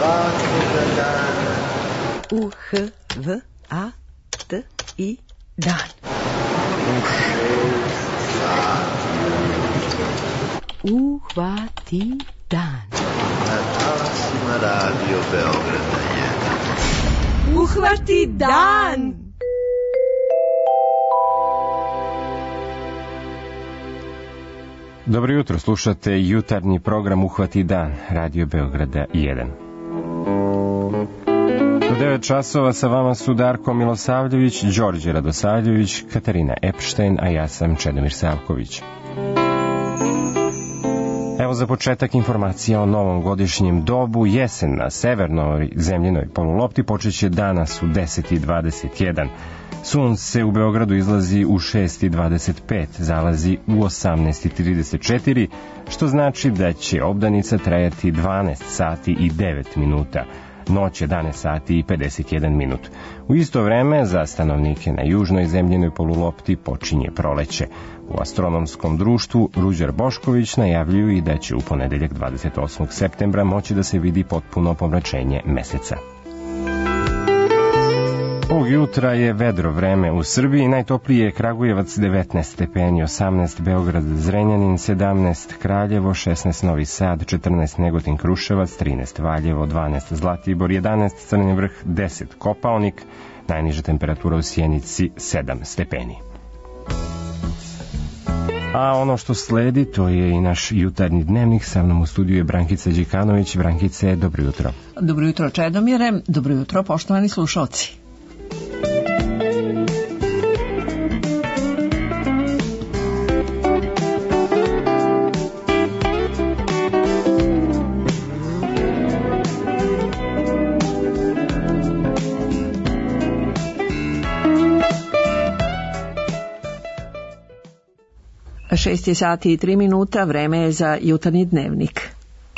svakoga dana. U-H-V-A-T-I dan. U 6 sati. Uhvati dan. Na talasima Radio Beograda 1. Uhvati dan! Dobro jutro, slušate jutarnji program Uhvati dan, Radio Beograda 1. Do 9 časova sa vama su Darko Milosavljević, Đorđe Radosavljević, Katarina Epštajn, a ja sam Čedomir Savković. Evo za početak informacija o novom godišnjem dobu. Jesen na severnoj zemljinoj polulopti počeće danas u 10:21. Sunce u Beogradu izlazi u 6:25, zalazi u 18:34, što znači da će obdanica trajati 12 sati i 9 minuta. Noć 11 sati i 51 minut. U isto vreme za stanovnike na južnoj zemljinoj polulopti počinje proleće. U astronomskom društvu Ruđer Bošković najavljuju i da će u ponedeljak 28. septembra moći da se vidi potpuno pomračenje meseca. Ovog jutra je vedro vreme u Srbiji, najtoplije je Kragujevac 19 stepeni, 18 Beograd Zrenjanin, 17 Kraljevo, 16 Novi Sad, 14 Negotin Kruševac, 13 Valjevo, 12 Zlatibor, 11 Crni Vrh, 10 Kopaonik, najniža temperatura u Sjenici 7 stepeni. A ono što sledi, to je i naš jutarnji dnevnik. Sa mnom u studiju je Brankica Đikanović. Brankice, dobro jutro. Dobro jutro, Čedomire. Dobro jutro, poštovani slušalci. Šest je sati i 3 minuta, vreme je za jutarnji dnevnik.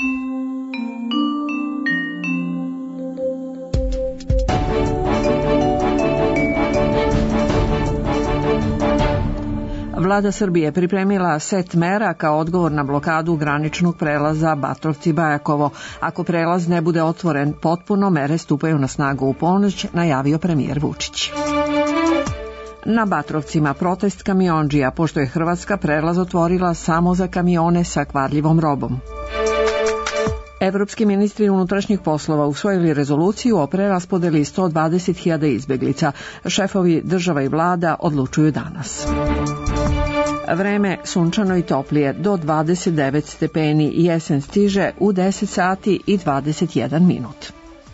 Vlada Srbije pripremila set mera kao odgovor na blokadu graničnog prelaza Batrovci-Bajakovo. Ako prelaz ne bude otvoren potpuno, mere stupaju na snagu u ponoć, najavio premijer Vučić. Na Batrovcima protest kamiondžija, pošto je Hrvatska prelaz otvorila samo za kamione sa kvarljivom robom. Evropski ministri unutrašnjih poslova usvojili rezoluciju o preraspodeli 120.000 izbeglica. Šefovi država i vlada odlučuju danas. Vreme sunčano i toplije, do 29 stepeni, jesen stiže u 10 sati i 21 minut.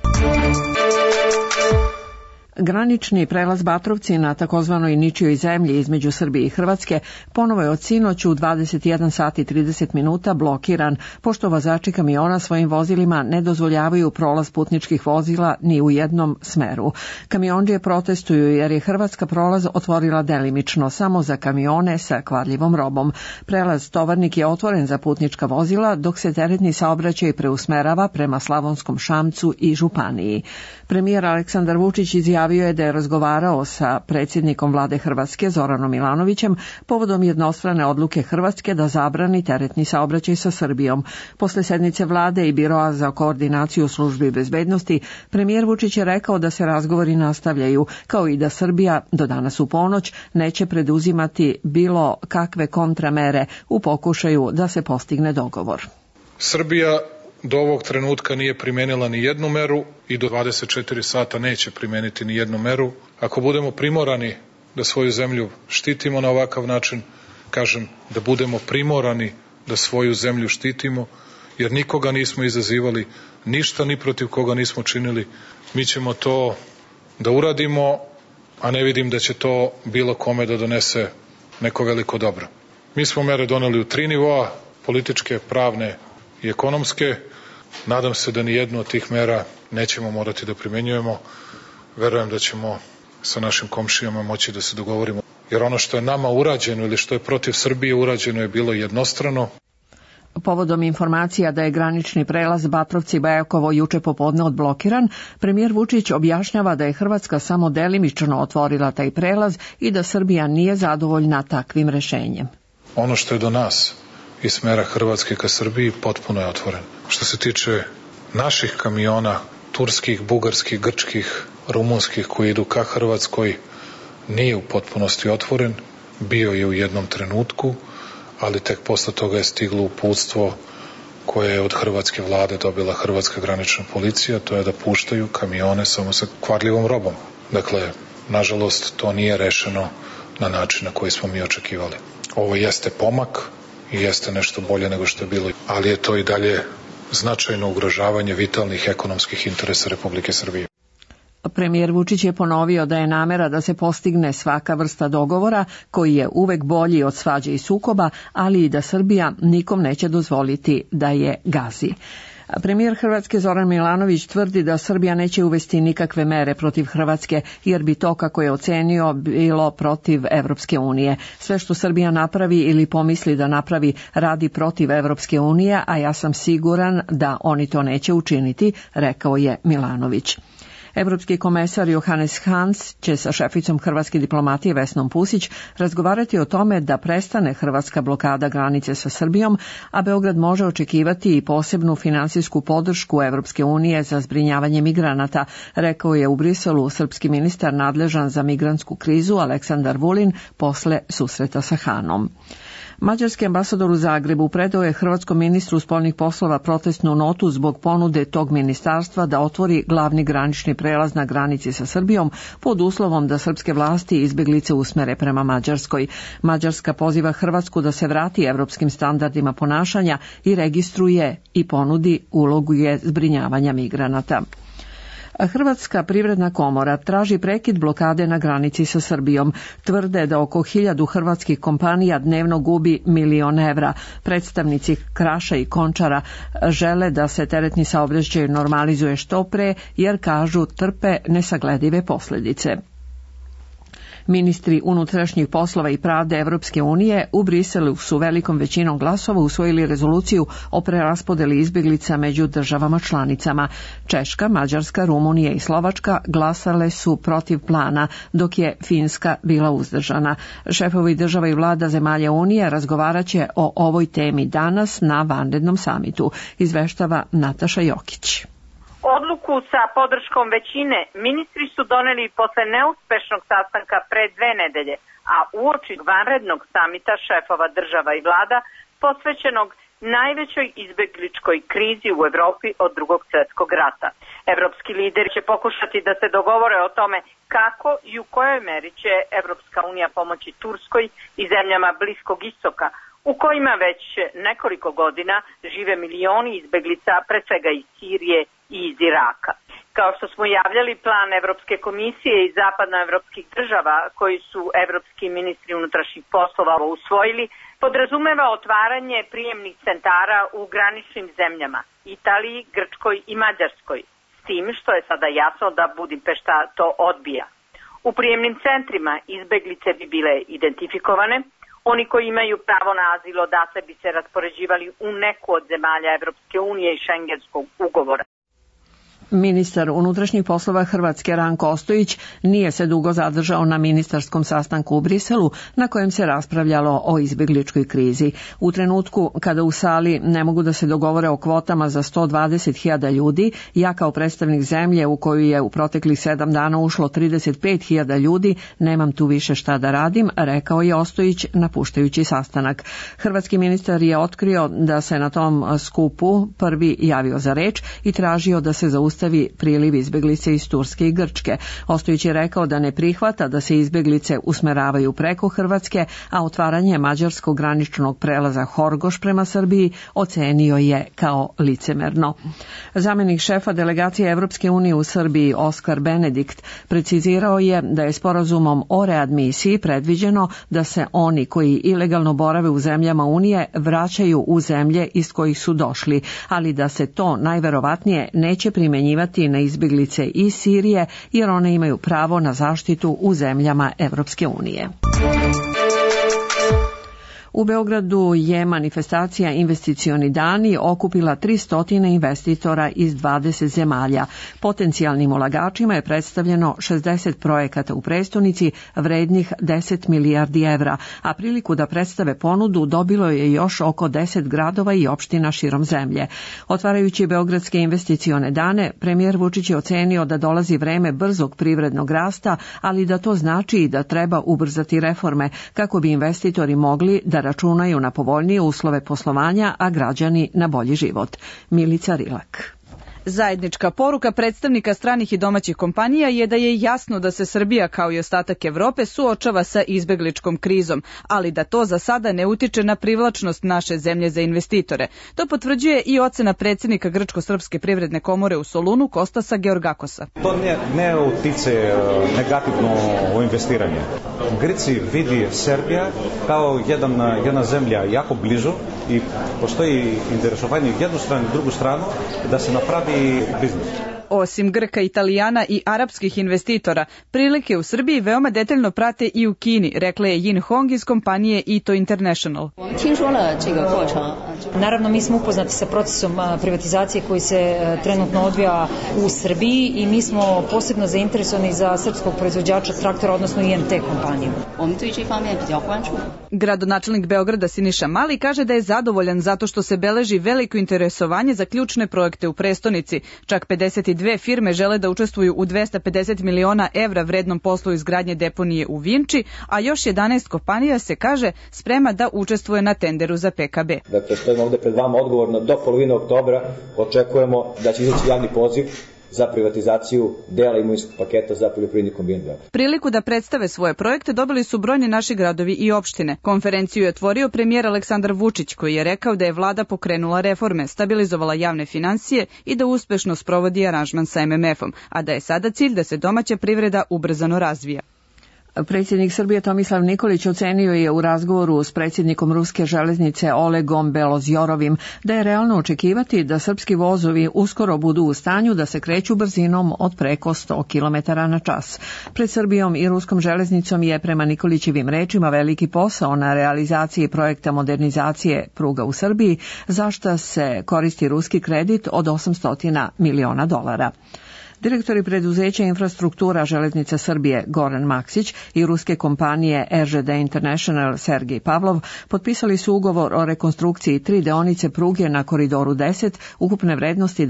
Granični prelaz Batrovci na takozvanoj ničijoj zemlji između Srbije i Hrvatske ponovo je od sinoć u 21 sati i 30 minuta blokiran, pošto vozači kamiona svojim vozilima ne dozvoljavaju prolaz putničkih vozila ni u jednom smeru. Kamiondžije protestuju jer je Hrvatska prolaz otvorila delimično samo za kamione sa kvarljivom robom. Prelaz Tovarnik je otvoren za putnička vozila, dok se teretni saobraćaj preusmerava prema Slavonskom Šamcu i Županiji. Premijer Aleksandar Vučić izjavio je da je razgovarao sa predsjednikom vlade Hrvatske Zoranom Milanovićem povodom jednostrane odluke Hrvatske da zabrani teretni saobraćaj sa Srbijom. Posle sednice vlade i Biroa za koordinaciju službi bezbednosti, premijer Vučić je rekao da se razgovori nastavljaju, kao i da Srbija do danas u ponoć neće preduzimati bilo kakve kontramere u pokušaju da se postigne dogovor. Srbija do ovog trenutka nije primenila ni jednu meru i do 24 sata neće primeniti ni jednu meru. Ako budemo primorani da svoju zemlju štitimo na ovakav način, kažem da budemo primorani da svoju zemlju štitimo, jer nikoga nismo izazivali, ništa ni protiv koga nismo činili, mi ćemo to da uradimo, a ne vidim da će to bilo kome da donese neko veliko dobro. Mi smo mere doneli u 3 nivoa, političke, pravne i ekonomske. Nadam se da ni jednu od tih mera nećemo morati da primenjujemo. Verujem da ćemo sa našim komšijama moći da se dogovorimo. Jer ono što je nama urađeno ili što je protiv Srbije urađeno je bilo jednostrano. Povodom informacija da je granični prelaz Batrovci-Bajakovo juče popodne odblokiran, premijer Vučić objašnjava da je Hrvatska samo delimično otvorila taj prelaz i da Srbija nije zadovoljna takvim rešenjem. Ono što je do nas iz smera Hrvatske ka Srbiji potpuno je otvoren. Što se tiče naših kamiona, turskih, bugarskih, grčkih, rumunskih koji idu ka Hrvatskoj nije u potpunosti otvoren, bio je u jednom trenutku, ali tek posle toga je stiglo uputstvo koje je od hrvatske vlade dobila Hrvatska granična policija, to je da puštaju kamione samo sa kvarljivom robom. Dakle, nažalost, to nije rešeno na način na koji smo mi očekivali. Ovo jeste pomak i jeste nešto bolje nego što je bilo, ali je to i dalje značajno ugrožavanje vitalnih ekonomskih interesa Republike Srbije. Premijer Vučić je ponovio da je namera da se postigne svaka vrsta dogovora koji je uvek bolji od svađe i sukoba, ali i da Srbija nikom neće dozvoliti da je gazi. Premijer Hrvatske Zoran Milanović tvrdi da Srbija neće uvesti nikakve mere protiv Hrvatske jer bi to, kako je ocenio, bilo protiv Evropske unije. Sve što Srbija napravi ili pomisli da napravi radi protiv Evropske unije, a ja sam siguran da oni to neće učiniti, rekao je Milanović. Evropski komesar Johannes Hans će sa šeficom hrvatske diplomatije Vesnom Pusić razgovarati o tome da prestane hrvatska blokada granice sa Srbijom, a Beograd može očekivati i posebnu finansijsku podršku Evropske unije za zbrinjavanje migranata, rekao je u Briselu srpski ministar nadležan za migrantsku krizu Aleksandar Vulin posle susreta sa Hanom. Mađarski ambasador u Zagrebu predao je hrvatskom ministru spoljnih poslova protestnu notu zbog ponude tog ministarstva da otvori glavni granični prelaz na granici sa Srbijom pod uslovom da srpske vlasti izbeglice usmere prema Mađarskoj. Mađarska poziva Hrvatsku da se vrati evropskim standardima ponašanja i registruje i ponudi ulogu zbrinjavanja migranata. Hrvatska privredna komora traži prekid blokade na granici sa Srbijom. Tvrde da oko 1000 hrvatskih kompanija dnevno gubi milion evra. Predstavnici Kraša i Končara žele da se teretni saobraćaj normalizuje što pre, jer kažu trpe nesagledive posljedice. Ministri unutrašnjih poslova i pravde Evropske unije u Briselu su velikom većinom glasova usvojili rezoluciju o preraspodeli izbjeglica među državama članicama. Češka, Mađarska, Rumunija i Slovačka glasale su protiv plana, dok je Finska bila uzdržana. Šefovi država i vlada zemalja Unije razgovaraće o ovoj temi danas na vanrednom samitu, izveštava Nataša Jokić. Odluku sa podrškom većine ministri su doneli posle neuspešnog sastanka pre 2 nedelje, a uoči vanrednog samita šefova država i vlada posvećenog najvećoj izbegličkoj krizi u Evropi od Drugog svjetskog rata. Evropski lideri će pokušati da se dogovore o tome kako i u kojoj meri će Evropska unija pomoći Turskoj i zemljama Bliskog istoka, u kojima već nekoliko godina žive milioni izbeglica, pre svega iz Sirije i iz Iraka. Kao što smo javljali, plan Evropske komisije i zapadnoevropskih država, koji su evropski ministri unutrašnjih poslova usvojili, podrazumeva otvaranje prijemnih centara u graničnim zemljama Italiji, Grčkoj i Mađarskoj, s tim što je sada jasno da Budimpešta to odbija. U prijemnim centrima izbeglice bi bile identifikovane. Oni koji imaju pravo na azil odatle bi se raspoređivali u neku od zemalja Evropske unije i Šengenskog ugovora. Ministar unutrašnjih poslova Hrvatske Ranko Ostojić nije se dugo zadržao na ministarskom sastanku u Briselu na kojem se raspravljalo o izbjegličkoj krizi. U trenutku kada u sali ne mogu da se dogovore o kvotama za 120.000 ljudi, ja kao predstavnik zemlje u koju je u proteklih 7 dana ušlo 35.000 ljudi, nemam tu više šta da radim, rekao je Ostojić napuštajući sastanak. Hrvatski ministar je otkrio da se na tom skupu prvi javio za reč i tražio da se zaustavi priliv izbeglice iz Turske i Grčke. Ostojić je rekao da ne prihvata da se izbeglice usmeravaju preko Hrvatske, a otvaranje mađarskog graničnog prelaza Horgoš prema Srbiji ocenio je kao licemerno. Zamenik šefa delegacije Evropske unije u Srbiji Oskar Benedikt precizirao je da je sporazumom o readmisiji predviđeno da se oni koji ilegalno borave u zemljama Unije vraćaju u zemlje iz kojih su došli, ali da se to najverovatnije neće primjenjivati na izbjeglice iz Sirije, jer one imaju pravo na zaštitu u zemljama Evropske unije. U Beogradu je manifestacija Investicioni dani okupila 300 investitora iz 20 zemalja. Potencijalnim ulagačima je predstavljeno 60 projekata u prestonici vrednih 10 milijardi evra, a priliku da predstave ponudu dobilo je još oko 10 gradova i opština širom zemlje. Otvarajući Beogradske investicione dane, premijer Vučić je ocenio da dolazi vreme brzog privrednog rasta, ali da to znači i da treba ubrzati reforme kako bi investitori mogli da računaju na povoljnije uslove poslovanja, a građani na bolji život. Milica Rilak. Zajednička poruka predstavnika stranih i domaćih kompanija je da je jasno da se Srbija kao i ostatak Evrope suočava sa izbegličkom krizom, ali da to za sada ne utiče na privlačnost naše zemlje za investitore. To potvrđuje i ocena predsjednika Grčko-srpske privredne komore u Solunu Kostasa Georgakosa. To ne utiče negativno u investiranje. Grci vidi Srbija kao jedna zemlja jako blizu i postoji interesovanje jednu stranu i drugu stranu da se napravi biznis. Osim Grka, Italijana i arapskih investitora, prilike u Srbiji veoma detaljno prate i u Kini, rekla je Yin Hong iz kompanije Ito International. Naravno, mi smo upoznati sa procesom privatizacije koji se trenutno odvija u Srbiji i mi smo posebno zainteresovani za srpskog proizvođača traktora, odnosno IMT kompaniju. Gradonačelnik Beograda Siniša Mali kaže da je zadovoljan zato što se beleži veliko interesovanje za ključne projekte u prestonici. Čak 52 firme žele da učestvuju u 250 miliona evra vrednom poslu izgradnje deponije u Vinči, a još 11 kompanija se kaže sprema da učestvuje na tenderu za PKB. Dakle, stojimo ovde pred vama odgovorno do polovine oktobra, očekujemo da će izaći javni poziv za privatizaciju dela imovinskog paketa za poljoprivredni kombinat. Priliku da predstave svoje projekte dobili su brojni naši gradovi i opštine. Konferenciju je otvorio premijer Aleksandar Vučić, koji je rekao da je vlada pokrenula reforme, stabilizovala javne finansije i da uspešno sprovodi aranžman sa MMF-om, a da je sada cilj da se domaća privreda ubrzano razvija. Predsjednik Srbije Tomislav Nikolić ocenio je u razgovoru s predsjednikom Ruske železnice Olegom Belozjorovim da je realno očekivati da srpski vozovi uskoro budu u stanju da se kreću brzinom od preko 100 km na čas. Pred Srbijom i Ruskom železnicom je prema Nikolićevim rečima veliki posao na realizaciji projekta modernizacije pruga u Srbiji, za šta se koristi ruski kredit od $800 miliona. Direktori preduzeća Infrastruktura železnica Srbije Goran Maksić i ruske kompanije RŽD International Sergej Pavlov potpisali su ugovor o rekonstrukciji 3 deonice pruge na Koridoru 10 ukupne vrednosti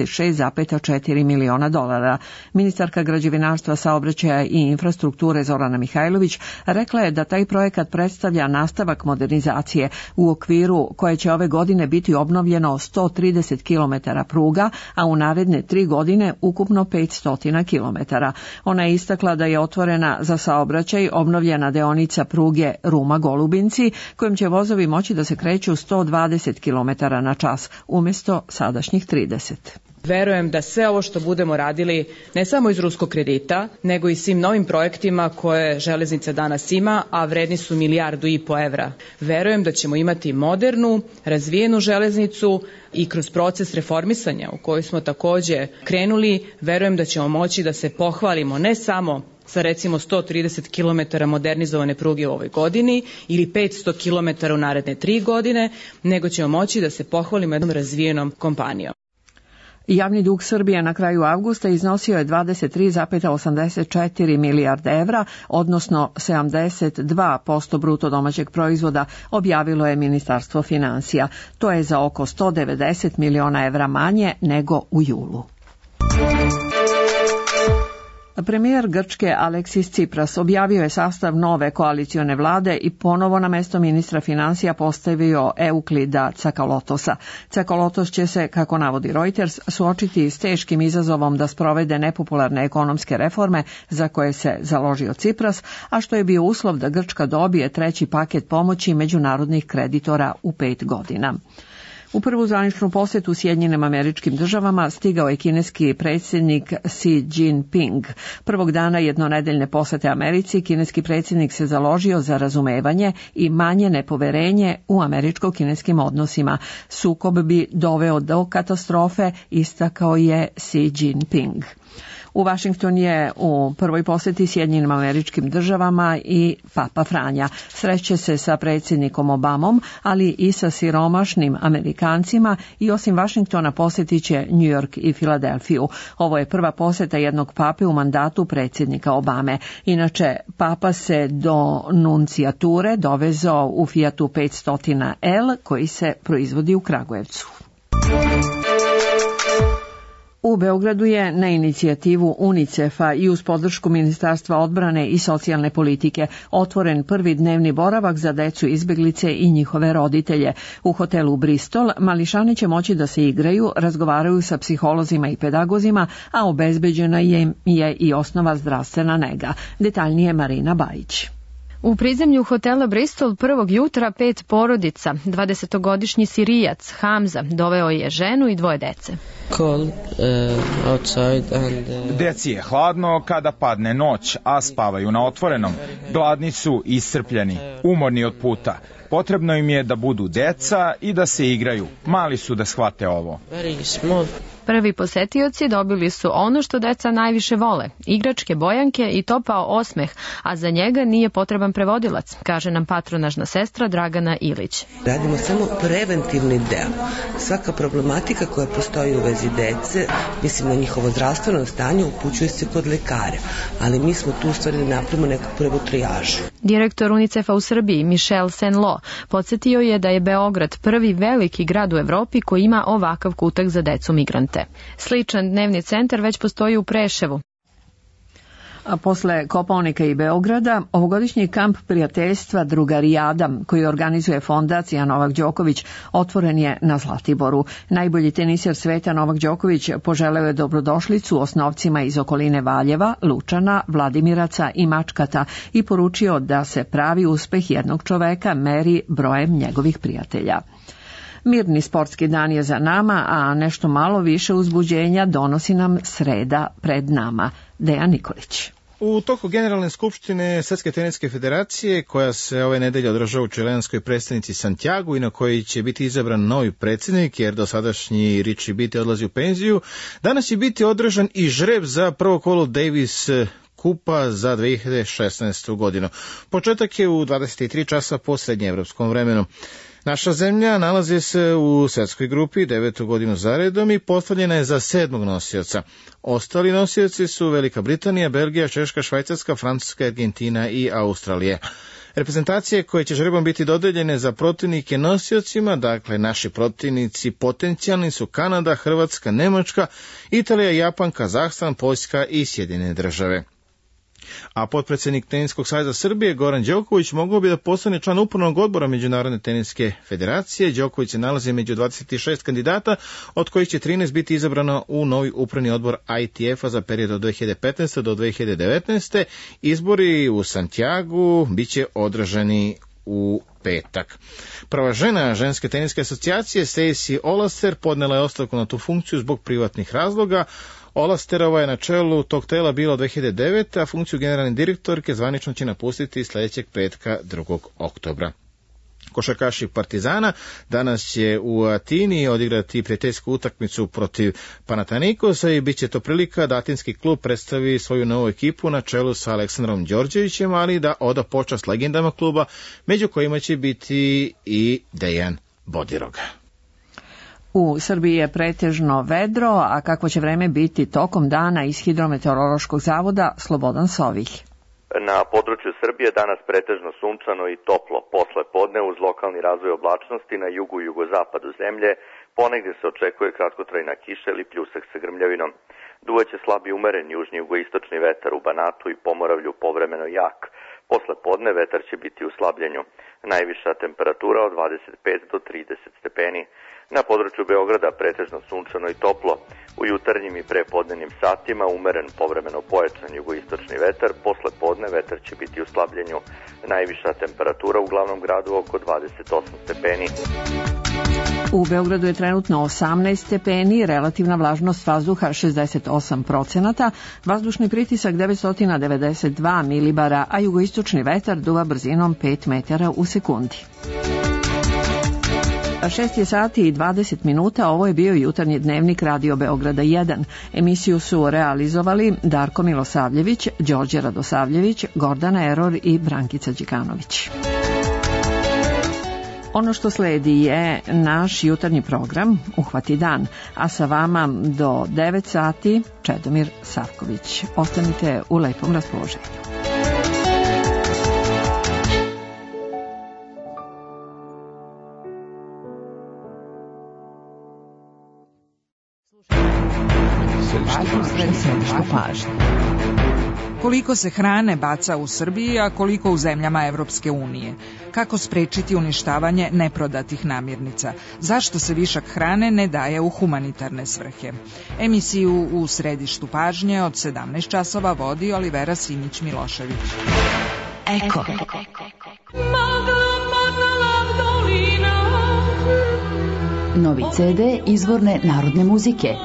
$26,4 miliona. Ministarka građevinarstva, saobraćaja i infrastrukture Zorana Mihajlović rekla je da taj projekat predstavlja nastavak modernizacije u okviru koje će ove godine biti obnovljeno 130 km pruga, a u naredne 3 godine ukupno 500 km. Ona je istakla da je otvorena za saobraćaj obnovljena deonica pruge Ruma-Golubinci, kojim će vozovi moći da se kreću 120 km na čas, umjesto sadašnjih 30. Verujem da sve ovo što budemo radili, ne samo iz ruskog kredita, nego i svim novim projektima koje železnica danas ima, a vredni su $1,5 milijarda. Verujem da ćemo imati modernu, razvijenu železnicu i kroz proces reformisanja u koji smo takođe krenuli, verujem da ćemo moći da se pohvalimo ne samo sa recimo 130 km modernizovane pruge u ovoj godini ili 500 km u naredne 3 godine, nego ćemo moći da se pohvalimo jednom razvijenom kompanijom. Javni dug Srbije na kraju avgusta iznosio je 23,84 milijarde evra, odnosno 72% bruto domaćeg proizvoda, objavilo je Ministarstvo finansija. To je za oko 190 miliona evra manje nego u julu. Premijer Grčke Aleksis Tsipras objavio je sastav nove koalicione vlade i ponovo na mesto ministra finansija postavio Euklida Tsakalotosa. Tsakalotos će se, kako navodi Reuters, suočiti s teškim izazovom da sprovede nepopularne ekonomske reforme za koje se založio Tsipras, a što je bio uslov da Grčka dobije 3. paket pomoći međunarodnih kreditora u 5 godina. U prvu zvaničnu posetu Sjedinjenim Američkim Državama stigao je kineski predsjednik Xi Jinping. Prvog dana jednonedeljne posete Americi kineski predsjednik se založio za razumevanje i manje nepoverenje u američko-kineskim odnosima. Sukob bi doveo do katastrofe, istakao je Xi Jinping. U Vašington je u prvoj poseti Sjedinjenim Američkim Državama i Papa Franja. Sreće se sa predsjednikom Obamom, ali i sa siromašnim Amerikancima i osim Vašingtona posjetit će New York i Filadelfiju. Ovo je prva posjeta jednog pape u mandatu predsjednika Obame. Inače, papa se do nuncijature dovezao u Fiatu 500L koji se proizvodi u Kragujevcu. U Beogradu je na inicijativu UNICEF-a i uz podršku Ministarstva odbrane i socijalne politike otvoren prvi dnevni boravak za decu izbeglice i njihove roditelje. U hotelu Bristol mališani će moći da se igraju, razgovaraju sa psiholozima i pedagozima, a obezbeđena je i osnova zdravstvena nega. Detaljnije Marina Bajić. U prizemlju hotela Bristol prvog jutra 5 porodica. 20-godišnji Sirijac Hamza doveo je ženu i 2 dece. Deci je hladno kada padne noć, a spavaju na otvorenom. Gladni su, iscrpljeni, umorni od puta. Potrebno im je da budu deca i da se igraju. Mali su da shvate ovo. Prvi posetioci dobili su ono što deca najviše vole, igračke, bojanke i topao osmeh, a za njega nije potreban prevodilac, kaže nam patronažna sestra Dragana Ilić. Radimo samo preventivni deo. Svaka problematika koja postoji u vezi dece, mislim na njihovo zdravstveno stanje, upućuje se kod lekara, ali mi smo tu u stvari da napravimo neku prvu trijažu. Direktor UNICEF-a u Srbiji, Michel Senlo, podsjetio je da je Beograd prvi veliki grad u Evropi koji ima ovakav kutak za decu migrante. Sličan dnevni centar već postoji u Preševu. A posle Kopaonika i Beograda, ovogodišnji kamp prijateljstva Drugarijada, koji organizuje fondacija Novak Đoković, otvoren je na Zlatiboru. Najbolji teniser sveta Novak Đoković poželeo je dobrodošlicu osnovcima iz okoline Valjeva, Lučana, Vladimiraca i Mačkata i poručio da se pravi uspeh jednog čoveka meri brojem njegovih prijatelja. Mirni sportski dan je za nama, a nešto malo više uzbuđenja donosi nam sreda pred nama. Dejan Nikolić. U toku Generalne skupštine Svetske teniske federacije, koja se ove nedelje održava u čilenskoj prestonici Santiagu i na kojoj će biti izabran novi predsjednik, jer dosadašnji Richie Biti odlazi u penziju, danas će biti održan i žreb za prvo kolo Davis Kupa za 2016. godinu. Početak je u 23 časa po srednjeevropskom vremenu. Naša zemlja nalazi se u svetskoj grupi 9. godinu zaredom i postavljena je za 7. nosioca. Ostali nosioci su Velika Britanija, Belgija, Češka, Švajcarska, Francuska, Argentina i Australija. Reprezentacije koje će žrebom biti dodeljene za protivnike nosiocima, dakle naši protivnici potencijalni su Kanada, Hrvatska, Nemačka, Italija, Japan, Kazahstan, Poljska i Sjedinjene Države. A potpredsjednik Teniskog saveza Srbije Goran Đoković mogao bi da postane član upravnog odbora Međunarodne teniske federacije. Đoković se nalazi među 26 kandidata, od kojih će 13 biti izabrano u novi upravni odbor ITF-a za period od 2015. do 2019. Izbori u Santiagu biće održani u petak. Prva žena ženske teniske asocijacije Stacey Olaster podnela je ostavku na tu funkciju zbog privatnih razloga. Olasterova je na čelu tog tela bila od 2009. a funkciju generalne direktorke zvanično će napustiti sljedećeg petka 2. oktobra. Košarkaši Partizana danas će u Atini odigrati prijateljsku utakmicu protiv Panathinaikosa i bit će to prilika da atinski klub predstavi svoju novu ekipu na čelu sa Aleksandrom Đorđevićem, ali da oda počast legendama kluba, među kojima će biti i Dejan Bodiroga. U Srbiji je pretežno vedro, a kako će vreme biti tokom dana iz Hidrometeorološkog zavoda Slobodan Sovih. Na području Srbije danas pretežno sunčano i toplo. Posle podne uz lokalni razvoj oblačnosti na jugu i jugozapadu zemlje ponegdje se očekuje kratkotrajna kiša ili pljusak sa grmljavinom. Duvaće slab i umeren južni jugoistočni vetar u Banatu i Pomoravlju povremeno jak. Posle podne vetar će biti u slabljenju. Najviša temperatura od 25 do 30 stepeni. Na području Beograda pretežno sunčano i toplo. U jutarnjim i prepodnevnim satima umeren povremeno pojačan jugoistočni vetar. Posle podne vetar će biti u slabljenju. Najviša temperatura u glavnom gradu oko 28 stepeni. U Beogradu je trenutno 18 stepeni, relativna vlažnost vazduha 68%, vazdušni pritisak 992 milibara, a jugoistočni vetar duva brzinom 5 metara u sekundi. 6 sati i 20 minuta, ovo je bio jutarnji dnevnik Radio Beograda 1. Emisiju su realizovali Darko Milosavljević, Đorđe Radosavljević, Gordana Eror i Brankica Đikanović. Ono što sledi je naš jutarnji program Uhvati dan, a sa vama do 9 sati Čedomir Savković. Ostanite u lepom raspoloženju. Koliko se hrane baca u Srbiji, a koliko u zemljama Evropske unije? Kako sprečiti uništavanje neprodatih namirnica? Zašto se višak hrane ne daje u humanitarne svrhe? Emisiju U središtu pažnje od 17 časova vodi Olivera Simić-Milošević. Eko. Novi CD izvorne narodne muzike.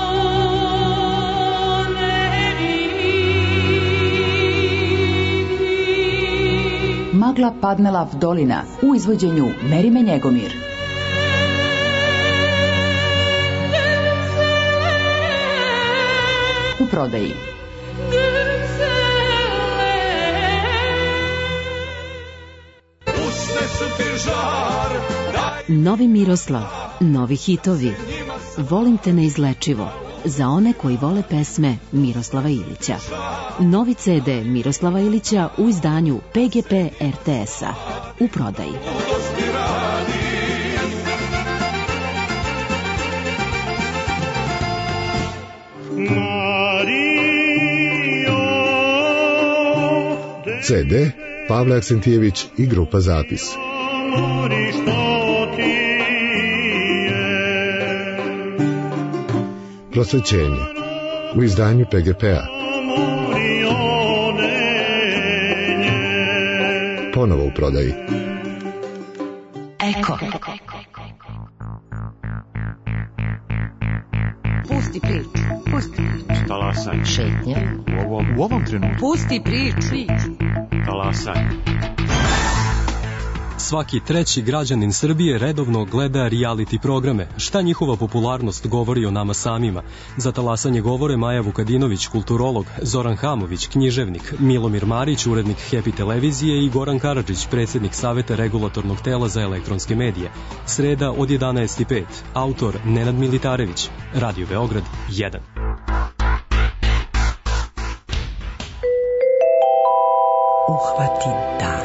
Magla Padmelav dolina u izvođenju Merime Njegomir. U prodaji. Novi Miroslav, novi hitovi. Volim te neizlečivo. Za one koji vole pesme Miroslava Ilića. Novi CD Miroslava Ilića u izdanju PGP RTS-a. U prodaji. CD Pavle Aksentijević i grupa Zapis. Prosvećenje u izdanju PGP-a. Ponovo u prodaji. Eko. Pusti priču. Pusti priču. Talasaj. Šetnja. U ovom trenutku. Pusti priču. Talasaj. Svaki treći građanin Srbije redovno gleda reality programe. Šta njihova popularnost govori o nama samima? Za talasanje govore Maja Vukadinović, kulturolog, Zoran Hamović, književnik, Milomir Marić, urednik Happy televizije i Goran Karadžić, predsjednik Saveta regulatornog tela za elektronske medije. Sreda od 11:05. Autor Nenad Militarević. Radio Beograd 1. Uhvati dan.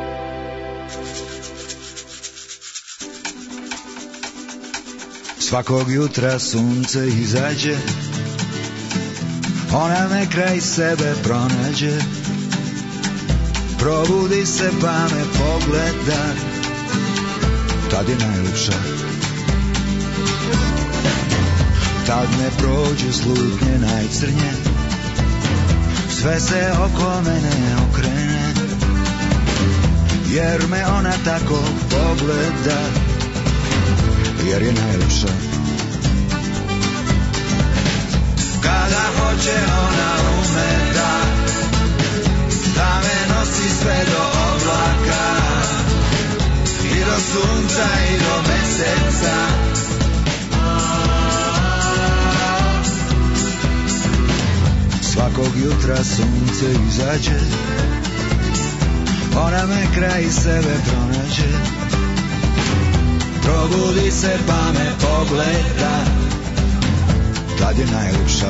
Svakog jutra sunce izađe, ona me kraj sebe pronađe. Probudi se pa me pogleda, tad je najljepša. Tad ne prođe slutnje najcrnje, sve se oko mene okrene, jer me ona tako pogleda, jer je najljepša. Kada hoće ona ume da me nosi sve do oblaka i do sunca i do meseca. Svakog jutra sunce izađe, ona me kraj sebe pronađe. Probudi se pa me pogleda, tad je najljepša.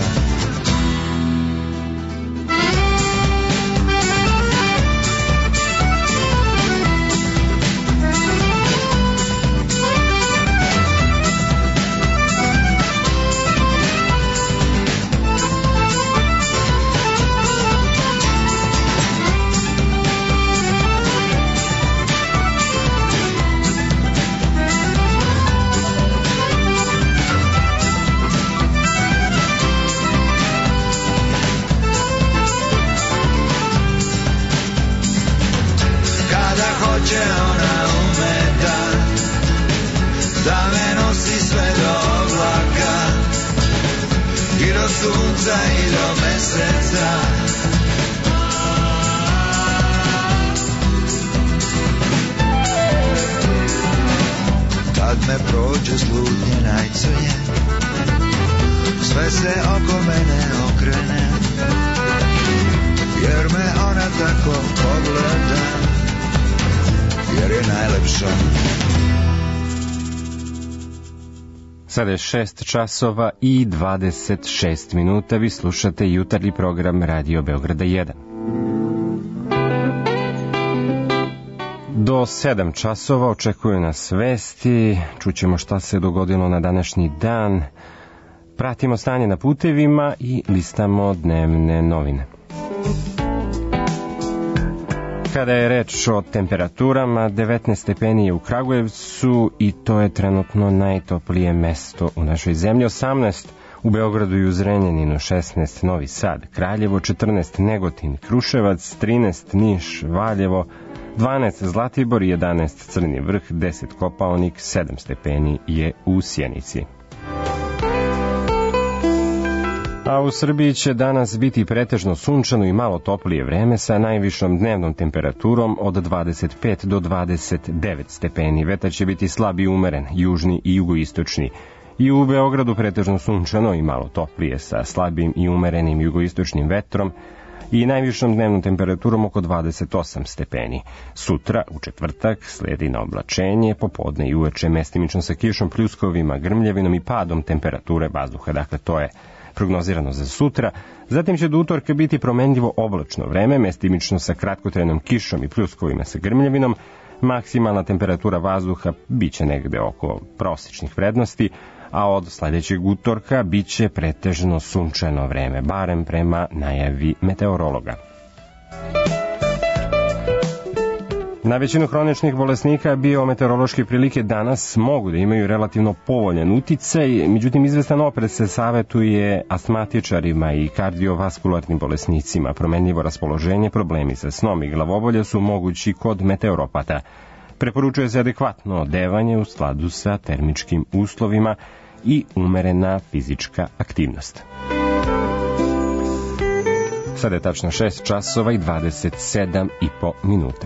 sunca i do meseca. Kad me prođe slutnje najcrnje, sve se oko mene okrene, jer me ona tako pogleda, jer je najlepša. Sada je 6 časova i 26 minuta. Vi slušate jutarnji program Radio Beograda 1. Do 7 časova očekuju nas vesti, čućemo šta se dogodilo na današnji dan, pratimo stanje na putevima i listamo dnevne novine. Kada je reč o temperaturama, 19 stepeni je u Kragujevcu i to je trenutno najtoplije mesto u našoj zemlji, 18 u Beogradu i u Zrenjaninu, 16 Novi Sad, Kraljevo, 14 Negotin, Kruševac, 13 Niš, Valjevo, 12 Zlatibor, 11 Crni Vrh, 10 Kopaonik, 7 stepeni je u Sjenici. A u Srbiji će danas biti pretežno sunčano i malo toplije vreme sa najvišom dnevnom temperaturom od 25 do 29 stepeni. Vetar će biti slab i umeren, južni i jugoistočni. I u Beogradu pretežno sunčano i malo toplije sa slabim i umerenim jugoistočnim vetrom i najvišom dnevnom temperaturom oko 28 stepeni. Sutra, u četvrtak, sledi na oblačenje, popodne i uveče mestimično sa kišom, pljuskovima, grmljavinom i padom temperature vazduha. Dakle, to je prognozirano za sutra. Zatim će do utorka biti promenljivo oblačno vreme, mestimično sa kratkotrajnom kišom i pljuskovima sa grmljavinom. Maksimalna temperatura vazduha biće negde oko prosečnih vrednosti, a od sledećeg utorka biće pretežno sunčano vreme, barem prema najavi meteorologa. Na većinu hroničnih bolesnika biometeorološke prilike danas mogu da imaju relativno povoljan uticaj, međutim izvestan oprez se savetuje astmatičarima i kardiovaskularnim bolesnicima. Promenljivo raspoloženje, problemi sa snom i glavobolja su mogući kod meteoropata. Preporučuje se adekvatno odevanje u skladu sa termičkim uslovima i umerena fizička aktivnost. Sada je tačno 6 časova i 27,5 minuta.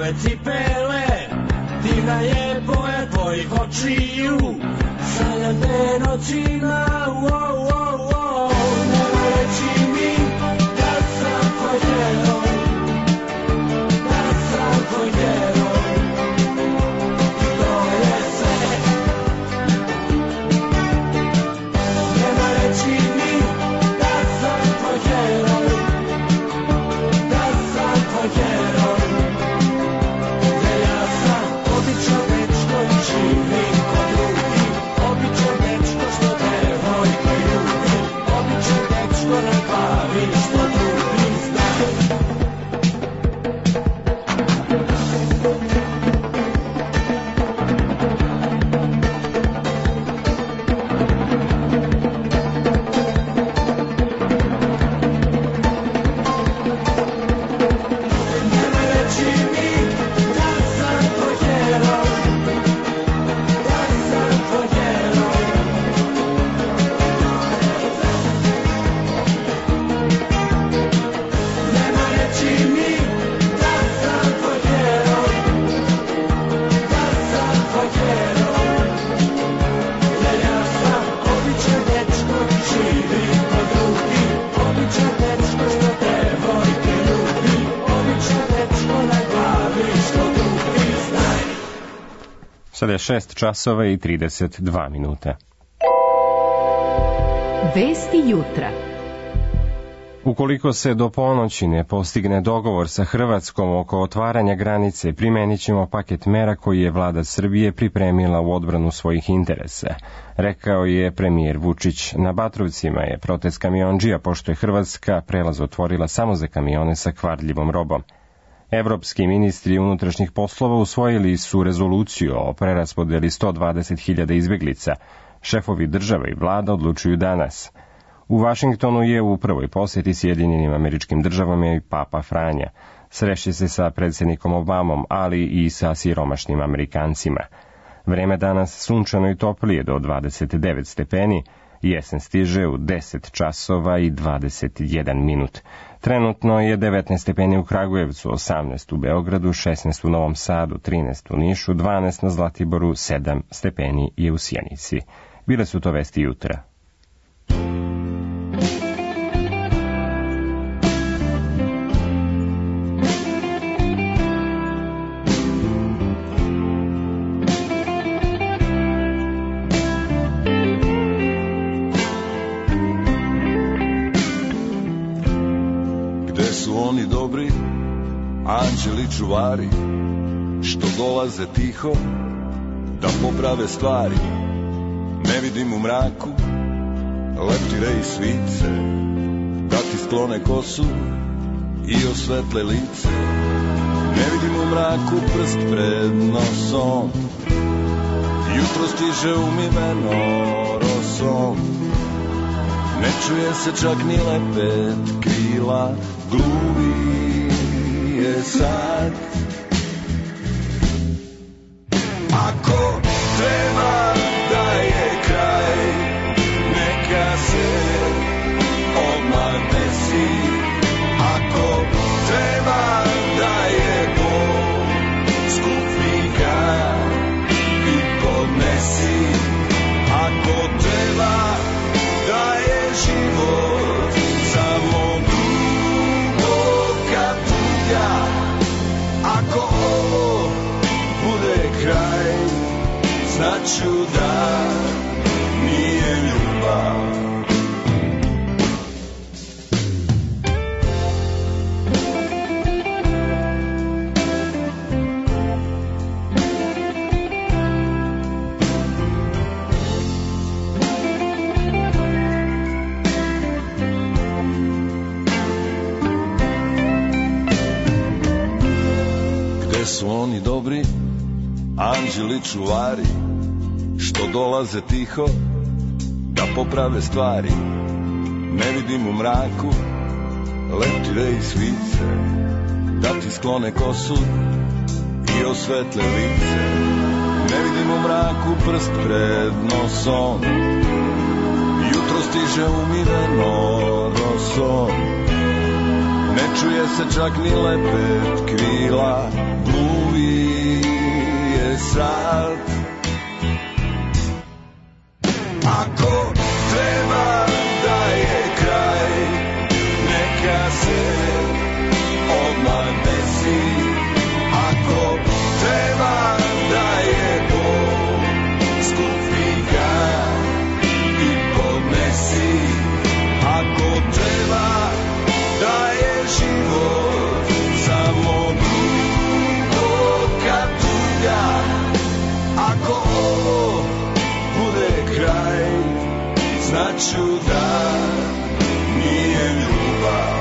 Divna je boja tvojih očiju, sanjate Ove noćina, nema reći mi da sam tvoj heroj, da sam tvoj heroj, to je sve. Nema reći mi da sam tvoj heroj, da sam tvoj heroj, jer ja sam običan dečko i živim ko drugi, običan dečko što devojke ljubi, običan dečko na glavi što drugi znaju. Nema reći mi da sam tvoj heroj, da sam tvoj heroj. Nema reći mi da sam tvoj heroj, da sam tvoj heroj, jer ja sam običan dečko i živim ko drugi, običan dečko što devojke ljubi, običan dečko na glavi što drugi znaju. Sada je 6 časova i 32 minuta. Vesti jutra. Ukoliko se do ponoći ne postigne dogovor sa Hrvatskom oko otvaranja granice, primenit ćemo paket mera koji je vlada Srbije pripremila u odbranu svojih interesa, rekao je premijer Vučić. Na Batrovcima je protest kamiondžija, pošto je Hrvatska prelaz otvorila samo za kamione sa kvarljivom robom. Evropski ministri unutrašnjih poslova usvojili su rezoluciju o preraspodeli 120.000 izbeglica. Šefovi država i vlada odlučuju danas. U Vašingtonu je u prvoj posjeti Sjedinjenim Američkim Državama i Papa Franja. Srešće se sa predsjednikom Obamom, ali i sa siromašnim Amerikancima. Vreme danas sunčano i toplije do 29 stepeni, jesen stiže u 10 časova i 21 minut. Trenutno je 19 stepeni u Kragujevcu, 18 u Beogradu, 16 u Novom Sadu, 13 u Nišu, 12 na Zlatiboru, 7 stepeni je u Sjenici. Bile su to vesti jutra. Oni dobri, anđeli čuvari, što dolaze tiho da poprave stvari. Ne vidim u mraku leptire i svice, da ti sklone kosu i osvetle lice. Ne vidim u mraku prst pred nosom, jutro stiže umiveno rosom. Ne čuje se čak ni lepet krila, gluvi je sad. Ako treba da je kraj, neka se odmah desi. Ako treba da je bol, skupi ga i podnesi. Ako treba da je život samo duboka tuga, ako ovo bude kraj, znaću da nije ljubav. Su oni dobri, anđeli čuvari, što dolaze tiho da poprave stvari. Ne vidim u mraku leptire i svice, da ti sklone kosu i osvetle lice. Ne vidim u mraku prst pred nosom, jutro stiže umiveno rosom. Ne čuje se čak ni lepet krila, gluvi je sad. Ako treba da je kraj, neka se odmah desi. Ako treba da je bol, skupi ga i podnesi. Ako treba da je život samo duboka tuga, ako ovo bude kraj, znaću da nije ljubav.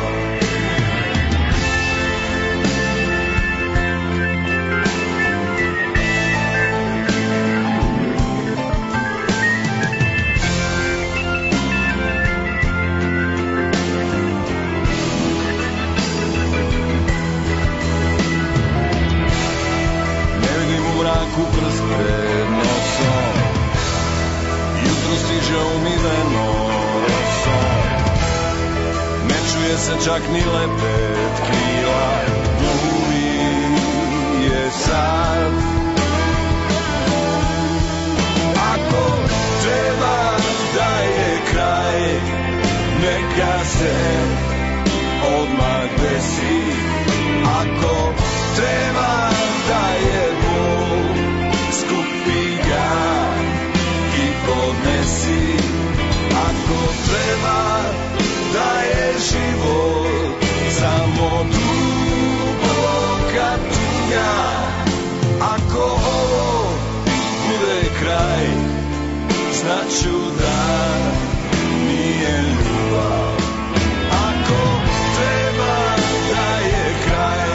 Prst pred nosom, jutro stiže umiveno rosom, ne čuje se čak ni lepet krila, glumi je sad. Ako treba da je kraj, neka se odmah desi. Ako treba da je bol, skupi ga i podnesi. Ako treba da je život samo duboka tuga, ako ovo bude kraj, znaću da nije ljubav. Ako treba da je kraj,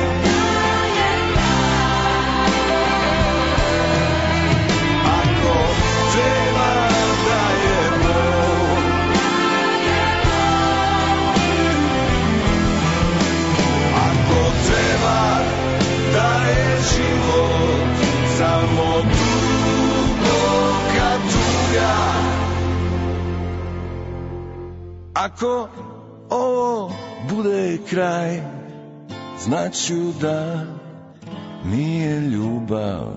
samo duboka tuga. Ako ovo bude kraj, znaću da nije ljubav.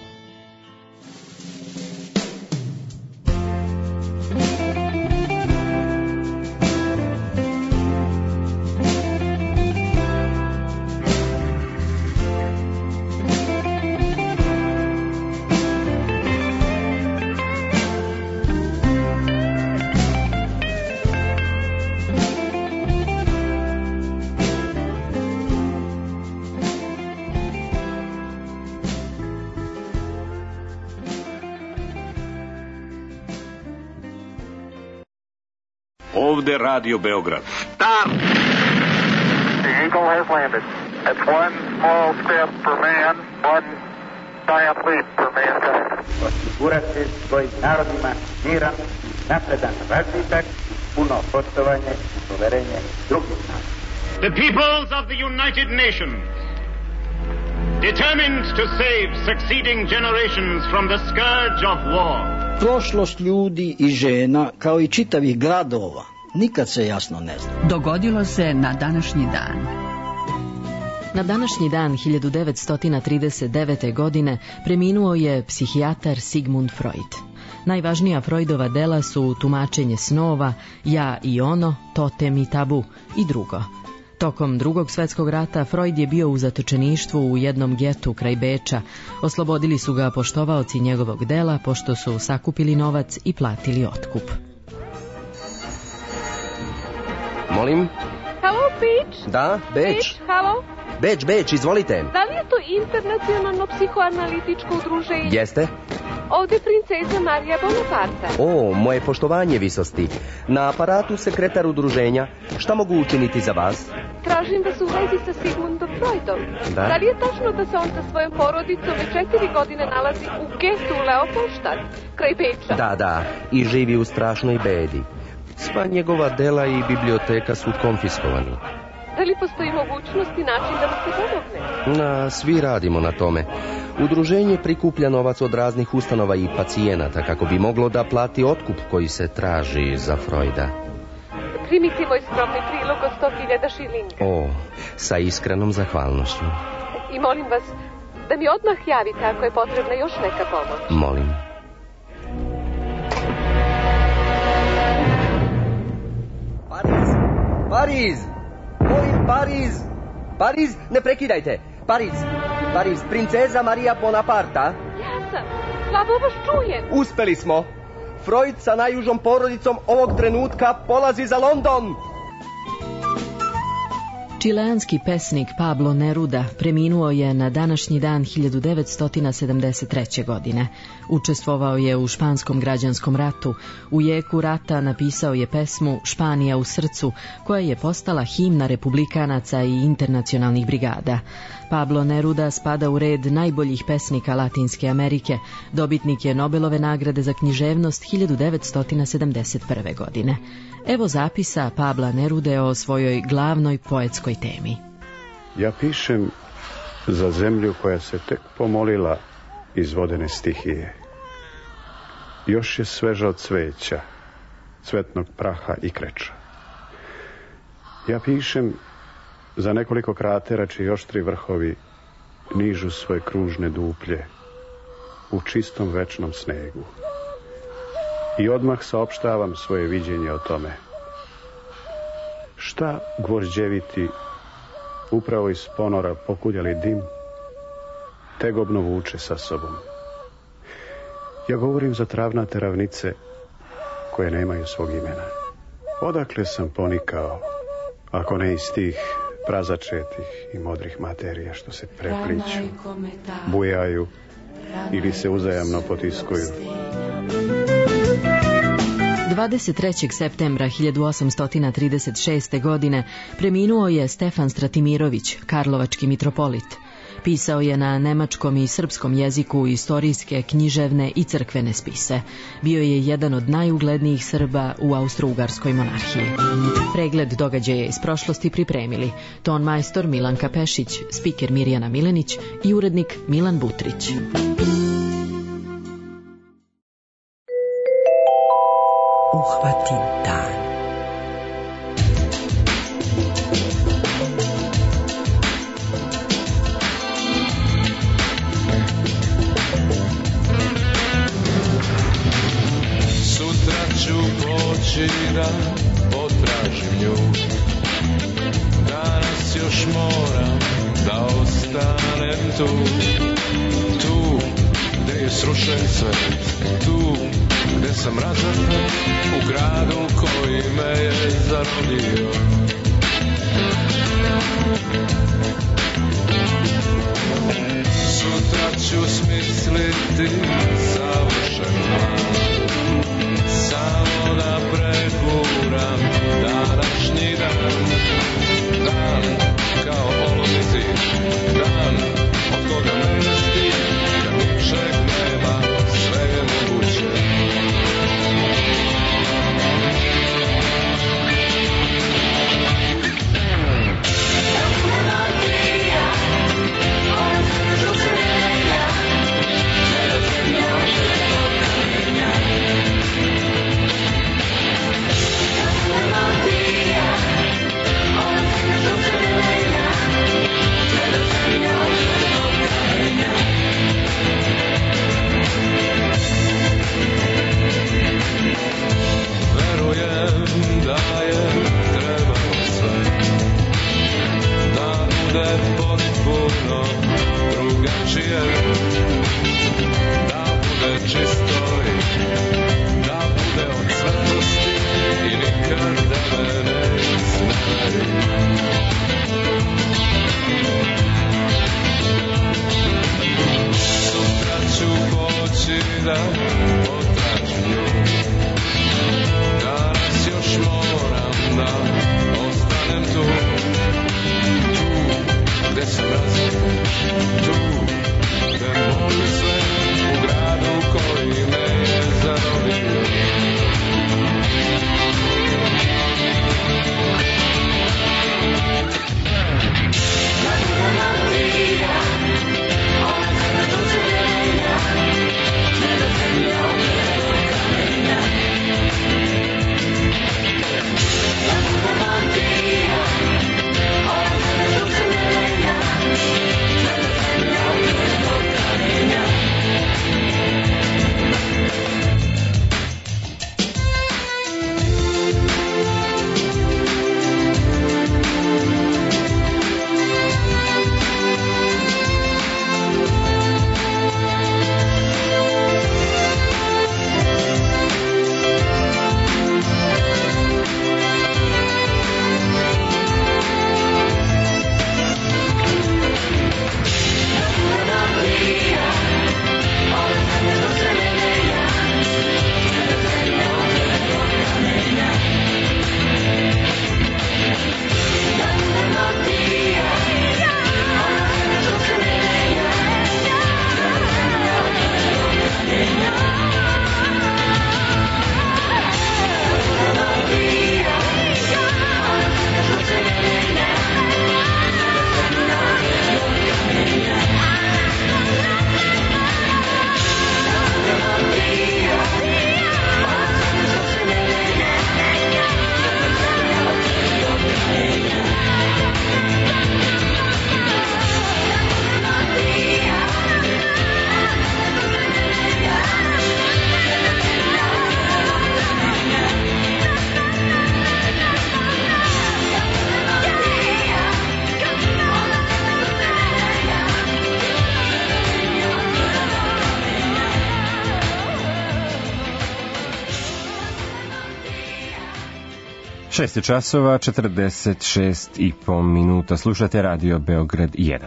Ovde Radio Beograd. Stop! The Eagle has landed. That's one small step for man, one giant leap for mankind. Osigurati svojim narodima miran, napredan razvitak, puno poštovanje i poverenje drugih naroda. The peoples of the United Nations, determined to save succeeding generations from the scourge of war. Prošlost ljudi i žena, kao i čitavih gradova, nikad se jasno ne zna. Dogodilo se na današnji dan. Na današnji dan 1939. godine preminuo je psihijatar Sigmund Freud. Najvažnija Freudova dela su Tumačenje snova, Ja i ono, Totem i tabu i drugo. Tokom Drugog svjetskog rata Freud je bio u zatočeništvu u jednom getu kraj Beča. Oslobodili su ga poštovaoci njegovog dela pošto su sakupili novac i platili otkup. Molim? Halo, Beč? Da, Beč. Beč, halo? Beč, izvolite. Da li je to internacionalno psihoanalitičko udruženje? Jeste? Ovde princeza Marija Bonaparte. O, moje poštovanje visosti. Na aparatu sekretar udruženja. Šta mogu učiniti za vas? Tražim vas u vezi sa Sigmundom Freudom. Da li je tačno da se on sa svojom porodicom već 4 godine nalazi u getu Leopoldstadt, kraj Beča? Da, i živi u strašnoj bedi. Sva njegova dela i biblioteka su konfiskovani. Da li postoji mogućnost i način da mu se pomogne? Svi radimo na tome. Udruženje prikuplja novac od raznih ustanova i pacijenata kako bi moglo da plati otkup koji se traži za Freuda. Primite moj skromni prilog od 100.000 šilinga. O, sa iskrenom zahvalnošću. I molim vas da mi odmah javite ako je potrebna još neka pomoć. Molim. Pariz! Molim, Pariz! Pariz, ne prekidajte! Pariz! Pariz, princeza Marija Bonaparta. Ja sam. Slabo vas čujem. Uspeli smo. Freud sa najužom porodicom ovog trenutka polazi za London. Čileanski pesnik Pablo Neruda preminuo je na današnji dan 1973. godine. Učestvovao je u španskom građanskom ratu. U jeku rata napisao je pesmu Španija u srcu, koja je postala himna republikanaca i internacionalnih brigada. Pablo Neruda spada u red najboljih pesnika Latinske Amerike. Dobitnik je Nobelove nagrade za književnost 1971. godine. Evo zapisa Pabla Nerude o svojoj glavnoj poetskoj temi. Ja pišem za zemlju koja se tek pomolila iz vodene stihije. Još je sveža od cveća, cvetnog praha i kreča. Ja pišem za nekoliko kratera čiji oštri vrhovi nižu svoje kružne duplje u čistom večnom snegu. I odmah saopštavam svoje viđenje o tome. Šta gvožđeviti, upravo iz ponora pokuljali dim, tegobno vuče sa sobom. Ja govorim za travnate ravnice koje nemaju svog imena. Odakle sam ponikao, ako ne iz tih prazačetih i modrih materija što se prepliću, bujaju ili se uzajamno potiskuju. 23. septembra 1836. godine preminuo je Stefan Stratimirović, karlovački mitropolit. Pisao je na nemačkom i srpskom jeziku istorijske, književne i crkvene spise. Bio je jedan od najuglednijih Srba u Austro-Ugarskoj monarhiji. Pregled događaja iz prošlosti pripremili ton majstor Milanka Pešić, spiker Mirjana Milenić i urednik Milan Butrić. Uhvati dan. Sutra ću poći da potražim nju. Danas još moram da ostanem tu. Tu gde je srušen svet. Tu gde sam razapet u gradu koji me je zarodio. Sutra ću smisliti savršen plan, samo da preguram današnji dan. Dan kao olovni zid, dan od koga mene stid, kad ničeg nema, sve je moguće. 6 časova, 46,5 minuta. Slušate Radio Beograd 1.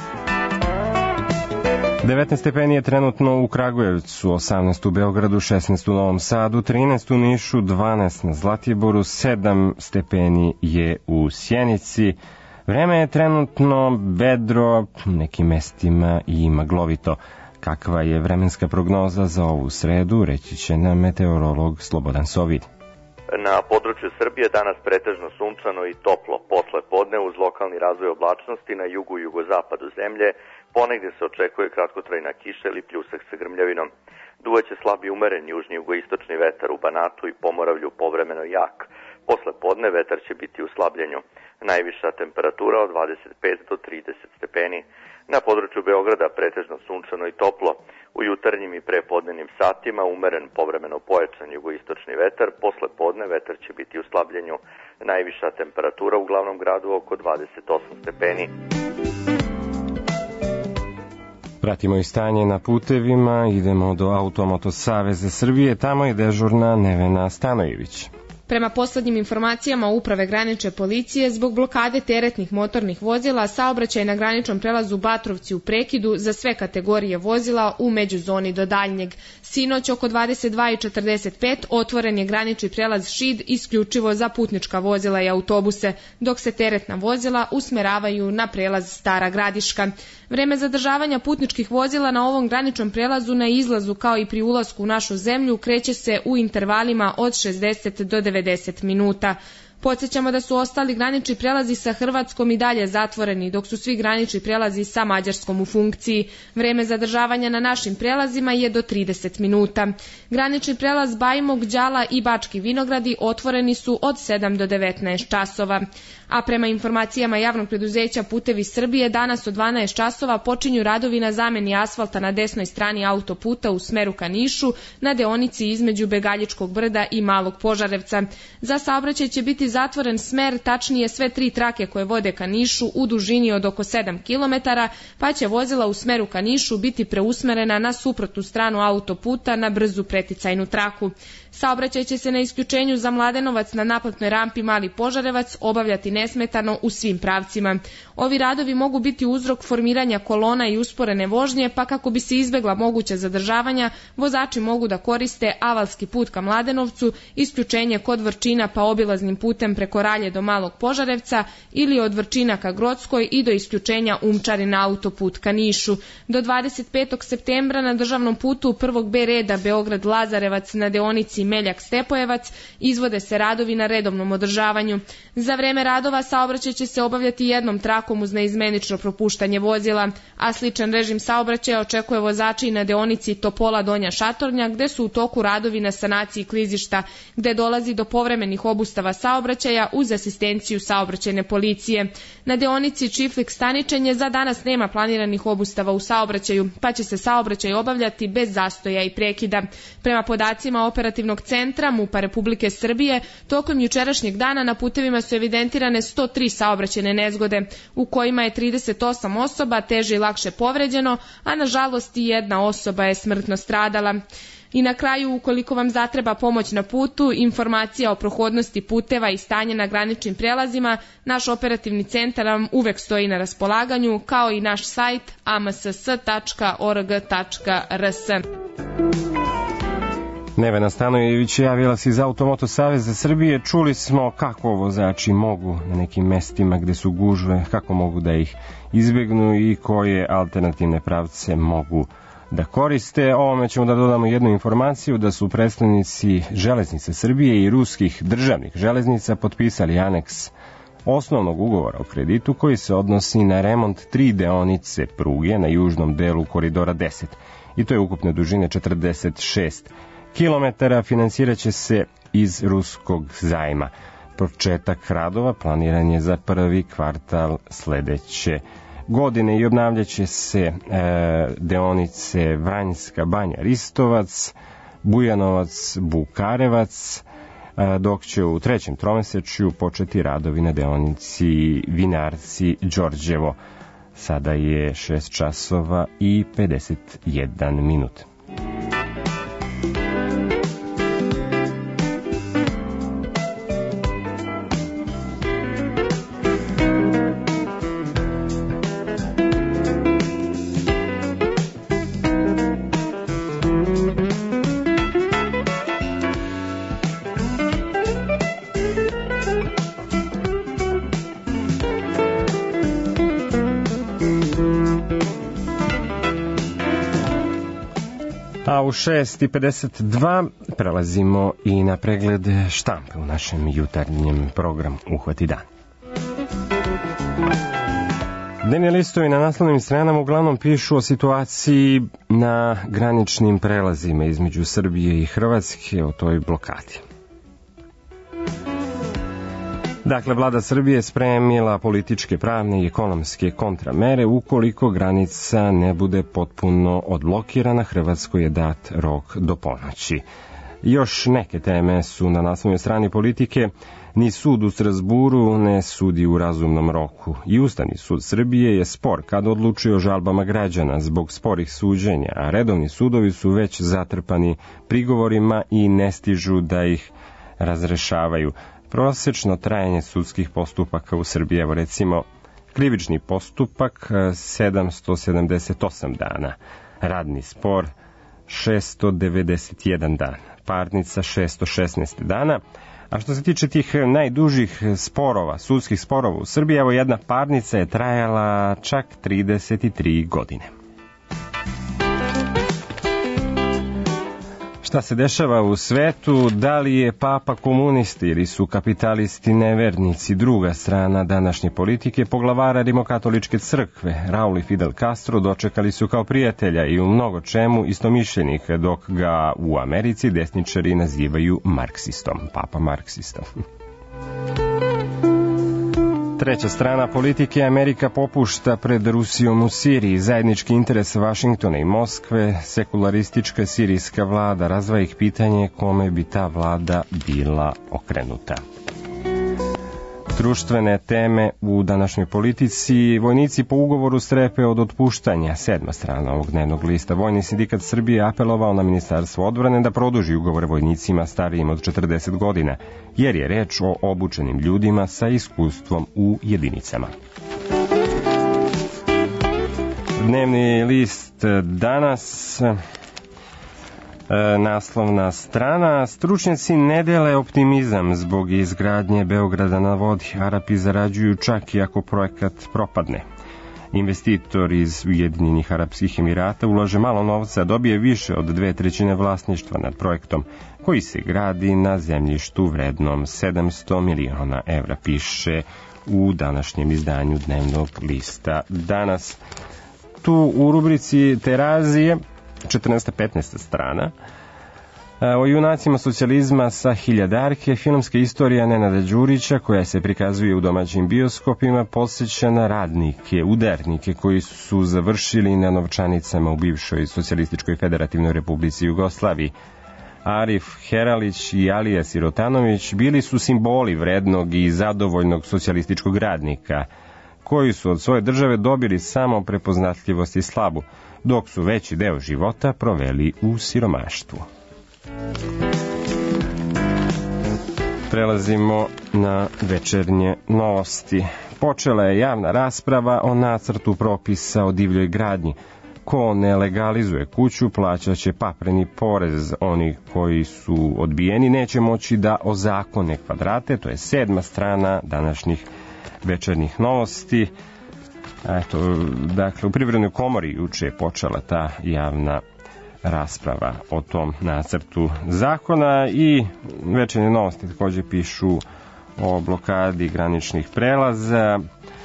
19 stepeni je trenutno u Kragujevcu, 18 u Beogradu, 16 u Novom Sadu, 13 u Nišu, 12 na Zlatiboru, 7 stepeni je u Sjenici. Vreme je trenutno vedro, nekim mestima i maglovito. Kakva je vremenska prognoza za ovu sredu, reći će nam meteorolog Slobodan Sovid. Na području Srbije danas pretežno sunčano i toplo. Posle podne uz lokalni razvoj oblačnosti na jugu i jugozapadu zemlje ponegdje se očekuje kratkotrajna kiša ili pljusak sa grmljavinom. Duvaće slab i umeren južni jugoistočni vetar u Banatu i Pomoravlju povremeno jak. Posle podne vetar će biti u slabljenju. Najviša temperatura od 25 do 30 stepeni. Na području Beograda pretežno sunčano i toplo. U jutarnjim i prepodnevnim satima umeren povremeno pojačan jugoistočni vetar. Posle podne vetar će biti u slabljenju. Najviša temperatura u glavnom gradu oko 28 stepeni. Pratimo i stanje na putevima, idemo do Automoto Saveza Srbije, tamo je dežurna Nevena Stanojević. Prema poslednjim informacijama Uprave granične policije, zbog blokade teretnih motornih vozila, saobraćaj na graničnom prelazu Batrovci u prekidu za sve kategorije vozila u međuzoni do daljnjeg. Sinoć oko 22:45 otvoren je granični prelaz Šid isključivo za putnička vozila i autobuse, dok se teretna vozila usmeravaju na prelaz Stara Gradiška. Vreme zadržavanja putničkih vozila na ovom graničnom prelazu na izlazu kao i pri ulasku u našu zemlju kreće se u intervalima od 60 do 90 minuta. Podsjećamo da su ostali granični prelazi sa Hrvatskom i dalje zatvoreni, dok su svi granični prelazi sa Mađarskom u funkciji. Vreme zadržavanja na našim prelazima je do 30 minuta. Granični prelaz Bajmog, Đala i Bački Vinogradi otvoreni su od 7 do 19 časova. A prema informacijama javnog preduzeća Putevi Srbije, danas od 12 časova počinju radovi na zameni asfalta na desnoj strani autoputa u smeru ka Nišu, na deonici između Begaljičkog brda i Malog Požarevca. Za saobraćaj će biti zatvoren smer, tačnije sve 3 trake koje vode ka Nišu u dužini od oko 7 km, pa će vozila u smeru ka Nišu biti preusmerena na suprotnu stranu autoputa na brzu preticajnu traku. Saobraćaj će se na isključenju za Mladenovac na naplatnoj rampi Mali Požarevac obavljati nesmetano u svim pravcima. Ovi radovi mogu biti uzrok formiranja kolona i usporene vožnje, pa kako bi se izbegla moguća zadržavanja, vozači mogu da koriste avalski put ka Mladenovcu, isključenje kod Vrčina pa obilaznim putem preko Ralje do Malog Požarevca ili od Vrčina ka Grockoj i do isključenja Umčari na autoput ka Nišu. Do 25. septembra na državnom putu 1. B reda Beograd-Lazarevac na deonici Meljak-Stepojevac izvode se radovi na redovnom održavanju. Za vreme radova saobraćaj će se obavljati jednom trakom uz neizmenično propuštanje vozila, a sličan režim saobraćaja očekuje vozači i na deonici Topola Donja Šatornja, gde su u toku radovi na sanaciji klizišta, gde dolazi do povremenih obustava saobraćaja uz asistenciju saobraćajne policije. Na deonici Čiflik Staničenje za danas nema planiranih obustava u saobraćaju, pa će se saobraćaj obavljati bez zastoja i prekida. Prema podacima operativnog centra MUP-a Republike Srbije, tokom jučerašnjeg dana na putevima su evidentirane 103 saobraćajne nezgode, u kojima je 38 osoba teže i lakše povređeno, a nažalost i jedna osoba je smrtno stradala. I na kraju, ukoliko vam zatreba pomoć na putu, informacija o prohodnosti puteva i stanje na graničnim prelazima, naš operativni centar vam uvek stoji na raspolaganju, kao i naš sajt amss.org.rs. Nevena Stanojević javila se iz Automoto Saveza Srbije. Čuli smo kako vozači mogu na nekim mestima gde su gužve, kako mogu da ih izbegnu i koje alternativne pravce mogu da koriste. Ovome ćemo da dodamo jednu informaciju da su predstavnici Železnice Srbije i ruskih državnih železnica potpisali aneks osnovnog ugovora o kreditu koji se odnosi na remont 3 deonice pruge na južnom delu koridora 10 i to je ukupne dužine 46 kilometara, financirat će se iz ruskog zajma. Početak radova planiran je za prvi kvartal sledeće godine i obnavljaće se deonice Vranjska Banja Ristovac, Bujanovac Bukarevac, dok će u trećem tromesečju početi radovi na deonici Vinarci Đorđevo. Sada je 6 časova i 51 minut. A u 6:52 prelazimo i na pregled štampe u našem jutarnjem programu Uhvati dan. Dnevni listovi na naslovnim stranama uglavnom pišu o situaciji na graničnim prelazima između Srbije i Hrvatske, o toj blokadi. Dakle, vlada Srbije spremila političke, pravne i ekonomske kontramere ukoliko granica ne bude potpuno odblokirana. Hrvatskoj je dat rok do ponoći. Još neke teme su na naslovnoj strani Politike. Ni sud u Strasburu ne sudi u razumnom roku. I Ustavni sud Srbije je spor kad odlučuje o žalbama građana zbog sporih suđenja, a redovni sudovi su već zatrpani prigovorima i ne stižu da ih razrešavaju. Prosečno trajanje sudskih postupaka u Srbiji, evo recimo, krivični postupak 778 dana, radni spor 691 dan, parnica 616 dana, a što se tiče tih najdužih sporova, sudskih sporova u Srbiji, evo jedna parnica je trajala čak 33 godine. Šta se dešava u svetu, da li je papa komunisti ili su kapitalisti nevernici? Druga strana današnje politike, poglavara rimokatoličke crkve, Raul i Fidel Castro, dočekali su kao prijatelja i u mnogo čemu istomišljenika, dok ga u Americi desničari nazivaju marksistom, papa marksistom. Treća strana politike, Amerika popušta pred Rusijom u Siriji, zajednički interes Vašingtona i Moskve, sekularistička sirijska vlada, razvaja ih pitanje kome bi ta vlada bila okrenuta. Društvene teme u današnjoj politici, vojnici po ugovoru strepe od otpuštanja, 7. strana ovog dnevnog lista. Vojni sindikat Srbije apelovao na Ministarstvo odbrane da produži ugovore vojnicima starijim od 40 godina, jer je reč o obučenim ljudima sa iskustvom u jedinicama. Dnevni list danas, naslovna strana, stručnjaci ne dele optimizam zbog izgradnje Beograda na vodi. Arapi zarađuju čak i ako projekat propadne. Investitor iz Ujedinjenih Arapskih Emirata ulaže malo novca, dobije više od 2/3 vlasništva nad projektom, koji se gradi na zemljištu vrednom 700 miliona evra, piše u današnjem izdanju dnevnog lista danas. Tu u rubrici Terazije, 14-15 strana, o junacima socijalizma sa Hiljadarke, filmska istorija Nenada Đurića, koja se prikazuje u domaćim bioskopima, podsjeća na radnike, udarnike koji su završili na novčanicama u bivšoj socijalističkoj federativnoj republici Jugoslaviji. Arif Heralić i Alija Sirotanović bili su simboli vrednog i zadovoljnog socijalističkog radnika, koji su od svoje države dobili samo prepoznatljivost i slavu, dok su veći deo života proveli u siromaštvu. Prelazimo na večernje novosti. Počela je javna rasprava o nacrtu propisa o divljoj gradnji. Ko ne legalizuje kuću, plaćat će papreni porez. Oni koji su odbijeni neće moći da ozakone kvadrate. To je 7. strana današnjih večernjih novosti. Eto, dakle, u Privrednoj komori juče je počela ta javna rasprava o tom nacrtu zakona i večernje novosti također pišu o blokadi graničnih prelaza.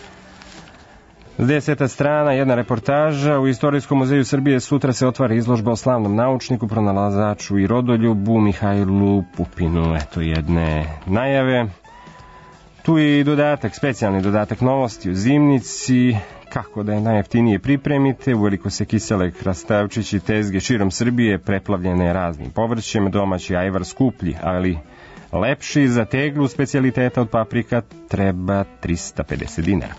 10. strana, jedna reportaža. U Istorijskom muzeju Srbije sutra se otvara izložba o slavnom naučniku, pronalazaču i rodoljubu Mihajlu Pupinu. Eto jedne najave. Tu je i dodatak, specijalni dodatak novosti o zimnici, kako da je najjeftinije pripremite. Uveliko se kisele krastavčići tezge širom Srbije preplavljene raznim povrćem, domaći ajvar skuplji, ali lepši. Za teglu specijaliteta od paprika treba 350 dinara.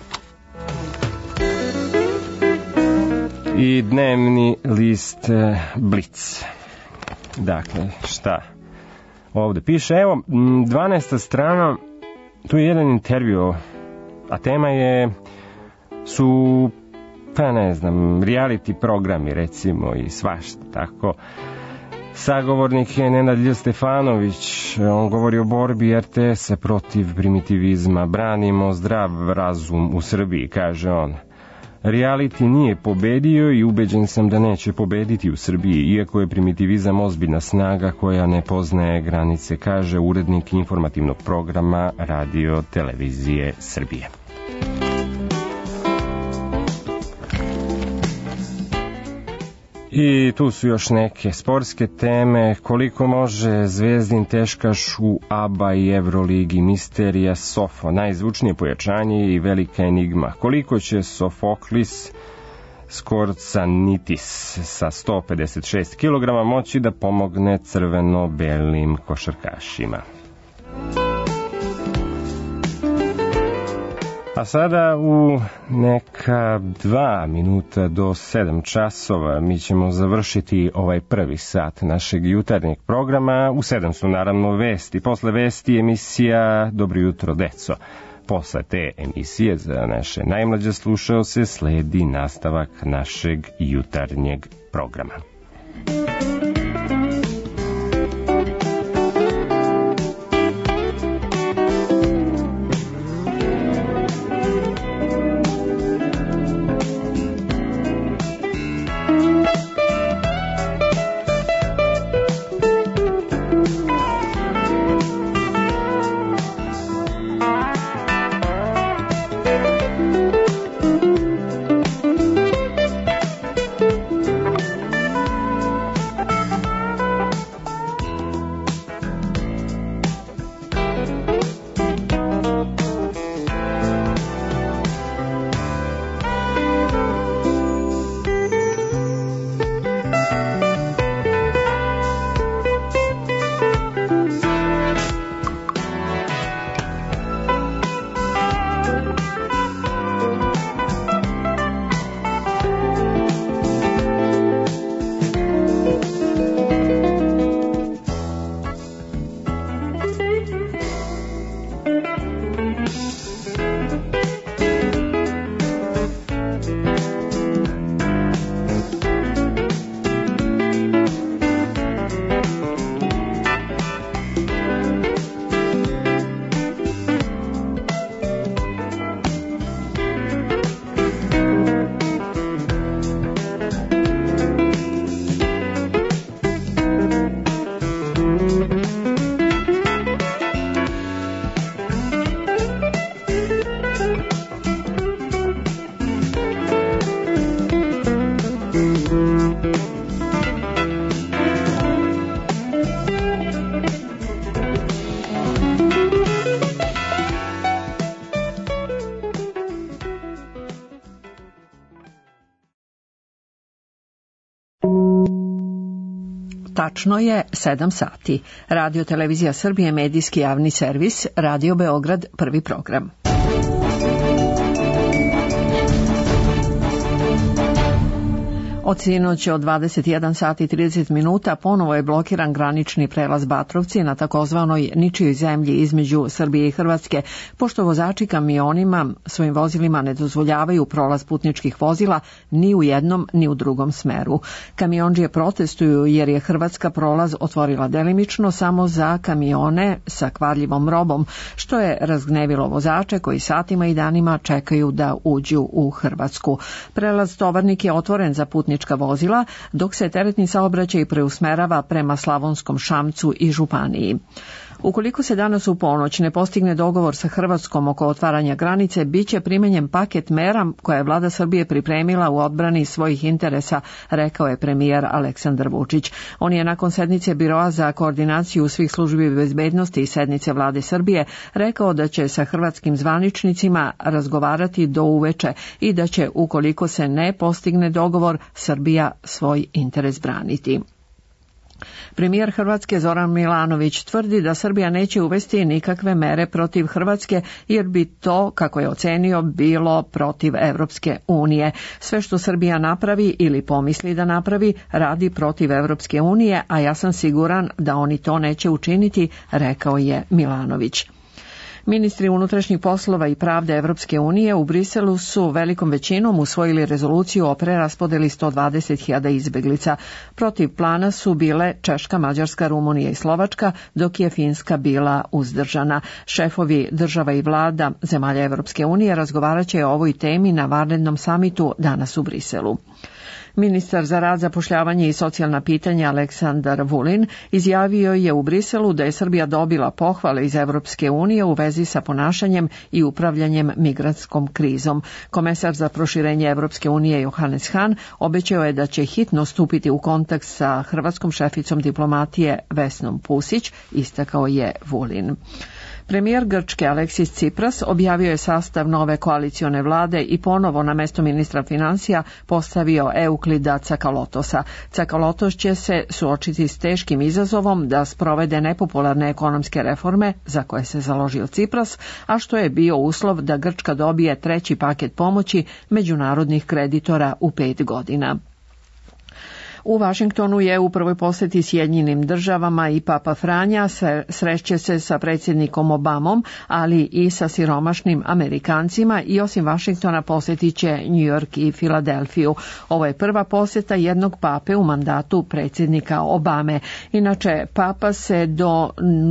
I dnevni list Blic. Dakle, šta ovde piše? Evo, 12. strana, tu je jedan intervju, a tema su, pa ne znam, reality programi, recimo, i svašta, tako. Sagovornik je Nenad Lj. Stefanović, on govori o borbi RTS-a protiv primitivizma, branimo zdrav razum u Srbiji, kaže on. Reality nije pobedio i ubeđen sam da neće pobediti u Srbiji, iako je primitivizam ozbiljna snaga koja ne poznaje granice, kaže urednik informativnog programa Radio Televizije Srbije. I tu su još neke sportske teme. Koliko može zvezdin teškaš u ABA i Euroligi, misterija Sofo, najzvučnije pojačanje i velika enigma. Koliko će Sofoklis Skorcanitis sa 156 kg moći da pomogne crveno-belim košarkašima? A sada u neka 2 minuta do 7 časova mi ćemo završiti ovaj prvi sat našeg jutarnjeg programa. U 7 su naravno vesti. Posle vesti emisija Dobro jutro, deco. Posle te emisije za naše najmlađe slušaoce sledi nastavak našeg jutarnjeg programa. Tačno je 7 sati. Radio Televizija Srbije, medijski javni servis, Radio Beograd, prvi program. Od sinoć od 21 sati 30 minuta ponovo je blokiran granični prelaz Batrovci na takozvanoj ničijoj zemlji između Srbije i Hrvatske, pošto vozači kamionima svojim vozilima ne dozvoljavaju prolaz putničkih vozila ni u jednom ni u drugom smeru. Kamiondžije protestuju jer je Hrvatska prolaz otvorila delimično samo za kamione sa kvarljivom robom, što je razgnevilo vozače koji satima i danima čekaju da uđu u Hrvatsku. Prelaz Tovarnik je otvoren za putnička vozila, dok se teretni saobraćaj preusmerava prema Slavonskom Šamcu i Županiji. Ukoliko se danas u ponoć ne postigne dogovor sa Hrvatskom oko otvaranja granice, biće primenjen paket mera koje je vlada Srbije pripremila u odbrani svojih interesa, rekao je premijer Aleksandar Vučić. On je nakon sednice Biroa za koordinaciju svih službi bezbednosti i sednice vlade Srbije rekao da će sa hrvatskim zvaničnicima razgovarati do uveče i da će, ukoliko se ne postigne dogovor, Srbija svoj interes braniti. Premijer Hrvatske Zoran Milanović tvrdi da Srbija neće uvesti nikakve mere protiv Hrvatske jer bi to, kako je ocenio, bilo protiv Evropske unije. Sve što Srbija napravi ili pomisli da napravi radi protiv Evropske unije, a ja sam siguran da oni to neće učiniti, rekao je Milanović. Ministri unutrašnjih poslova i pravde Evropske unije u Briselu su velikom većinom usvojili rezoluciju o preraspodeli 120.000 izbeglica. Protiv plana su bile Češka, Mađarska, Rumunija i Slovačka, dok je Finska bila uzdržana. Šefovi država i vlada zemalja Evropske unije razgovarat će o ovoj temi na vanrednom samitu danas u Briselu. Ministar za rad, zapošljavanje i socijalna pitanja Aleksandar Vulin izjavio je u Briselu da je Srbija dobila pohvale iz Evropske unije u vezi sa ponašanjem i upravljanjem migrantskom krizom. Komesar za proširenje Evropske unije Johannes Hahn obećao je da će hitno stupiti u kontakt sa hrvatskom šeficom diplomatije Vesnom Pusić, istakao je Vulin. Premijer Grčke Aleksis Tsipras objavio je sastav nove koalicione vlade i ponovo na mesto ministra financija postavio Euklida Cakalotosa. Cakalotos će se suočiti s teškim izazovom da sprovede nepopularne ekonomske reforme za koje se založio Tsipras, a što je bio uslov da Grčka dobije treći paket pomoći međunarodnih kreditora u 5 godina. U Vašingtonu je u prvoj posjeti Sjedinjenim državama i Papa Franja sreće se sa predsjednikom Obamom, ali i sa siromašnim Amerikancima i osim Vašingtona posjetit će New York i Filadelfiju. Ovo je prva posjeta jednog pape u mandatu predsjednika Obame. Inače, papa se do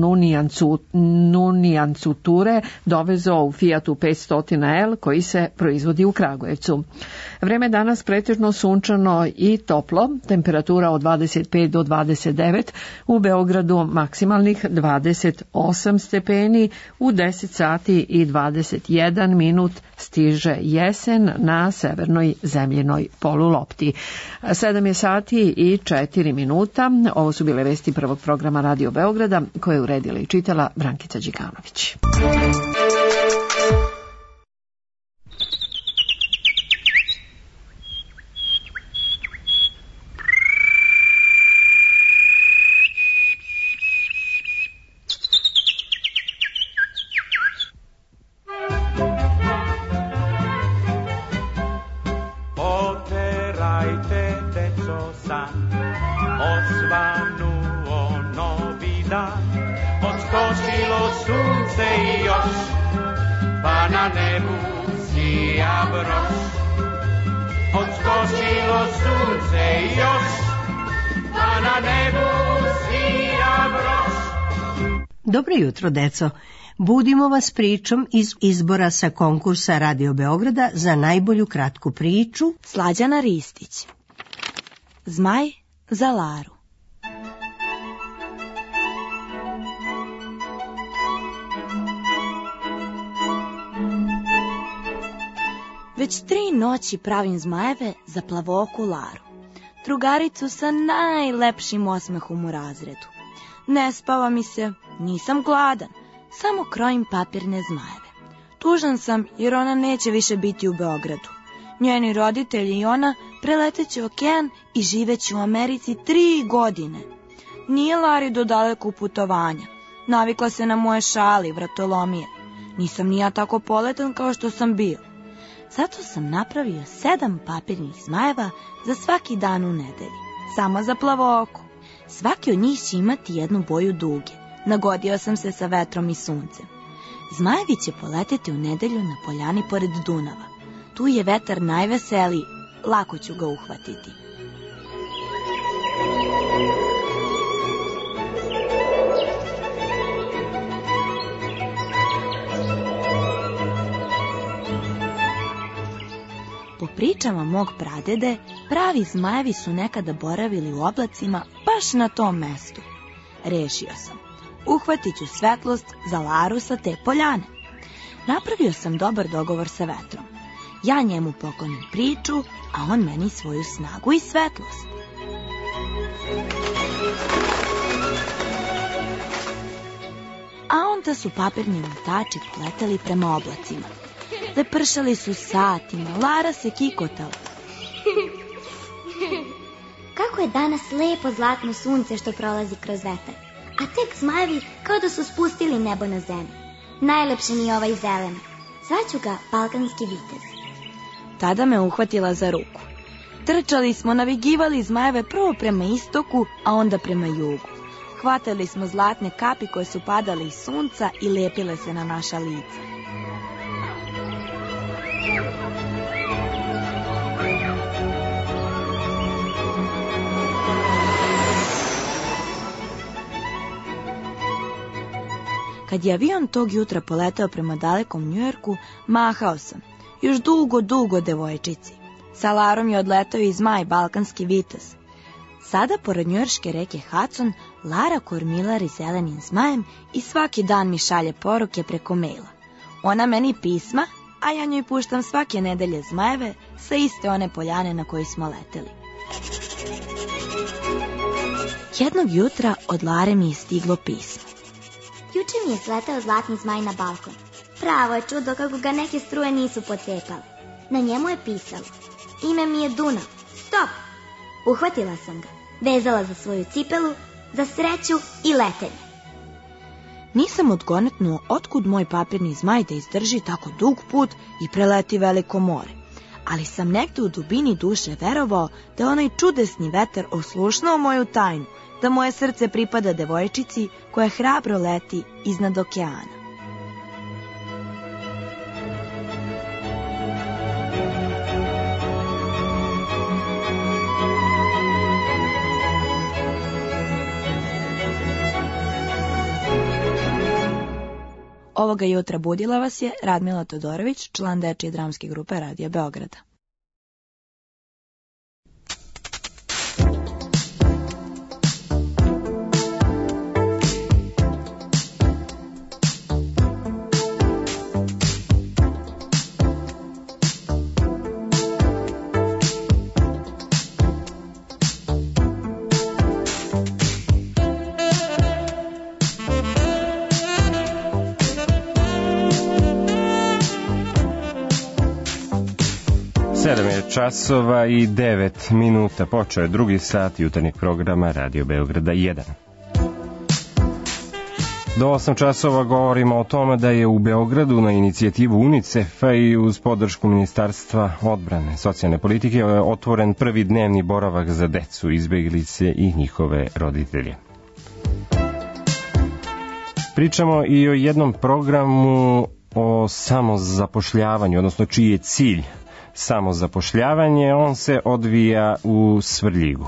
Nunijancuture dovezao u Fiatu 500L koji se proizvodi u Kragujevcu. Vreme danas pretežno sunčano i toplo, temperatura od 25 do 29, u Beogradu maksimalnih 28 stepeni, u 10 sati i 21 minut stiže jesen na severnoj zemljenoj polulopti. 7 je sati i 4 minuta, ovo su bile vesti prvog programa Radio Beograda koje je uredila i čitala Brankica Đikanović. Dobro jutro, deco. Budimo vas pričom iz izbora sa konkursa Radio Beograda za najbolju kratku priču. Slađana Ristić. Zmaj za Laru. Već 3 noći pravim zmajeve za plavooku Laru. Drugaricu sa najlepšim osmehom u razredu. Ne spava mi se, nisam gladan, samo krojim papirne zmajeve. Tužan sam jer ona neće više biti u Beogradu. Njeni roditelji i ona preleteće okean i živeće u Americi 3 godine. Nije Lari do dalekog putovanja. Navikla se na moje šali, vratolomije. Nisam ni ja tako poletan kao što sam bio. Zato sam napravio 7 papirnih zmajeva za svaki dan u nedelji. Samo za plavooku. Svaki od njih će imati jednu boju duge. Nagodio sam se sa vetrom i suncem. Zmajevi će poleteti u nedelju na poljani pored Dunava. Tu je vetar najveseliji, lako ću ga uhvatiti. Po pričama mog pradede, pravi zmajevi su nekada boravili u oblacima baš na tom mestu. Rešio sam. Uhvatit ću svetlost za Laru sa te poljane. Napravio sam dobar dogovor sa vetrom. Ja njemu poklonim priču, a on meni svoju snagu i svetlost. A onda su papirni letači poletali prema oblacima. Lepršali su satima, Lara se kikotala. Kako je danas lepo zlatno sunce što prolazi kroz vetar, a tek zmajevi kao da su spustili nebo na zemlju. Najlepši mi je ovaj zelen. Zvaću ga balkanski vitez. Tada me uhvatila za ruku. Trčali smo, navigivali zmajeve prvo prema istoku, a onda prema jugu. Hvatali smo zlatne kapi koje su padale iz sunca i lepile se na naša lica. Kad je avion tog jutra poletao prema dalekom Njujorku, mahao sam, još dugo devojčici. Sa Larom je odletao i zmaj, balkanski vitez. Sada, pored njujorške reke Hudson, Lara kormilari zelenim zmajem i svaki dan mi šalje poruke preko maila. Ona meni pisma, a ja njoj puštam svake nedelje zmajeve sa iste one poljane na kojoj smo leteli. Jednog jutra od Lare mi je stiglo pismo. Juče mi je sletao zlatni zmaj na balkon. Pravo je čudo kako ga neke struje nisu pocepale. Na njemu je pisalo: ime mi je Dunav. Stop! Uhvatila sam ga, vezala za svoju cipelu, za sreću i letenje. Nisam odgonetnuo otkud moj papirni zmaj da izdrži tako dug put i preleti veliko more, ali sam negde u dubini duše verovao da je onaj čudesni vetar oslušnuo moju tajnu, da moje srce pripada devojčici koja hrabro leti iznad okeana. Ovoga jutra budila vas je Radmila Todorović, član dečije dramske grupe Radija Beograda. Časova i 9 minuta. Počeo je drugi sat jutarnjeg programa Radio Beograda 1. Do 8 časova govorimo o tome da je u Beogradu na inicijativu UNICEF-a i uz podršku Ministarstva odbrane socijalne politike otvoren prvi dnevni boravak za decu, izbeglice i njihove roditelje. Pričamo i o jednom programu o samozapošljavanju, odnosno čiji je cilj samozapošljavanje. On se odvija u Svrljigu.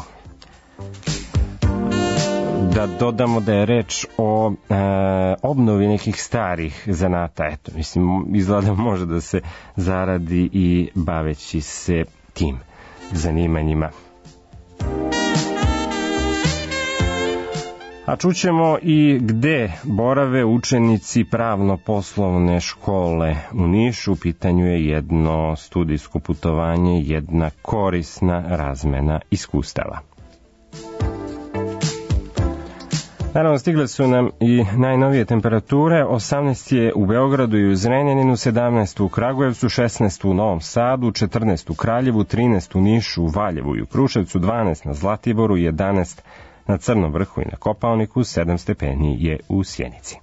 Da dodamo da je reč o obnovi nekih starih zanata. Eto, mislim, izgleda može da se zaradi i baveći se tim zanimanjima. A čućemo i gde borave učenici pravno-poslovne škole u Nišu. U pitanju je jedno studijsko putovanje, jedna korisna razmena iskustava. Naravno, stigle su nam i najnovije temperature. 18 je u Beogradu i u Zrenjaninu, 17 u Kragujevcu, 16 u Novom Sadu, 14 u Kraljevu, 13 u Nišu, u Valjevu i u Kruševcu, 12 na Zlatiboru, 11 na Crnom Vrhu i na Kopaoniku, 7 stepeni je u Sjenici.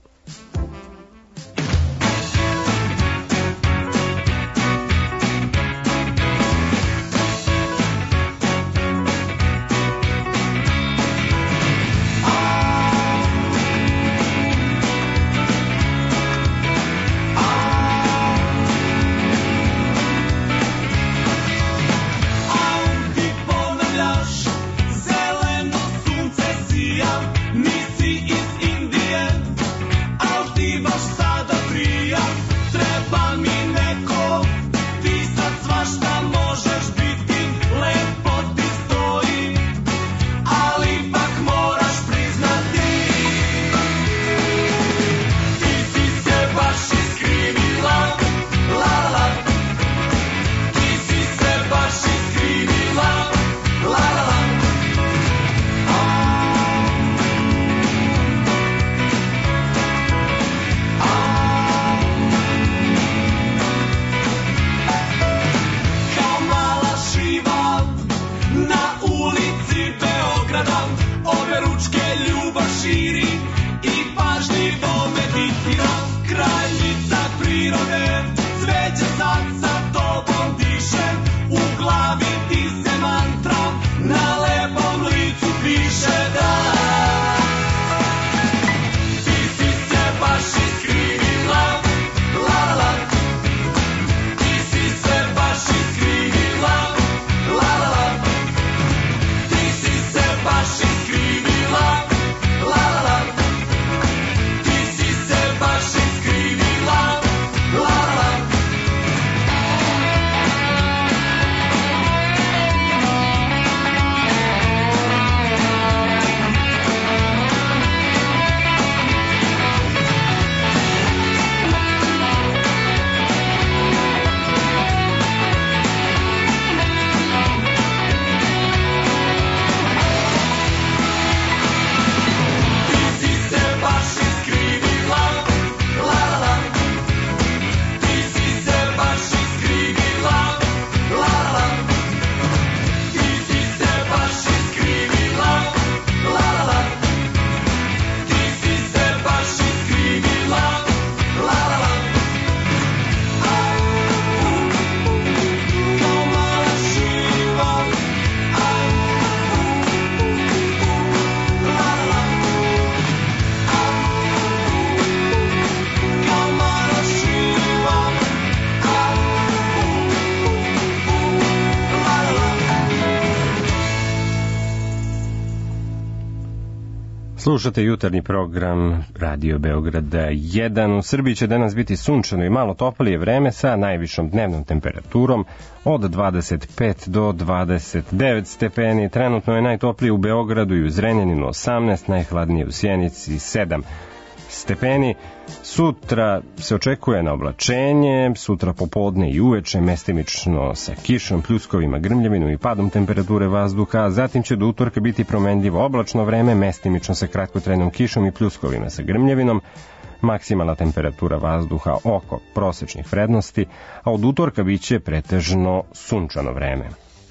Slušate jutarnji program Radio Beograda 1. U Srbiji će danas biti sunčano i malo toplije vreme sa najvišom dnevnom temperaturom od 25 do 29 stepeni. Trenutno je najtoplije u Beogradu i u Zrenjaninu 18, najhladnije u Sjenici 7 stepeni. Sutra se očekuje na oblačenje, sutra popodne i uveče mestimično sa kišom, pljuskovima, grmljavinom i padom temperature vazduha. Zatim će do utorka biti promenljivo oblačno vreme, mestimično sa kratkotrajnom kišom i pljuskovima sa grmljavinom. Maksimalna temperatura vazduha oko prosečnih vrednosti, a od utorka biće pretežno sunčano vreme.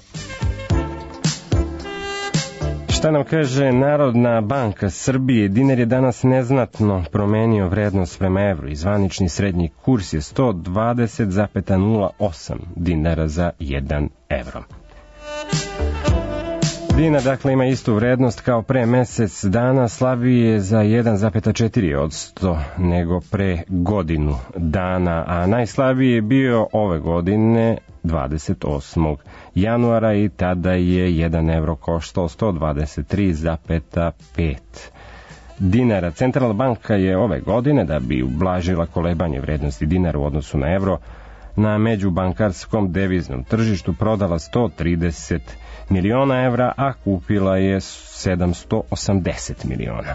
Šta nam kaže Narodna banka Srbije? Dinar je danas neznatno promenio vrednost prema evru i zvanični srednji kurs je 120,08 dinara za 1 evro. Dinar dakle ima istu vrednost kao pre mesec dana, slabije za 1,4% nego pre godinu dana, a najslabiji je bio ove godine 28. januara i tada je 1 evro koštao 123,5 dinara. Centralna banka je ove godine, da bi ublažila kolebanje vrednosti dinara u odnosu na evro, na međubankarskom deviznom tržištu prodala 130 miliona evra, a kupila je 780 miliona.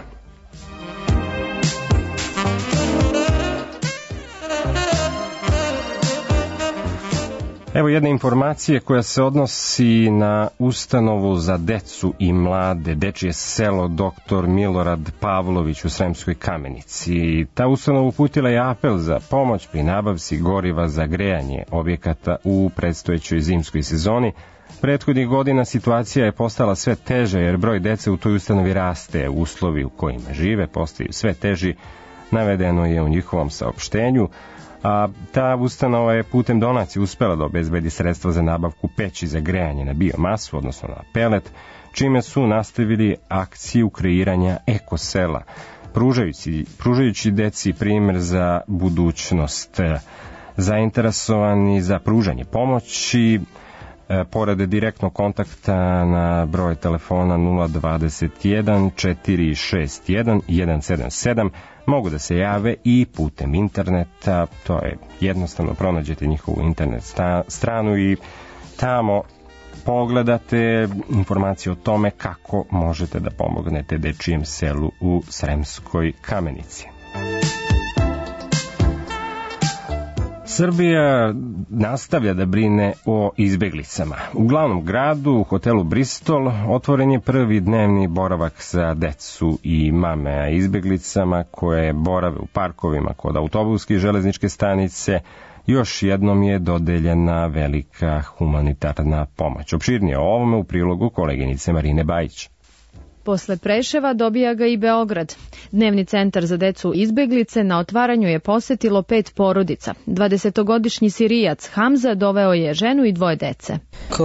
Evo jedne informacije koja se odnosi na ustanovu za decu i mlade, Dečije selo Dr. Milorad Pavlović u Sremskoj Kamenici. Ta ustanova uputila je apel za pomoć pri nabavci goriva za grejanje objekata u predstojećoj zimskoj sezoni. Prethodnih godina situacija je postala sve teža jer broj dece u toj ustanovi raste, uslovi u kojima žive postaju sve teži, navedeno je u njihovom saopštenju. A ta ustanova je putem donacije uspela da obezbedi sredstva za nabavku peći za grejanje na biomasu, odnosno na pelet, čime su nastavili akciju kreiranja ekosela, pružajući deci primjer za budućnost. Zainteresovani za pružanje pomoći, pored direktnog kontakta na broj telefona 021 461 177, mogu da se jave i putem interneta. To je jednostavno, pronađete njihovu internet stranu i tamo pogledate informacije o tome kako možete da pomognete dečijem selu u Sremskoj Kamenici. Srbija nastavlja da brine o izbeglicama. U glavnom gradu, u hotelu Bristol, otvoren je prvi dnevni boravak za decu i mame, a izbeglicama koje borave u parkovima kod autobuske i železničke stanice još jednom je dodeljena velika humanitarna pomoć. Opširnije o ovome u prilogu koleginice Marine Bajić. Posle Preševa dobija ga i Beograd. Dnevni centar za decu izbeglice na otvaranju je posetilo 5 porodica. 20-godišnji Sirijac Hamza doveo je ženu i 2 dece.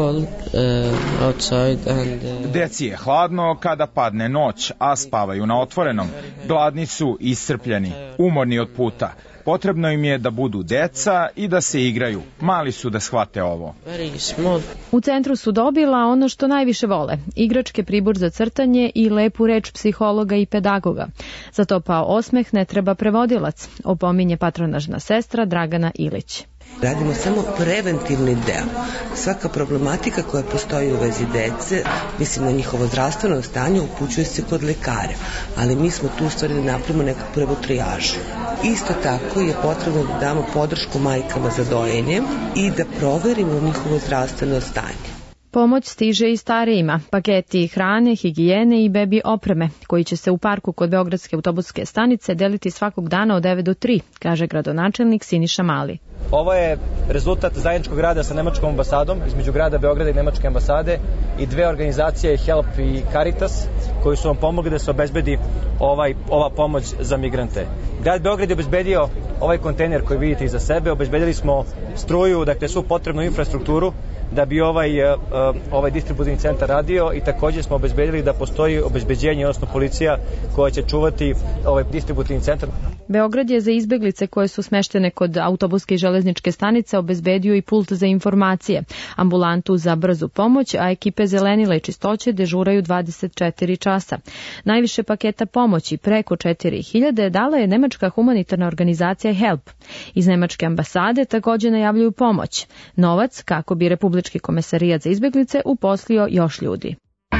Deci je hladno kada padne noć, a spavaju na otvorenom. Gladni su, iscrpljeni, umorni od puta. Potrebno im je da budu deca i da se igraju. Mali su da shvate ovo. U centru su dobila ono što najviše vole, igračke, pribor za crtanje i lepu reč psihologa i pedagoga. Za topao osmeh ne treba prevodilac, opominje patronažna sestra Dragana Ilić. Radimo samo preventivni deo. Svaka problematika koja postoji u vezi dece, mislim na njihovo zdravstveno stanje, upućuje se kod lekara, ali mi smo tu u stvari da napravimo neku prvu trijažu. Isto tako je potrebno da damo podršku majkama za dojenje i da proverimo njihovo zdravstveno stanje. Pomoć stiže i starijima, paketi hrane, higijene i bebi opreme, koji će se u parku kod Beogradske autobuske stanice deliti svakog dana od 9 do 3, kaže gradonačelnik Siniša Mali. Ovo je rezultat zajedničkog rada sa Nemačkom ambasadom, između grada Beograda i Nemačke ambasade i 2 organizacije HELP i Caritas, koji su vam pomogli da se obezbedi ova pomoć za migrante. Grad Beograd je obezbedio ovaj kontejner koji vidite iza sebe, obezbedili smo struju, dakle svu potrebnu infrastrukturu da bi ovaj distributivni centar radio, i takođe smo obezbedili da postoji obezbeđenje, odnosno policija koja će čuvati ovaj distributivni centar. Beograd je za izbeglice koje su smeštene kod autobuske i železničke stanice obezbedio i pult za informacije, ambulantu za brzu pomoć, a ekipe zelenila i čistoće dežuraju 24 časa. Najviše paketa pomoći, preko 4000, dala je nemačka humanitarna organizacija HELP. Iz nemačke ambasade takođe najavljuju pomoć. Novac kako bi Republički komesarijat za izbeglice uposlio još ljudi.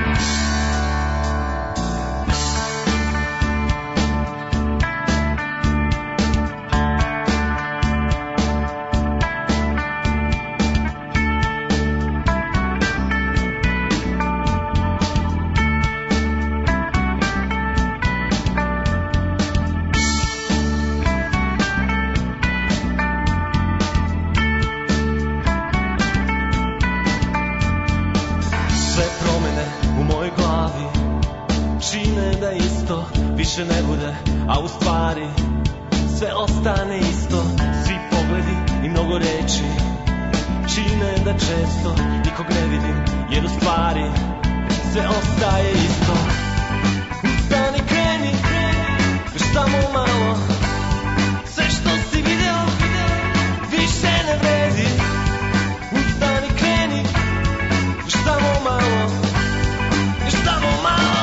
Više ne bude, a u stvari sve ostane isto. Svi pogledi i mnogo reči čine da često nikog ne vidim, jer u stvari sve ostaje isto. Ustani, kreni, još samo malo. Sve što si video više ne vredi. Ustani, kreni, još samo malo. Još samo malo.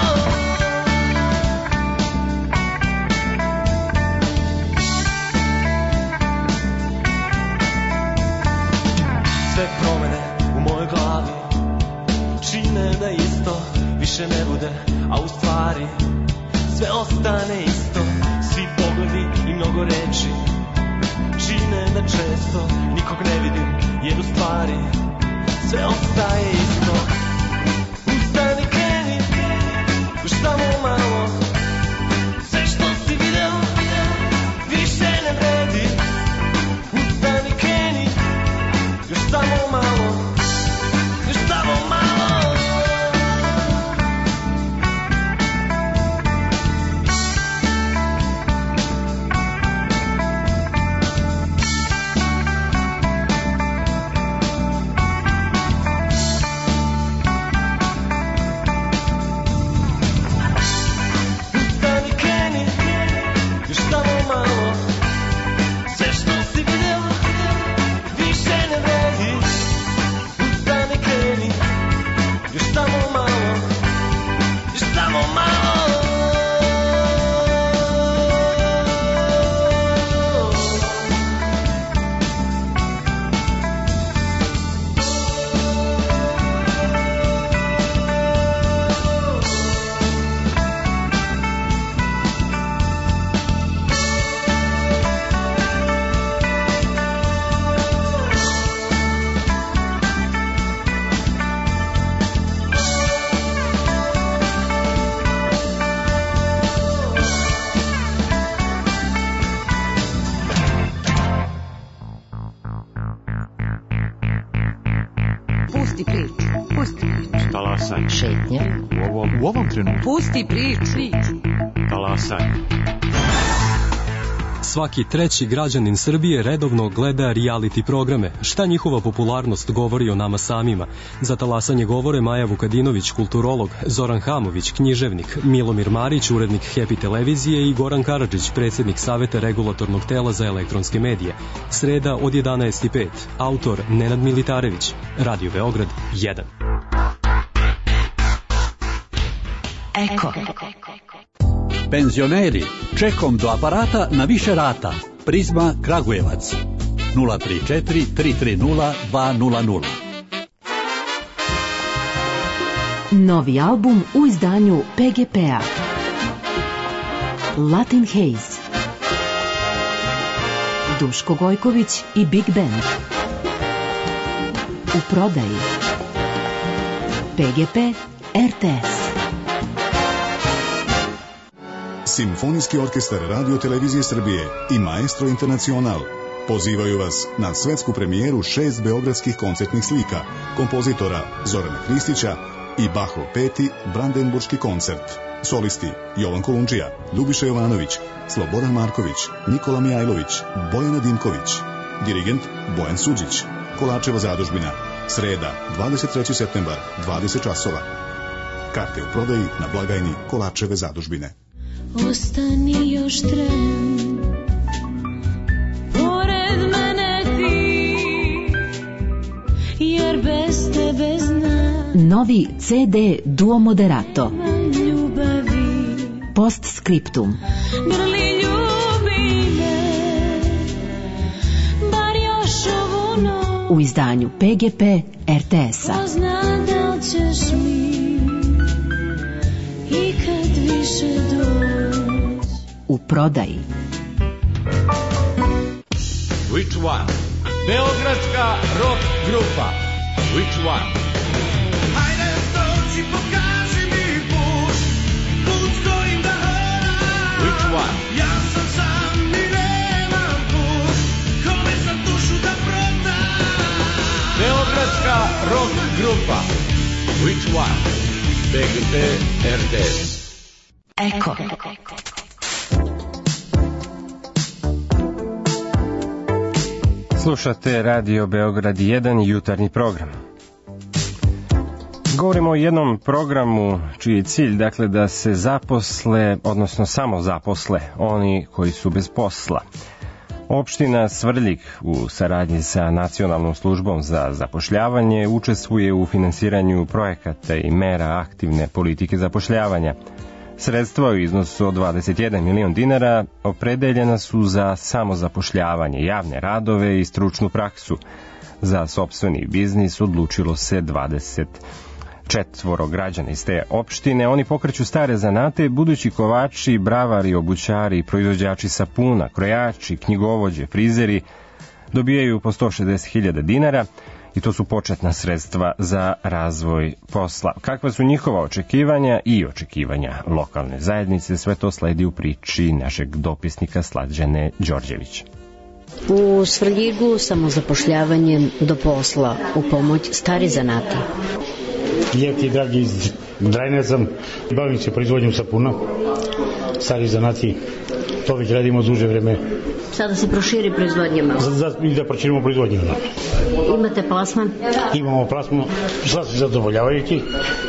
Sve promene u mojoj glavi čine da isto više ne bude, a u stvari sve ostane isto. Svi pogledi i mnogo reči čine da često nikog ne vidim, jer u stvari sve ostaje isto. Ustani, kreni, još samo malo. Sve što si video više ne vredi. Ustani, kreni, još samo malo, još samo malo. Ustani, kreni, još samo malo. Sve što si video više ne vredi. Ustani, kreni, još samo malo, još samo malo. Pusti priču. Pusti priču. Talasaj. Šetnja. U ovom trenutku. Pusti priču. Talasaj. Svaki treći građanin Srbije redovno gleda reality programe. Šta njihova popularnost govori o nama samima? Za talasanje govore Maja Vukadinović, kulturolog, Zoran Hamović, književnik, Milomir Marić, urednik Happy televizije i Goran Karadžić, predsjednik Saveta regulatornog tela za elektronske medije. Sreda od 11:05. Autor Nenad Militarević. Radio Beograd 1. Eko. Penzioneri, čekom do aparata na više rata. Prizma Kragujevac 034 330 200. Novi album u izdanju PGP-a. Latin Haze. Duško Gojković i Big Band. U prodaji. PGP RTS. Simfonijski orkestar Radio Televizije Srbije i Maestro Internacional pozivaju vas na svetsku premijeru 6 beogradskih koncertnih slika kompozitora Zorana Hristića i Bachov 5. Brandenburški koncert. Solisti Jovan Kolundžija, Ljubiša Jovanović, Slobodan Marković, Nikola Mijajlović, Bojana Dimković. Dirigent Bojan Suđić. Kolačeva zadužbina. Sreda, 23. septembar, 20 časova. Karte u prodaji na blagajni Kolarčeve zadužbine. Ostani još tren, pored mene ti, jer bez tebe znam. Novi CD Duo Moderato. Ljubavi. Postscriptum. Grli ljubi me, bar još ovu noć. U izdanju PGP RTS-a. Ko zna da li ćeš mi ikad više doći. U prodaji. Which one? Beogradska rock grupa. Which one? Hajde dođi, pokaži mi put, put kojim da hodam. Which one? Ja sam sam i nemam put, kome sam dušu da prodam. Beogradska rock grupa. Which one? BGP RTS. Eko. Slušate Radio Beograd 1, jutarnji program. Govorimo o jednom programu čiji je cilj, dakle, da se zaposle, odnosno samo zaposle oni koji su bez posla. Opština Svrljig u saradnji sa Nacionalnom službom za zapošljavanje učestvuje u finansiranju projekata i mera aktivne politike zapošljavanja. Sredstva u iznosu od 21 milion dinara opredeljena su za samozapošljavanje, javne radove i stručnu praksu. Za sopstveni biznis odlučilo se 24 građana iz te opštine. Oni pokreću stare zanate, budući kovači, bravari, obućari, proizvođači sapuna, krojači, knjigovođe, frizeri dobijaju po 160.000 dinara i to su početna sredstva za razvoj posla. Kakva su njihova očekivanja i očekivanja lokalne zajednice, sve to sledi u priči našeg dopisnika Slađane Đorđevića. U Svrljigu samozapošljavanjem do posla u pomoć stari zanati. Jefti dragi iz Drajne sam, bavim se proizvodnjom sapuna, stari zanati, to već radimo duže vreme. Sada se proširi proizvodnjama. I da proširimo proizvodnju. Imate plasman? Imamo plasman, sasvim zadovoljavajući,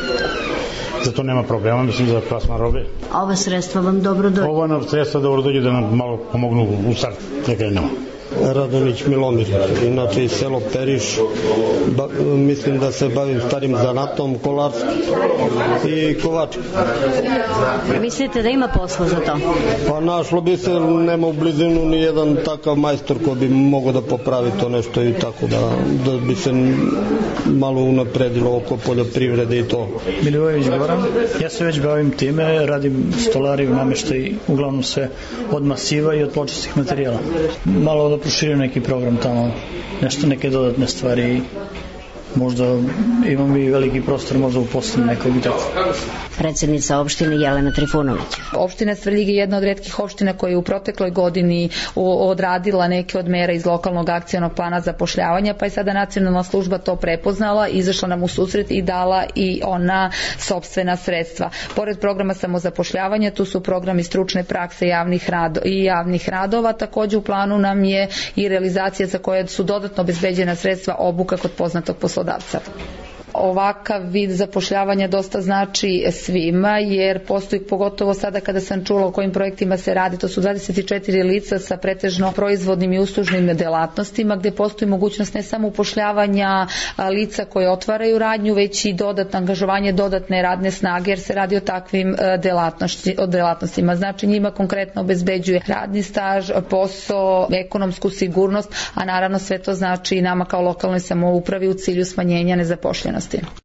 zato nema problema, mislim, za plasman robe. A ova sredstva vam dobro dođe? Ova nam sredstva dobro dođe da nam malo pomognu u start, da krenemo. Radonić Milomir, inače iz selo Periš, mislim da se bavim starim zanatom, kolarski i kovačem. Mislite da ima posla za to? Pa našlo bi se, nema u blizinu ni jedan takav majstor ko bi mogao da popravi to nešto i tako da bi se malo unapredilo oko poljoprivrede i to. Milivojević Goran, ja se već bavim time, radim stolariju, nameštaj, uglavnom sve od masiva i od pločastih materijala. Malo da proširim neki program tamo, nešto, neke dodatne stvari, možda imam i veliki prostor, možda uposlim nekog i tako. Predsjednica opštine Jelena Trifunović. Opština Svrljig je jedna od retkih opština koja je u protekloj godini odradila neke od mera iz lokalnog akcionog plana zapošljavanja, pa je sada Nacionalna služba to prepoznala, izašla nam u susret i dala i ona sopstvena sredstva. Pored programa samozapošljavanja, tu su programi stručne prakse i javnih radova, takođe u planu nam je i realizacija za koje su dodatno obezbeđena sredstva obuka kod poznatog poslodavca. Ovakav vid zapošljavanja dosta znači svima, jer postoji, pogotovo sada kada sam čula o kojim projektima se radi, to su 24 lica sa pretežno proizvodnim i uslužnim delatnostima, gde postoji mogućnost ne samo upošljavanja lica koje otvaraju radnju, već i dodatno angažovanje dodatne radne snage, jer se radi o takvim delatnostima. Znači njima konkretno obezbeđuje radni staž, posao, ekonomsku sigurnost, a naravno sve to znači i nama kao lokalnoj samoupravi u cilju smanjenja nezaposlenosti.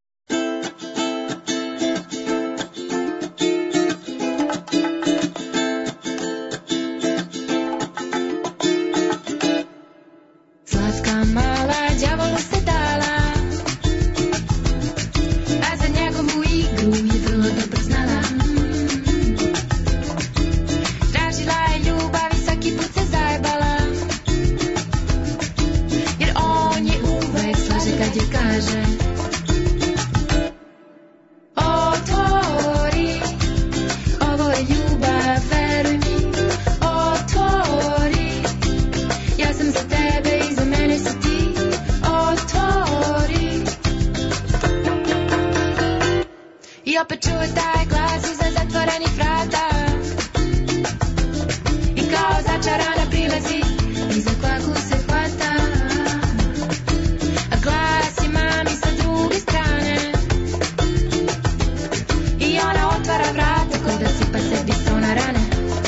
Slatka mala đavolu se dala, a za njegovu igru je vrlo dobro znala. Tražila je ljubav i svaki put se zajebala, jer on je uvek slaže kad je kaže. Otvori, opet čuje taj glas iza zatvorenih vrata i kao začarana prilazi i za kvaku se hvata, a glas je mami sa druge strane i ona otvara vrata ko da sipa sebi so na rane.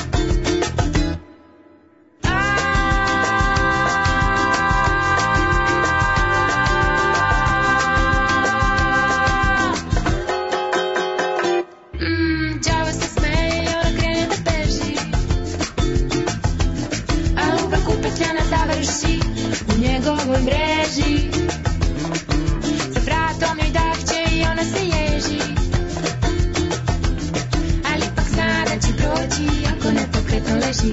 Đavo se smeje i ona krene da beži, a uvek upetljana završi u njegovoj mreži. Za vratom joj dahće i ona se ježi, ali ipak zna da će proći ako nepokretno leži.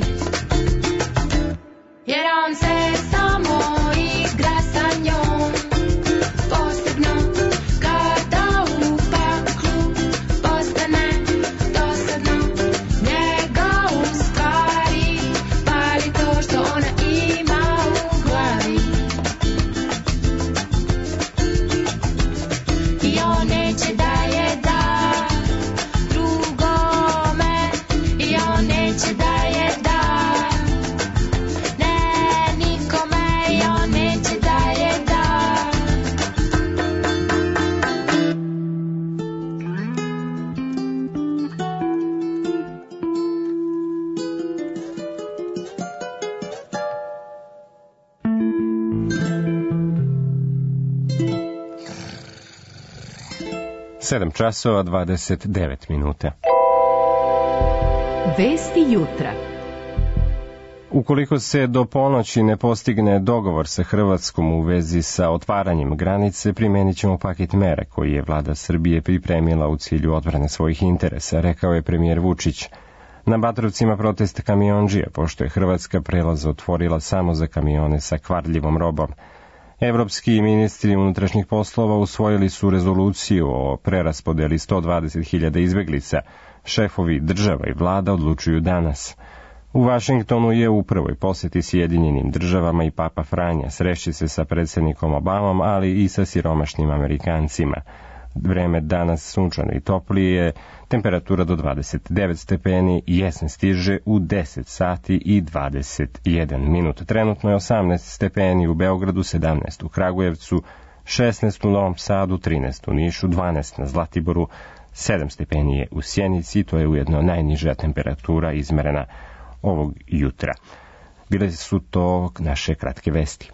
Jer on se samo igra sa njom, posebno kada u paklu postane dosadno. Njega u stvari pali to što ona ima u glavi i on neće da je da drugome, i on neće da je da ne nikome, i on neće da je da. Sedam časova 29 minuta. Vesti jutra. Ukoliko se do ponoći ne postigne dogovor sa Hrvatskom u vezi sa otvaranjem granice, primenit ćemo paket mera koji je vlada Srbije pripremila u cilju odbrane svojih interesa, rekao je premijer Vučić. Na Batrovcima protest kamiondžija, pošto je Hrvatska prelaz otvorila samo za kamione sa kvarljivom robom. Evropski ministri unutrašnjih poslova usvojili su rezoluciju o preraspodeli 120.000 izbeglica. Šefovi država i vlada odlučuju danas. U Vašingtonu je u prvoj poseti Sjedinjenim državama i Papa Franja. Srešće se sa predsjednikom Obamom, ali i sa siromašnim Amerikancima. Vreme danas sunčano i toplije, temperatura do 29 stepeni, jesen stiže u 10 sati i 21 minut. Trenutno je 18 stepeni u Beogradu, 17 u Kragujevcu, 16 u Novom Sadu, 13 u Nišu, 12 na Zlatiboru, 7 stepeni je u Sjenici, to je ujedno najniža temperatura izmerena ovog jutra. Bile su to naše kratke vesti.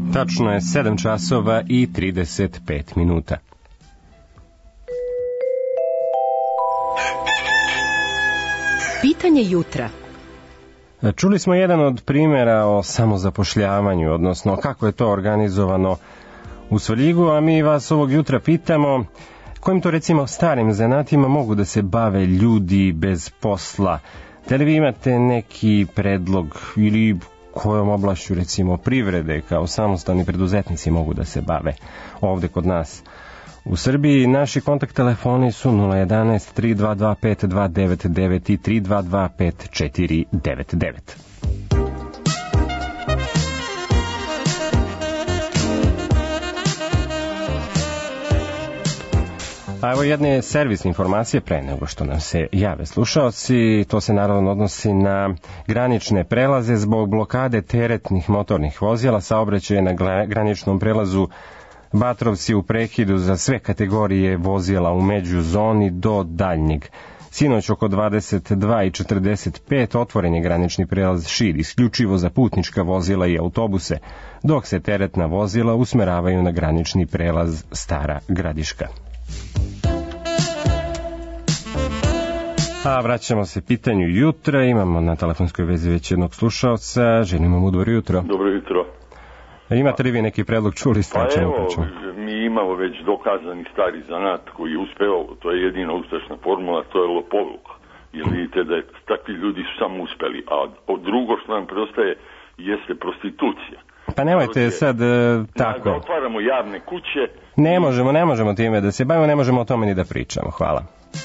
Tačno je 7 časova i 35 minuta. Pitanje jutra. Čuli smo jedan od primjera o samozapošljavanju, odnosno kako je to organizovano u Svrljigu, a mi vas ovog jutra pitamo kojim to recimo starim zanatima mogu da se bave ljudi bez posla. Da li vi imate neki predlog ili kojom oblašću recimo privrede kao samostalni preduzetnici mogu da se bave ovde kod nas u Srbiji? Naši kontakt telefoni su 011 322 5299 i 322 5499. A evo jedne servisne informacije pre nego što nam se jave slušaoci. To se naravno odnosi na granične prelaze zbog blokade teretnih motornih vozila. Saobraćaj na graničnom prelazu Batrovci u prekidu za sve kategorije vozila u međuzoni do daljnjeg. Sinoć oko 22:45 otvoren je granični prelaz Šid isključivo za putnička vozila i autobuse, dok se teretna vozila usmeravaju na granični prelaz Stara Gradiška. A vraćamo se pitanju jutra. Imamo na telefonskoj vezi već jednog slušalca. Želimo mu dobro jutro. Dobro jutro. Imate li vi neki predlog? Čuli ste? Pa evo, mi imamo već dokazani stari zanat koji je uspeo, to je jedina uspešna formula, to je lopovluk. Jer vidite da takvi ljudi su samo uspeli. A drugo što nam preostaje jeste prostitucija. Pa nemojte sad tako. Da otvaramo javne kuće. Ne možemo time da se bavimo, ne možemo o tome ni da pričamo. Hvala.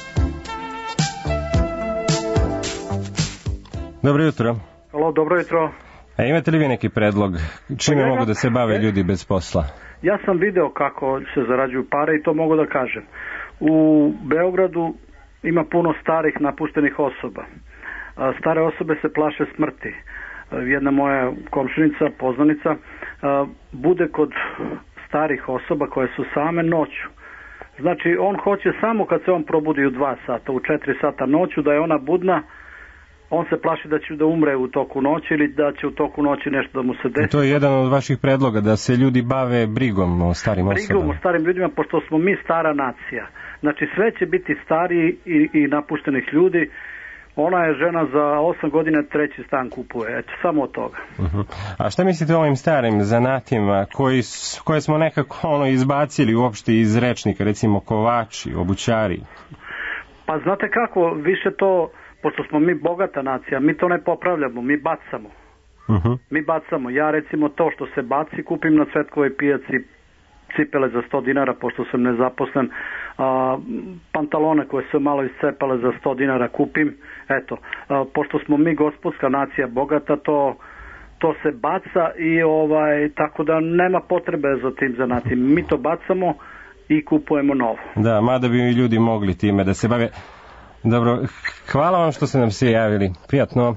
Dobro jutro. Halo, dobro jutro. A imate li vi neki predlog? Čime mogu da se bave ljudi bez posla? Ja sam video kako se zarađuju pare i to mogu da kažem. U Beogradu ima puno starih napuštenih osoba. Stare osobe se plaše smrti. Jedna moja komšinica, poznanica, bude kod starih osoba koje su same noću. Znači, on hoće samo kad se on probudi u 2 sata, u 4 sata noću, da je ona budna. On se plaši da će da umre u toku noći ili da će u toku noći nešto da mu se desi. To je jedan od vaših predloga, da se ljudi bave brigom o starim osobama. Brigom o starim ljudima, pošto smo mi stara nacija. Znači sve će biti stariji i napuštenih ljudi. Ona je žena za 8 godina 3. stan kupuje. Eto, samo od toga. A šta mislite o ovim starim zanatima koje smo nekako izbacili uopšte iz rečnika, recimo kovači, obućari? Pa znate kako, više to... Pošto smo mi bogata nacija, mi to ne popravljamo, mi bacamo. Mi bacamo. Ja recimo to što se baci, kupim na Cvetkovoj pijaci cipele za 100 dinara, pošto sam nezaposlen. Pantalone koje su malo iscepale za 100 dinara kupim. Eto, pošto smo mi gospodska nacija bogata, to se baca i tako da nema potrebe za tim zanatim. Mi to bacamo i kupujemo novo. Da, mada bi ljudi mogli time da se bave... Dobro, hvala vam što ste nam se javili. Prijatno.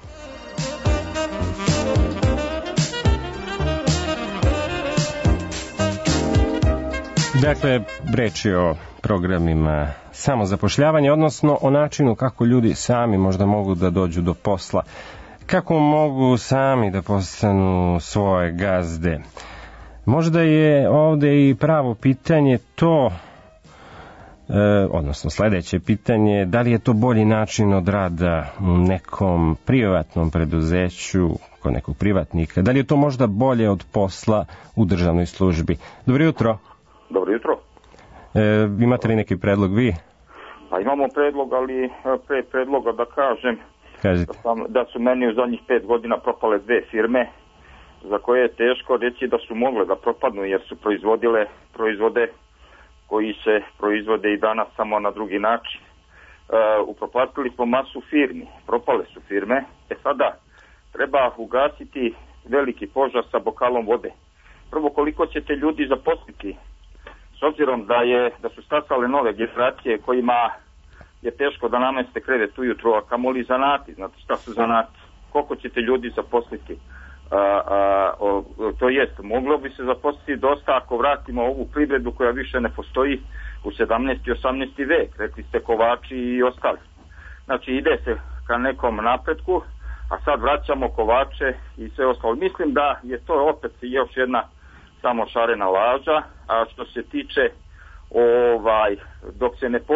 Dakle, reč je o programima samozapošljavanja, odnosno o načinu kako ljudi sami možda mogu da dođu do posla. Kako mogu sami da postanu svoje gazde. Možda je ovde i pravo pitanje to... odnosno sledeće pitanje, da li je to bolji način od rada u nekom privatnom preduzeću, kod nekog privatnika, da li je to možda bolje od posla u državnoj službi? Dobro jutro. Dobro jutro. Imate li neki predlog vi? Pa imamo predlog, ali pre predloga da kažem da su meni u zadnjih 5 godina propale 2 firme za koje je teško reći da su mogle da propadnu jer su proizvodile proizvode koji se proizvode i danas samo na drugi način. Upropastili smo masu firmi, propale su firme. Sada treba ugasiti veliki požar sa bokalom vode. Prvo, koliko ćete ljudi zaposliti? S obzirom da su stasale nove generacije kojima je teško da nameste krevet ujutro, a kamoli zanati. Znate šta su zanati? Koliko ćete ljudi zaposliti? To jest, moglo bi se zaposliti dosta ako vratimo ovu privredu koja više ne postoji u 17. i 18. vek, rekli ste kovači i ostali. Znači ide se ka nekom napretku, a sad vraćamo kovače i sve ostalo. Mislim da je to opet još jedna samo šarena laža, a što se tiče dok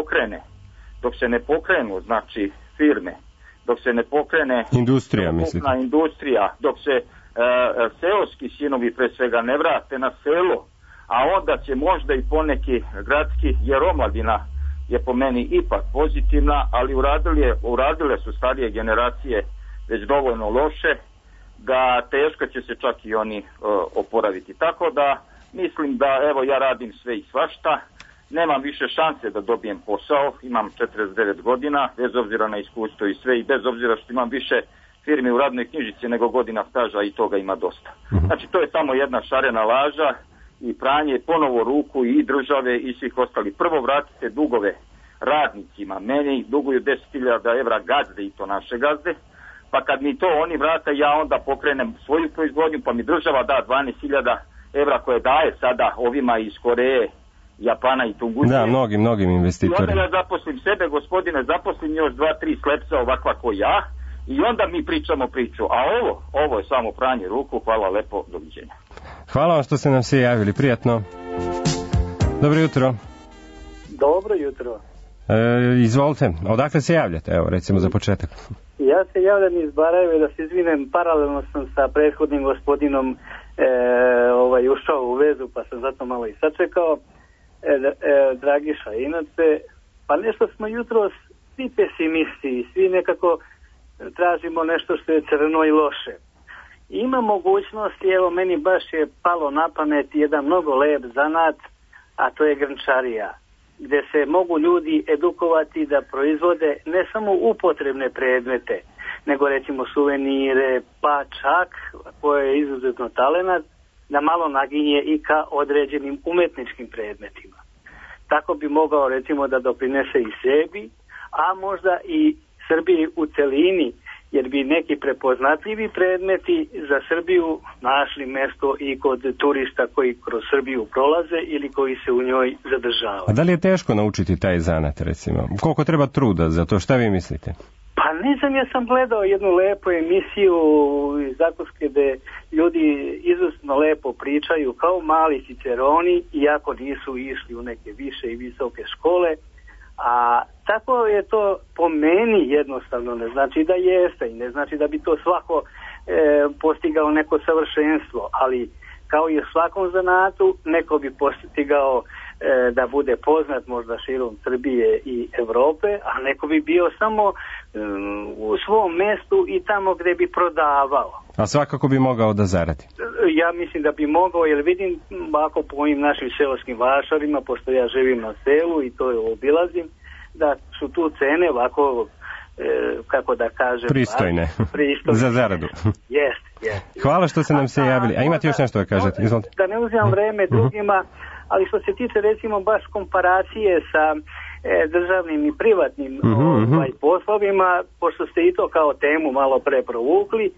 se ne pokrenu znači firme, dok se ne pokrene industrija, dok se seoski sinovi pre svega ne vrate na selo, a onda će možda i poneki gradski, jer omladina je po meni ipak pozitivna, ali uradile su starije generacije već dovoljno loše, da teško će se čak i oni oporaviti. Tako da mislim da evo ja radim sve i svašta, nemam više šanse da dobijem posao, imam 49 godina, bez obzira na iskustvo i sve, i bez obzira što imam više firmi u radnoj knjižici nego godina staža, i toga ima dosta. Znači to je samo jedna šarena laža i pranje ponovo ruku i države i svih ostali. Prvo vratite dugove radnicima, meni duguju 10.000 evra gazde, i to naše gazde, pa kad mi to oni vrate, ja onda pokrenem svoju proizvodnju, pa mi država da 12.000 evra koje daje sada ovima iz Koreje, Japana i Tunguzije. Da, mnogim investitorima. I onda ja zaposlim sebe, gospodine, zaposlim još 2-3 slepca ovakva ko ja, i onda mi pričamo priču. A ovo je samo pranje ruku. Hvala lepo, doviđenja. Hvala vam što ste nam se javili, prijatno. Dobro jutro. Dobro jutro. Izvolite, odakle se javljate, evo recimo za početak? Ja se javljam iz Barajeve, da se izvinem, paralelno sam sa prethodnim gospodinom ušao u vezu, pa sam zato malo i sačekao. Dragiša, inače, pa nešto smo jutros svi pesimisti, svi nekako tražimo nešto što je crno i loše. Ima mogućnosti, evo meni baš je palo na pamet jedan mnogo lep zanat, a to je grnčarija, gdje se mogu ljudi edukovati da proizvode ne samo upotrebne predmete, nego recimo suvenire, pa čak, koje je izuzetno talenat, da malo naginje i ka određenim umetničkim predmetima. Tako bi mogao recimo da doprinese i sebi, a možda i Srbiji u celini, jer bi neki prepoznatljivi predmeti za Srbiju našli mesto i kod turista koji kroz Srbiju prolaze ili koji se u njoj zadržavaju. A da li je teško naučiti taj zanat, recimo? Koliko treba truda za to? Šta vi mislite? Pa ne znam, ja sam gledao jednu lepu emisiju iz Zakuske gde ljudi izuzetno lepo pričaju kao mali ciceroni, iako nisu išli u neke više i visoke škole, a tako je to po meni jednostavno, ne znači da jeste i ne znači da bi to svako postigao neko savršenstvo, ali kao i u svakom zanatu neko bi postigao da bude poznat možda širom Srbije i Evrope, a neko bi bio samo u svom mestu i tamo gde bi prodavao. A svakako bi mogao da zaradi. Ja mislim da bi mogao, jer vidim ovako po ovim našim seoskim vašarima, pošto ja živim na selu i to obilazim, da su tu cene ovako, kako da kažem, pristojne. Za zaradu. Jest. Hvala što ste nam se javili. A imate još nešto da kažete? Izvolite. Da ne uzimam vreme drugima, ali što se tiče recimo baš komparacije sa državnim i privatnim poslovima, pošto ste i to kao temu malo pre provukli,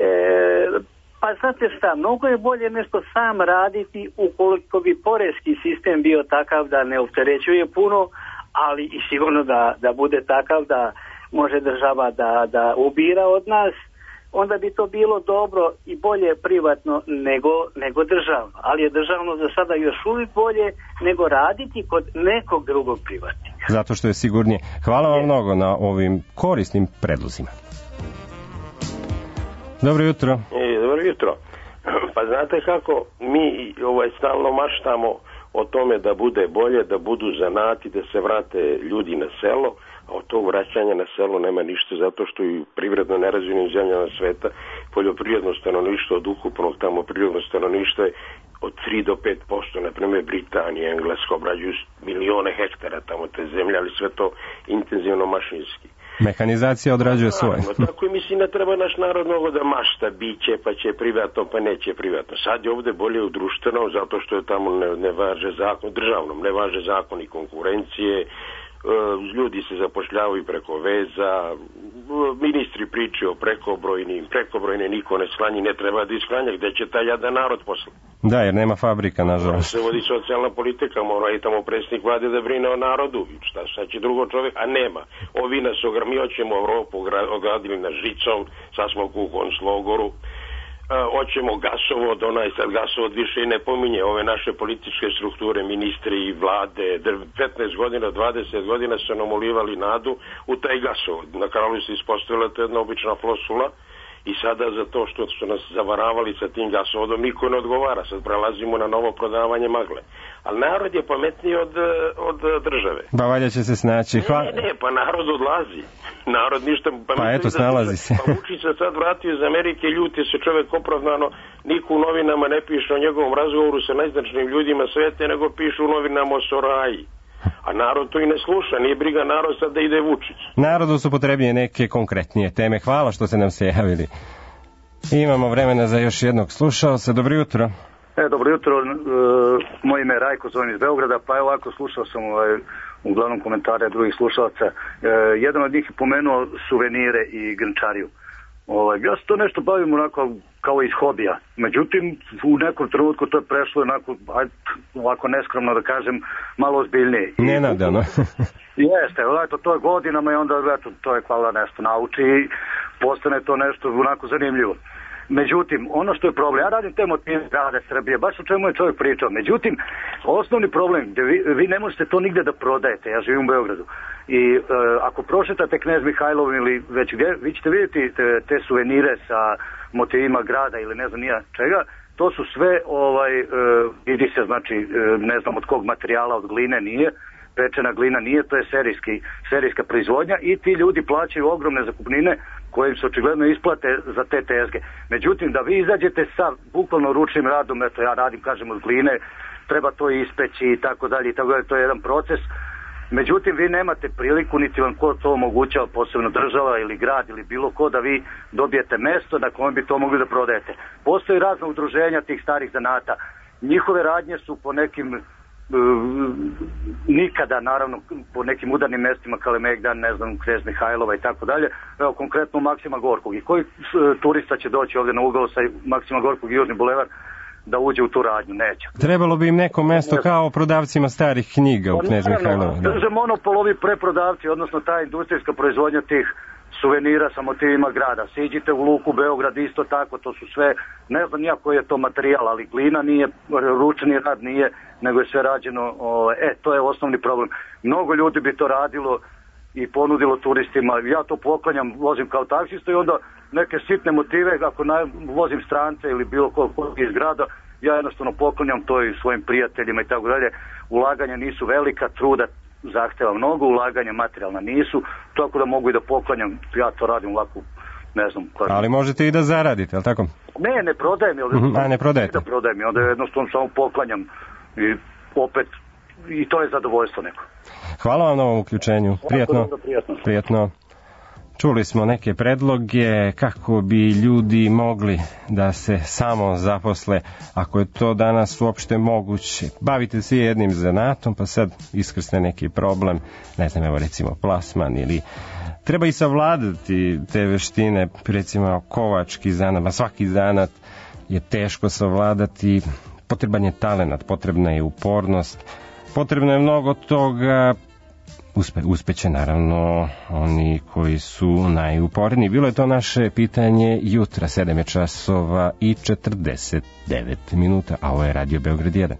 pa znate šta, mnogo je bolje nešto sam raditi ukoliko bi poreski sistem bio takav da ne opterećuje puno, ali i sigurno da bude takav da može država da ubira od nas, onda bi to bilo dobro i bolje privatno nego državno. Ali je državno za sada još uvijek bolje nego raditi kod nekog drugog privatnika. Zato što je sigurnije. Hvala vam mnogo na ovim korisnim predlozima. Dobro jutro. Dobro jutro. Pa znate kako mi stalno maštamo o tome da bude bolje, da budu zanati, da se vrate ljudi na selo, a od tog vraćanja na selo nema ništa, zato što i privredno nerazvijenim zemljama sveta poljoprivredno stanovništvo od ukupnog tamo prirodnog stanovništva je od 3 do 5%, na primjer Britanija, Engleska obrađuju milione hektara tamo te zemlje, ali sve to intenzivno mašinski. Mehanizacija odrađuje svoje. Tako i mislim da treba naš narod mnogo da mašta, biće, pa će privatno, pa neće privatno. Sad je ovde bolje u društvenom, zato što je tamo ne važe zakon, državnom, ne važe zakon i konkurencije, ljudi se zapošljavaju preko veza, ministri pričaju o prekobrojne niko ne sklanji, ne treba da isklanja, gde će taj jadan narod posle. Da, jer nema fabrika, nažalost. Se vodi socijalna politika, mora i tamo predsjednik vlade da brine o narodu, šta će drugo čovjek, a nema. Ovi nas mi hoćemo Evropu ogradili na žicom, sad smo u konclogoru. hoćemo gasovod, onaj sad gasovod više i ne pominje ove naše političke strukture, ministri i vlade, 15 godina, 20 godina su nam ulivali nadu u taj gasovod. Na kraju se ispostavila to jedna obična flosula i sada za to što su nas zavaravali sa tim gasovodom niko ne odgovara, sad prelazimo na novo prodavanje magle. Ali narod je pametniji od države. Ba valja će se snaći. Ne, pa narod odlazi. Narod ništa pametniji. Pa eto, snalazi se. Pa Vučić se sad vratio iz Amerike, ljuti se čovjek opravdano, niko u novinama ne piše o njegovom razgovoru sa najznačnijim ljudima svete, nego piše u novinama o Soraji. A narod to i ne sluša, nije briga narod sad da ide Vučić. Narodu su potrebnije neke konkretnije teme. Hvala što ste nam se javili. Imamo vremena za još jednog slušalca. Dobro jutro. Dobro jutro, moje ime je Rajko, zovem iz Beograda, pa evo ovako slušao sam uglavnom komentare drugih slušalaca. Jedan od njih je pomenuo suvenire i grnčariju. Ja se to nešto bavim onako kao iz hobija. Međutim, u nekom trenutku to je prešlo onako, ovako neskromno da kažem, malo ozbiljnije. Nenadano. Jeste, to je godinama i onda to je hvala nešto nauči i postane to nešto onako zanimljivo. Međutim, ono što je problem, ja radim te motive grada Srbije, baš o čemu je čovjek pričao. Međutim, osnovni problem, vi ne možete to nigde da prodajete, ja živim u Beogradu. I ako prošetate Knez Mihajlov ili već gdje, vi ćete vidjeti te suvenire sa motivima grada ili ne znam nija čega, to su sve, vidi se, znači, ne znam od kog materijala, od gline nije, pečena glina nije, to je serijska proizvodnja i ti ljudi plaćaju ogromne zakupnine koje im se očigledno isplate za te tezge. Međutim, da vi izađete sa bukvalno ručnim radom, eto ja radim, kažem, od gline, treba to ispeći i tako dalje, to je jedan proces. Međutim, vi nemate priliku, niti vam ko to omogućava, posebno država ili grad ili bilo ko, da vi dobijete mesto na kojem bi to mogli da prodajete. Postoji razna udruženja tih starih zanata. Njihove radnje su po nekim nikada, naravno, po nekim udarnim mestima Kalemegdan, ne znam, Knez Mihajlova i tako dalje, evo konkretno Maksima Gorkog. I koji turista će doći ovdje na ugao sa Maksima Gorkog i Južni bulevar da uđe u tu radnju? Neće. Trebalo bi im neko mesto kao prodavcima starih knjiga u Knez Mihajlova. Drže monopol ovi preprodavci, odnosno ta industrijska proizvodnja tih suvenira sa motivima grada. Siđite u Luku Beograd, isto tako, to su sve, ne znam nija koji je to materijal, ali glina nije, ručni rad nije, nego je sve rađeno, to je osnovni problem. Mnogo ljudi bi to radilo i ponudilo turistima, ja to poklanjam, vozim kao taksista i onda neke sitne motive, ako vozim strance ili bilo ko iz grada, ja jednostavno poklanjam to i svojim prijateljima i tako dalje. Ulaganja nisu velika, truda zahteva mnogo, ulaganja materijalna nisu, tako da mogu i da poklanjam, ja to radim ovako, ne znam. Ali možete i da zaradite, je li tako? Ne prodajem. Ne prodajete? Da prodajem, onda jednostavno samo poklanjam i opet, i to je zadovoljstvo neko. Hvala vam na ovom uključenju, prijatno. Čuli smo neke predloge kako bi ljudi mogli da se samo zaposle, ako je to danas uopšte moguće. Bavite se jednim zanatom, pa sad iskrsne neki problem, ne znam, evo recimo plasman ili treba i savladati te veštine, recimo kovački zanat, svaki zanat je teško savladati, potreban je talenat, potrebna je upornost, potrebno je mnogo toga. Uspeće naravno oni koji su najuporniji. Bilo je to naše pitanje jutra, 7 je časova i 49 minuta, a ovo je Radio Beograd 1.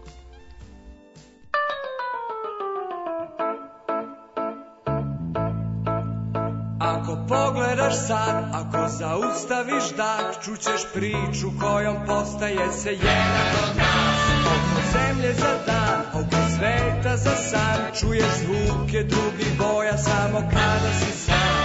Ako pogledaš sad, ako zaustaviš dah, čućeš priču kojom postaje se jedan od nas. Oko zemlje za dan, oko sveta za san, čuješ zvuke drugih boja samo kada si sam.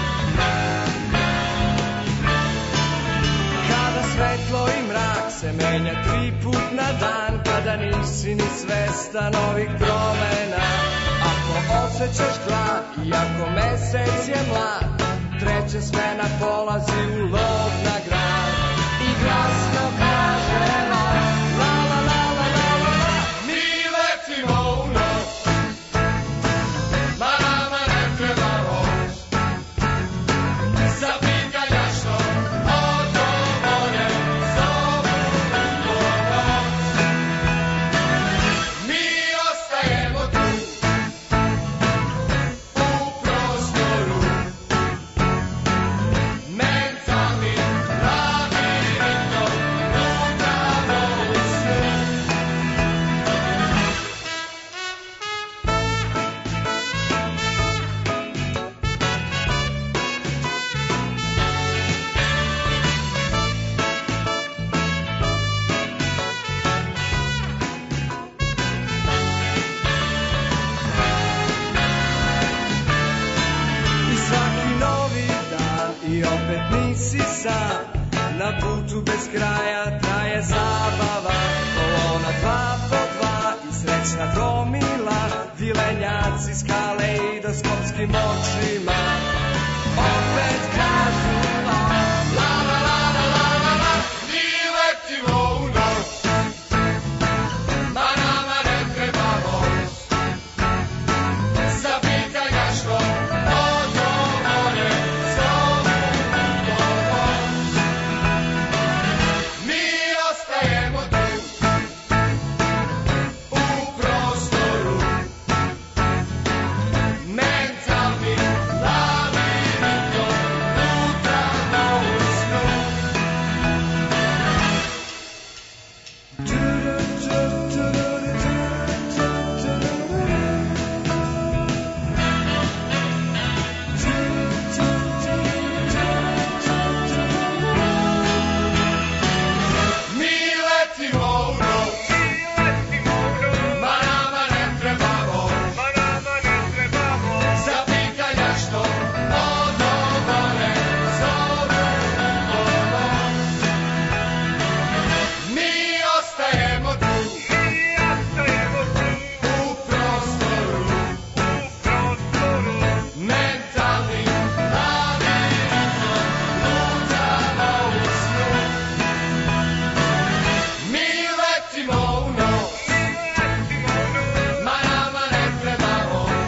Kada svetlo i mrak se menja 3 put na dan, kada nisi ni svestan ovih promena. Ako osjećaš glad i ako mesec je mlad, treća smena polazi u lov na grad i glasno kaže la la la la la la la. Mi letimo u noć, ma nama ne treba voć, zapika jašto od ovore zovu u noć. Mi ostajemo tu u prostoru, mentalni kraja traje zabava, kolona 2 po 2 i srećna gomila, dilenjaci s kaleidoskopskim očima, opet kažu la, la la la la la la la, mi letimo u noć, ma nama ne treba voz, za pitanja što odgovore zove pomoć. Mi ostajemo tu u prostoru, mentalni labirintom utrano u snu. Mi letimo u noć, ma nama ne treba voz, za pitanja što odgovore zove pomoć. Mi ostajemo tu u prostoru, mentalni labirintom lutamo u snu. Mi letimo u noć, ma nama ne treba voz,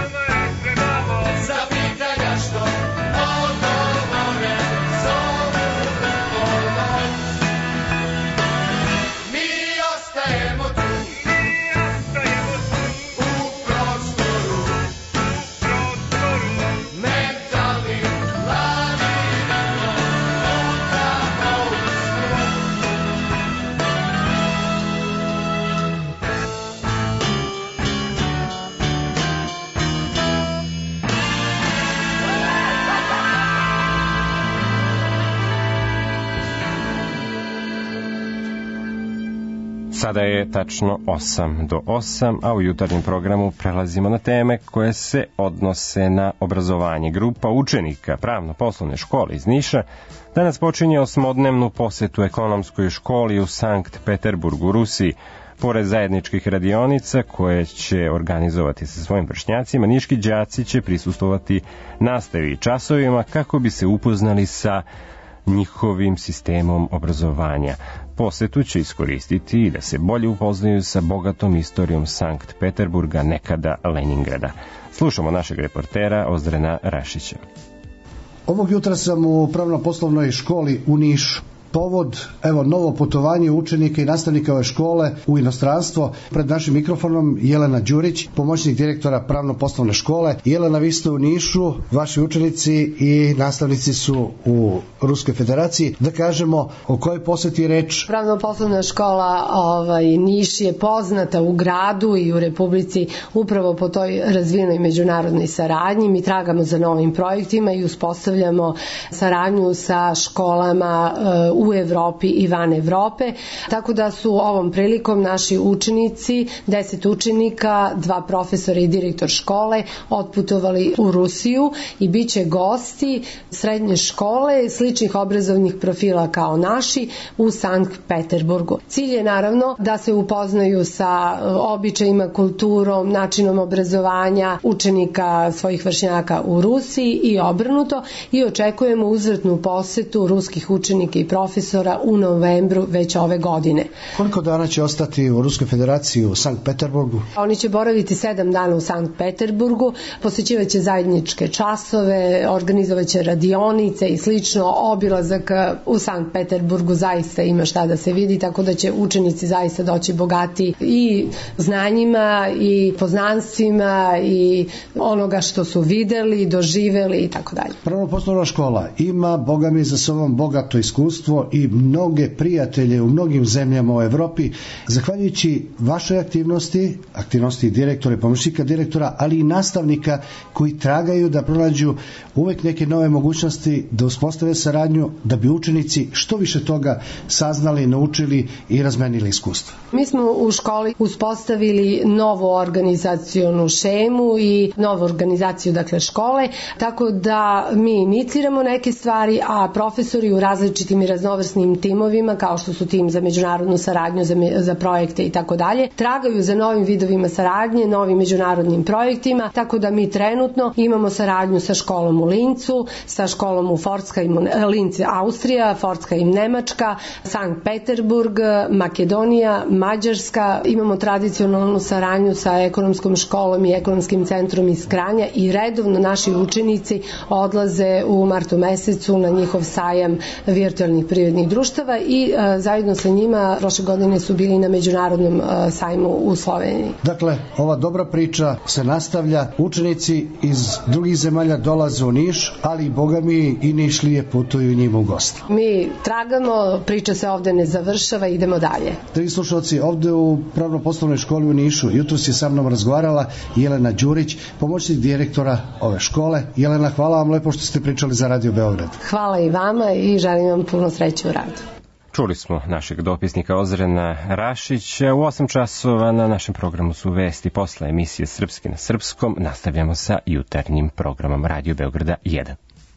za pitanja što odgovore zove pomoć. Mi ostajemo tu u prostoru, mentalni labirintom lutamo u snu. Sada je tačno 8 do 8, a u jutarnjem programu prelazimo na teme koje se odnose na obrazovanje. Grupa učenika Pravno-poslovne škole iz Niša danas počinje 8-dnevnu posetu ekonomskoj školi u Sankt Peterburgu u Rusiji. Pored zajedničkih radionica koje će organizovati sa svojim vršnjacima, niški đaci će prisustvovati nastavi i časovima kako bi se upoznali sa njihovim sistemom obrazovanja. Posetu će iskoristiti i da se bolje upoznaju sa bogatom istorijom Sankt Peterburga, nekada Leningrada. Slušamo našeg reportera Ozrena Rašića. Ovog jutra sam u Pravno-poslovnoj školi u Nišu. Povod, evo, novo putovanje učenika i nastavnika ove škole u inostranstvo. Pred našim mikrofonom Jelena Đurić, pomoćnik direktora Pravno-poslovne škole. Jelena, vi ste u Nišu, vaši učenici i nastavnici su u Ruskoj federaciji. Da kažemo o kojoj poseti je reč? Pravno-poslovna škola Niš je poznata u gradu i u Republici upravo po toj razvijenoj međunarodnoj saradnji. Mi tragamo za novim projektima i uspostavljamo saradnju sa školama u Evropi i van Evrope, tako da su ovom prilikom naši učenici, 10 učenika, 2 profesora i direktor škole otputovali u Rusiju i bit će gosti srednje škole sličnih obrazovnih profila kao naši u Sankt Peterburgu. Cilj je naravno da se upoznaju sa običajima, kulturom, načinom obrazovanja učenika svojih vršnjaka u Rusiji i obrnuto, i očekujemo uzvratnu posetu ruskih učenika i profesora u novembru već ove godine. Koliko dana će ostati u Ruskoj federaciji u Sankt Peterburgu? Oni će boraviti 7 dana u Sankt Peterburgu, posjećivaće zajedničke časove, organizovaće radionice i slično. Obilazak u Sankt Peterburgu zaista ima šta da se vidi, tako da će učenici zaista doći bogati i znanjima i poznanstvima i onoga što su videli, doživeli i tako dalje. Pravno-poslovna škola ima, boga mi, za sobom bogato iskustvo i mnoge prijatelje u mnogim zemljama u Evropi. Zahvaljujući vašoj aktivnosti direktora i pomoćnika direktora, ali i nastavnika koji tragaju da pronađu uvek neke nove mogućnosti da uspostave saradnju, da bi učenici što više toga saznali, naučili i razmenili iskustva. Mi smo u školi uspostavili novu organizacionu šemu i novu organizaciju, dakle, škole, tako da mi iniciramo neke stvari, a profesori u različitim i raznoličitim raznovrsnim timovima, kao što su tim za međunarodnu saradnju, za projekte i tako dalje. Tragaju za novim vidovima saradnje, novim međunarodnim projektima, tako da mi trenutno imamo saradnju sa školom u Lincu, sa školom u Linz, Austrija, Pforzheim, Nemačka, Sankt Peterburg, Makedonija, Mađarska. Imamo tradicionalnu saradnju sa ekonomskom školom i ekonomskim centrom iz Kranja i redovno naši učenici odlaze u martu mesecu na njihov sajam virtualnih privrednih društava i zajedno sa njima prošle godine su bili na međunarodnom sajmu u Sloveniji. Dakle, ova dobra priča se nastavlja, učenici iz drugih zemalja dolaze u Niš, ali i bogami i Nišlije putuju njima u goste. Mi tragamo, priča se ovde ne završava, idemo dalje. Dragi slušalci, ovde u Pravno-poslovnoj školi u Nišu jutros je sa mnom razgovarala Jelena Đurić, pomoćnik direktora ove škole. Jelena, hvala vam lepo što ste pričali za Radio Beograd. Hvala i vama i želim vam puno sreće u radu. Čuli smo našeg dopisnika Ozrena Rašića. U 8 časova na našem programu su vesti. Posle emisije Srpski na srpskom nastavljamo sa jutarnjim programom Radio Beograda 1.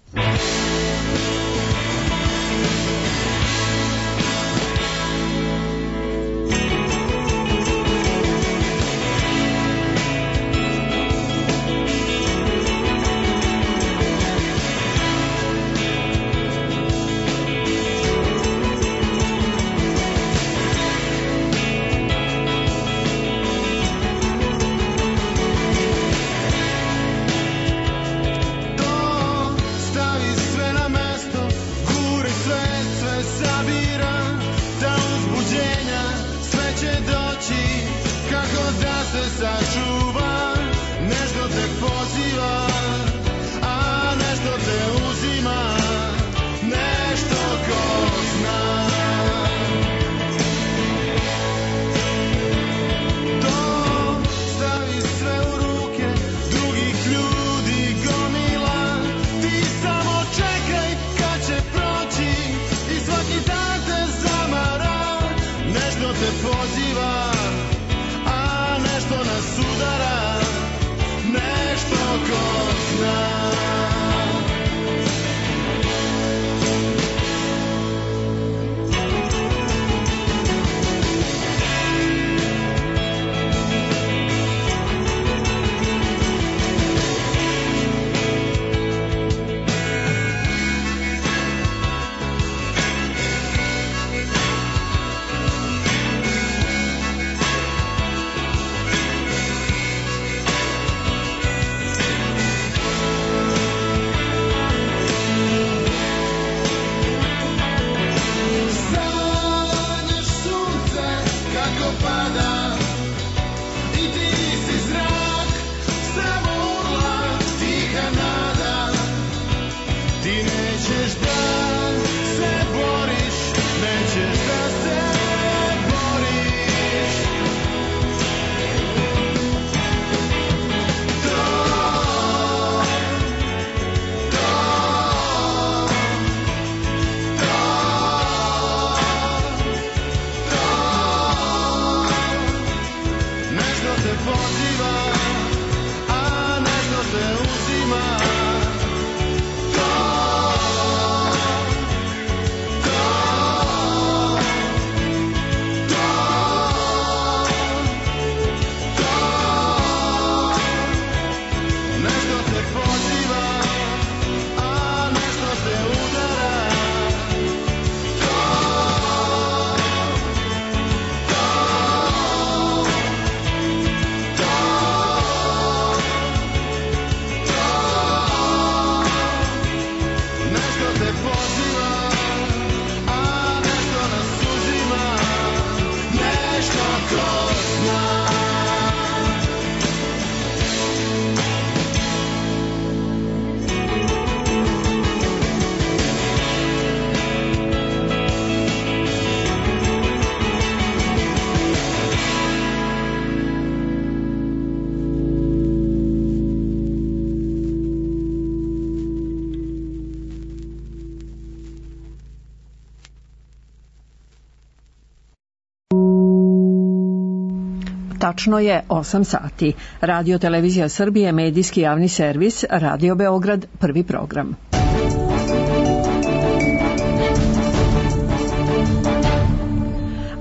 Tačno je 8 sati. Radio Televizija Srbije, medijski javni servis, Radio Beograd, prvi program.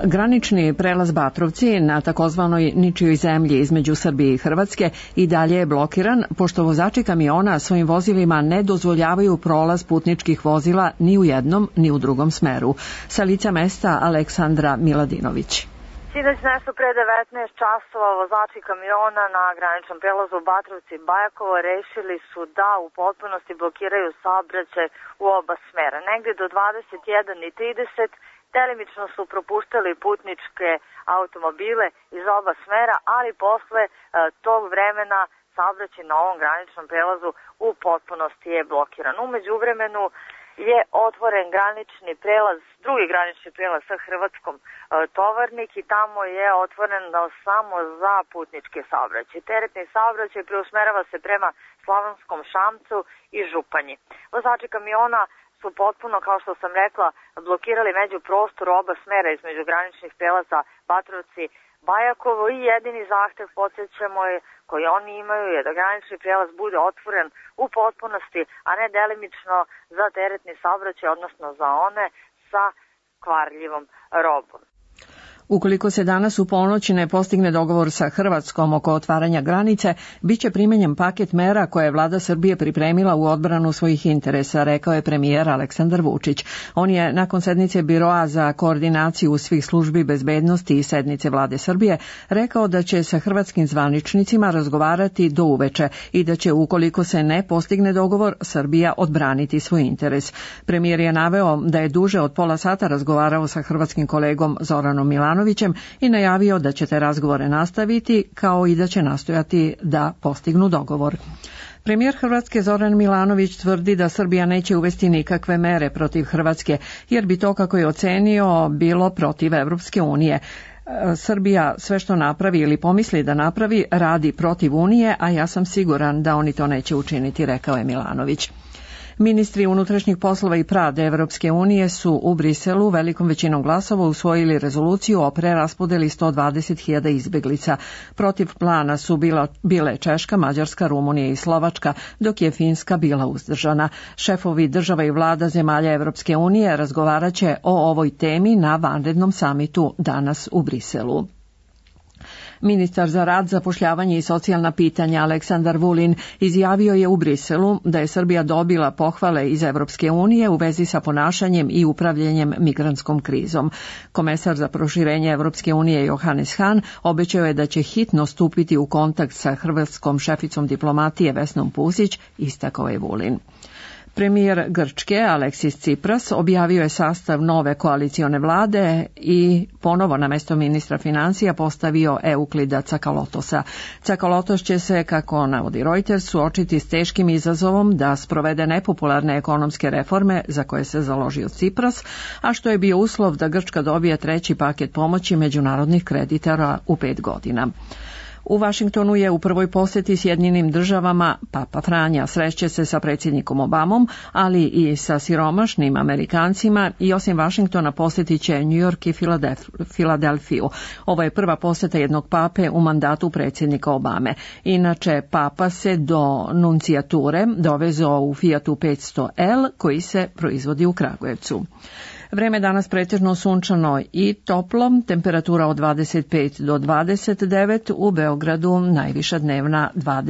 Granični prelaz Batrovci na takozvanoj ničijoj zemlji između Srbije i Hrvatske i dalje je blokiran, pošto vozači kamiona svojim vozilima ne dozvoljavaju prolaz putničkih vozila ni u jednom ni u drugom smeru. Sa lica mesta Aleksandra Miladinović. Sinoć nešto pre 19 časova vozači kamiona na graničnom prelazu Batrovci-Bajakovo rešili su da u potpunosti blokiraju saobraćaj u oba smera. Negde do 21:30 delimično su propuštali putničke automobile iz oba smera, ali posle tog vremena saobraćaj na ovom graničnom prelazu u potpunosti je blokiran. U međuvremenu je otvoren granični prelaz, drugi granični prelaz sa Hrvatskom Tovarnik i tamo je otvoren samo za putničke saobraćaje. Teretni saobraćaj preusmerava se prema Slavonskom Šamcu i Županji. Vozači kamiona su potpuno, kao što sam rekla, blokirali međuprostor oba smera između graničnih prelaza Batrovci Bajakovo i jedini zahtev, podsjećamo, je koji oni imaju je da granični prelaz bude otvoren u potpunosti, a ne delimično za teretni saobraćaj, odnosno za one sa kvarljivom robom. Ukoliko se danas u ponoć ne postigne dogovor sa Hrvatskom oko otvaranja granice, biće primenjen paket mera koje je vlada Srbije pripremila u odbranu svojih interesa, rekao je premijer Aleksandar Vučić. On je nakon sednice Biroa za koordinaciju svih službi bezbednosti i sednice vlade Srbije rekao da će sa hrvatskim zvaničnicima razgovarati do uveče i da će, ukoliko se ne postigne dogovor, Srbija odbraniti svoj interes. Premijer je naveo da je duže od pola sata razgovarao sa hrvatskim kolegom Zoranom Milanovićem i najavio da će te razgovore nastaviti, kao i da će nastojati da postignu dogovor. Premijer Hrvatske Zoran Milanović tvrdi da Srbija neće uvesti nikakve mere protiv Hrvatske, jer bi to, kako je ocenio, bilo protiv Evropske unije. Srbija sve što napravi ili pomisli da napravi radi protiv Unije, a ja sam siguran da oni to neće učiniti, rekao je Milanović. Ministri unutrašnjih poslova i pravde Evropske unije su u Briselu velikom većinom glasova usvojili rezoluciju o preraspodeli 120.000 izbeglica. Protiv plana su bile Češka, Mađarska, Rumunija i Slovačka, dok je Finska bila uzdržana. Šefovi država i vlada zemalja Evropske unije razgovaraće o ovoj temi na vanrednom samitu danas u Briselu. Ministar za rad, zapošljavanje i socijalna pitanja Aleksandar Vulin izjavio je u Briselu da je Srbija dobila pohvale iz Evropske unije u vezi sa ponašanjem i upravljanjem migrantskom krizom. Komesar za proširenje Evropske unije Johannes Hahn obećao je da će hitno stupiti u kontakt sa hrvatskom šeficom diplomatije Vesnom Pusić, istakao je Vulin. Premijer Grčke Aleksis Tsipras objavio je sastav nove koalicione vlade i ponovo na mesto ministra financija postavio Euklida Cakalotosa. Cakalotos će se, kako navodi Reuters, suočiti s teškim izazovom da sprovede nepopularne ekonomske reforme za koje se založio Tsipras, a što je bio uslov da Grčka dobije treći paket pomoći međunarodnih kreditora u 5 godina. U Vašingtonu je u prvoj poseti Sjedinjenim državama Papa Franja. Sreće se sa predsjednikom Obamom, ali i sa siromašnim Amerikancima i osim Vašingtona posjetit će New York i Filadelfiju. Ovo je prva posjeta jednog pape u mandatu predsjednika Obame. Inače, papa se do nuncijature dovezao u Fiatu 500L koji se proizvodi u Kragujevcu. Vreme danas pretežno sunčano i toplo, temperatura od 25 do 29, u Beogradu najviša dnevna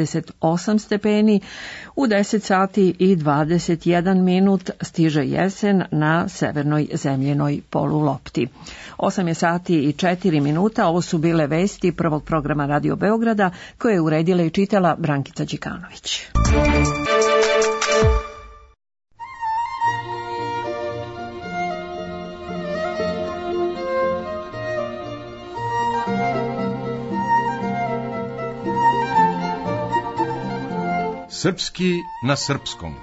28 stepeni, u 10 sati i 21 minut stiže jesen na severnoj zemljenoj polulopti. 8 je sati i 4 minuta, ovo su bile vesti prvog programa Radio Beograda koje je uredila i čitala Brankica Đikanović. Srpski na srpskom.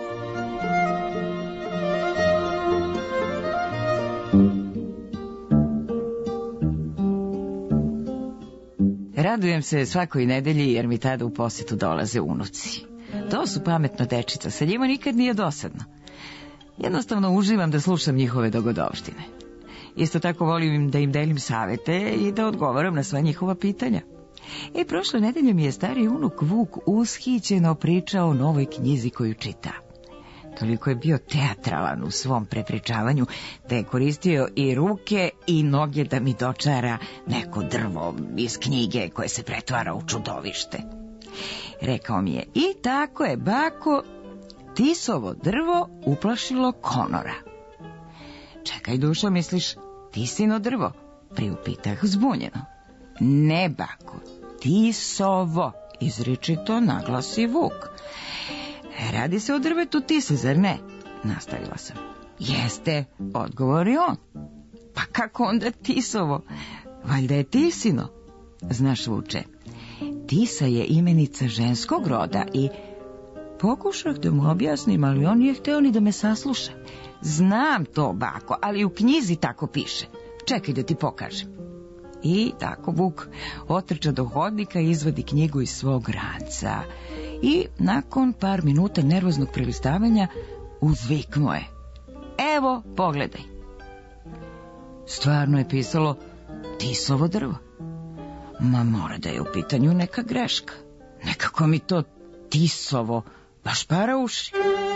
Radujem se svakoj nedelji jer mi tada u posjetu dolaze unuci. To su pametno dečica, sa njima nikad nije dosadno. Jednostavno uživam da slušam njihove dogodovštine. Isto tako volim da im delim savete i da odgovaram na sva njihova pitanja. Prošle nedelje mi je stari unuk Vuk ushićeno pričao o novoj knjizi koju čita. Toliko je bio teatralan u svom prepričavanju da je koristio i ruke i noge da mi dočara neko drvo iz knjige koje se pretvara u čudovište. Rekao mi je, i tako je, bako, Tisovo drvo uplašilo Konora. Čekaj, dušo, misliš, Tisino drvo? Priupitah zbunjeno. Ne, bako, Tisovo, izričito naglasi Vuk. Radi se o drvetu Tise, zar ne? Nastavila sam. Jeste, odgovori on. Pa kako onda Tisovo? Valjda je Tisino. Znaš, Vuče, Tisa je imenica ženskog roda i pokušah da mu objasnim, ali on nije hteo ni da me sasluša. Znam to, bako, ali u knjizi tako piše. Čekaj da ti pokažem. I tako Vuk otrča do hodnika i izvadi knjigu iz svog ranca. I nakon par minuta nervoznog prelistavanja uzviknuo je. Evo, pogledaj. Stvarno je pisalo Tisovo drvo. Ma mora da je u pitanju neka greška. Nekako mi to Tisovo baš para uši.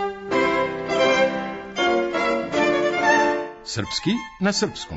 Srpski na srpskom.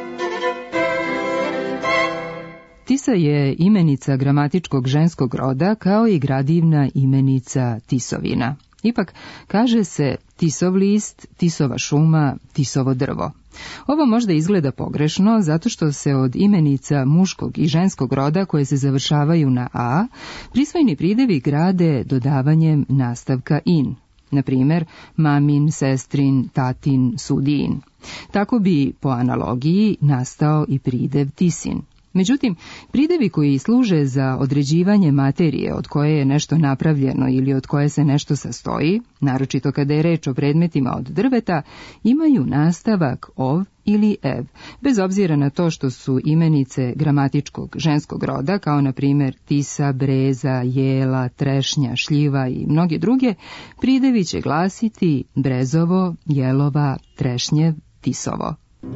Tisa je imenica gramatičkog ženskog roda kao i gradivna imenica Tisovina. Ipak kaže se Tisov list, Tisova šuma, Tisovo drvo. Ovo možda izgleda pogrešno zato što se od imenica muškog i ženskog roda koje se završavaju na a, prisvojni pridevi grade dodavanjem nastavka in. Na primjer, mamin, sestrin, tatin, sudijin. Tako bi po analogiji nastao i pridev Tisin. Međutim, pridevi koji služe za određivanje materije od koje je nešto napravljeno ili od koje se nešto sastoji, naročito kada je reč o predmetima od drveta, imaju nastavak ov ili ev, bez obzira na to što su imenice gramatičkog ženskog roda, kao na primjer tisa, breza, jela, trešnja, šljiva i mnoge druge, pridevi će glasiti brezovo, jelova, trešnjev, tisovo.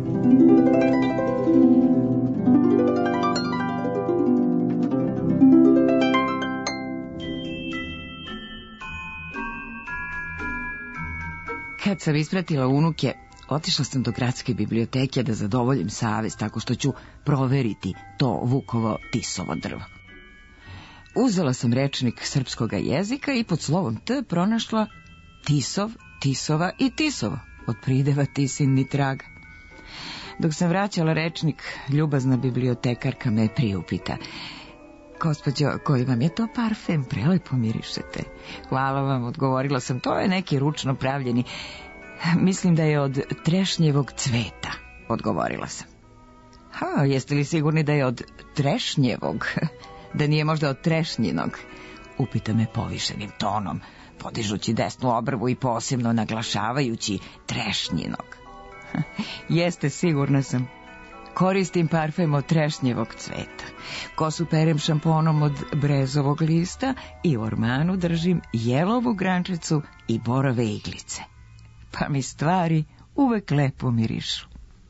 Kad sam ispratila unuke, otišla sam do gradske biblioteke da zadovoljim savest tako što ću proveriti to Vukovo Tisovo drvo. Uzela sam rečnik srpskoga jezika i pod slovom T pronašla Tisov, Tisova i Tisovo, od prideva Tisin ni traga. Dok sam vraćala rečnik, ljubazna bibliotekarka me priupita: gospođo, koji vam je to parfem, prelepo mirišete. Hvala vam, odgovorila sam, to je neki ručno pravljeni. Mislim da je od trešnjevog cveta, odgovorila sam. Jeste li sigurni da je od trešnjevog? Da nije možda od trešnjinog? Upita me povišenim tonom, podižući desnu obrvu i posebno naglašavajući trešnjinog. Jeste, sigurna sam. Koristim parfem od trešnjevog cveta. Kosu perem šamponom od brezovog lista i u ormanu držim jelovu grančicu i borove iglice. Pa mi stvari uvek lepo mirišu.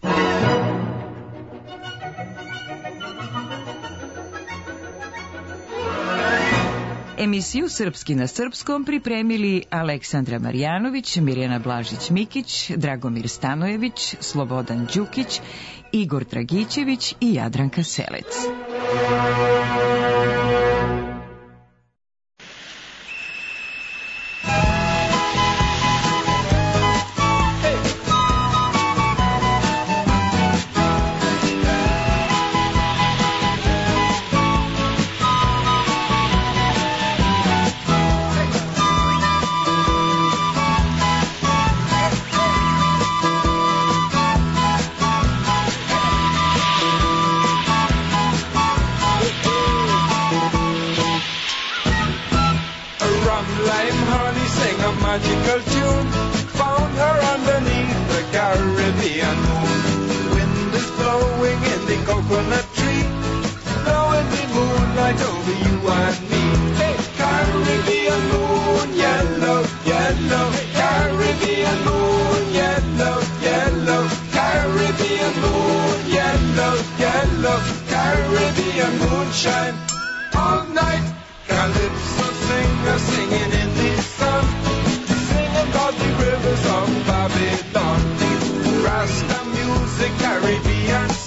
Emisiju Srpski na srpskom pripremili Aleksandra Marjanović, Mirjana Blažić-Mikić, Dragomir Stanojević, Slobodan Đukić, Igor Dragićević i Jadranka Selec. Magical tune, found her underneath the Caribbean moon. Wind is blowing in the coconut tree, blowing the moonlight over you and me. Hey, Caribbean moon, yellow, yellow, Caribbean moon, yellow, yellow, Caribbean moon, yellow, yellow, Caribbean moonshine. All night, calypso singers singing in the sun. About the rivers of Babylon, Rasta music, Caribbean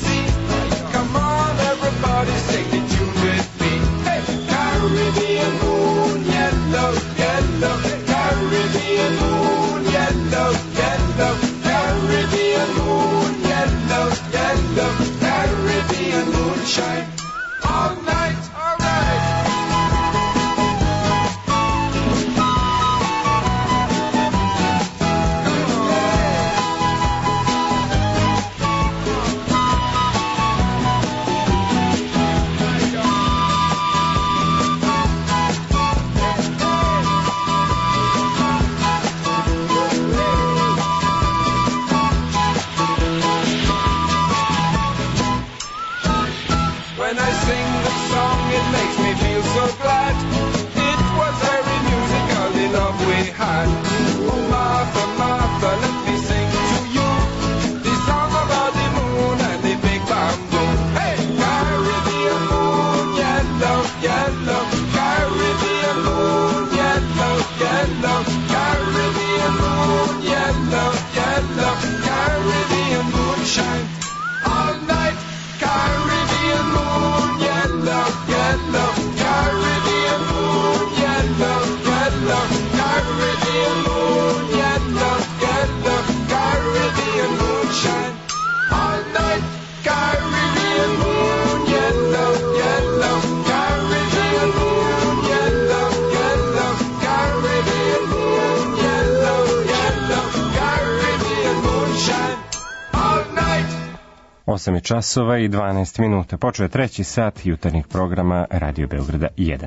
Caribbean moon, yellow, yellow, Caribbean moonshine. All night, Caribbean moon, yellow, yellow, Caribbean moon, yellow, yellow, Caribbean moon, yellow, yellow, Caribbean moonshine. All night. 8 je časova i 12 minuta. Počeo je 3. sat jutarnjeg programa Radio Beograda 1.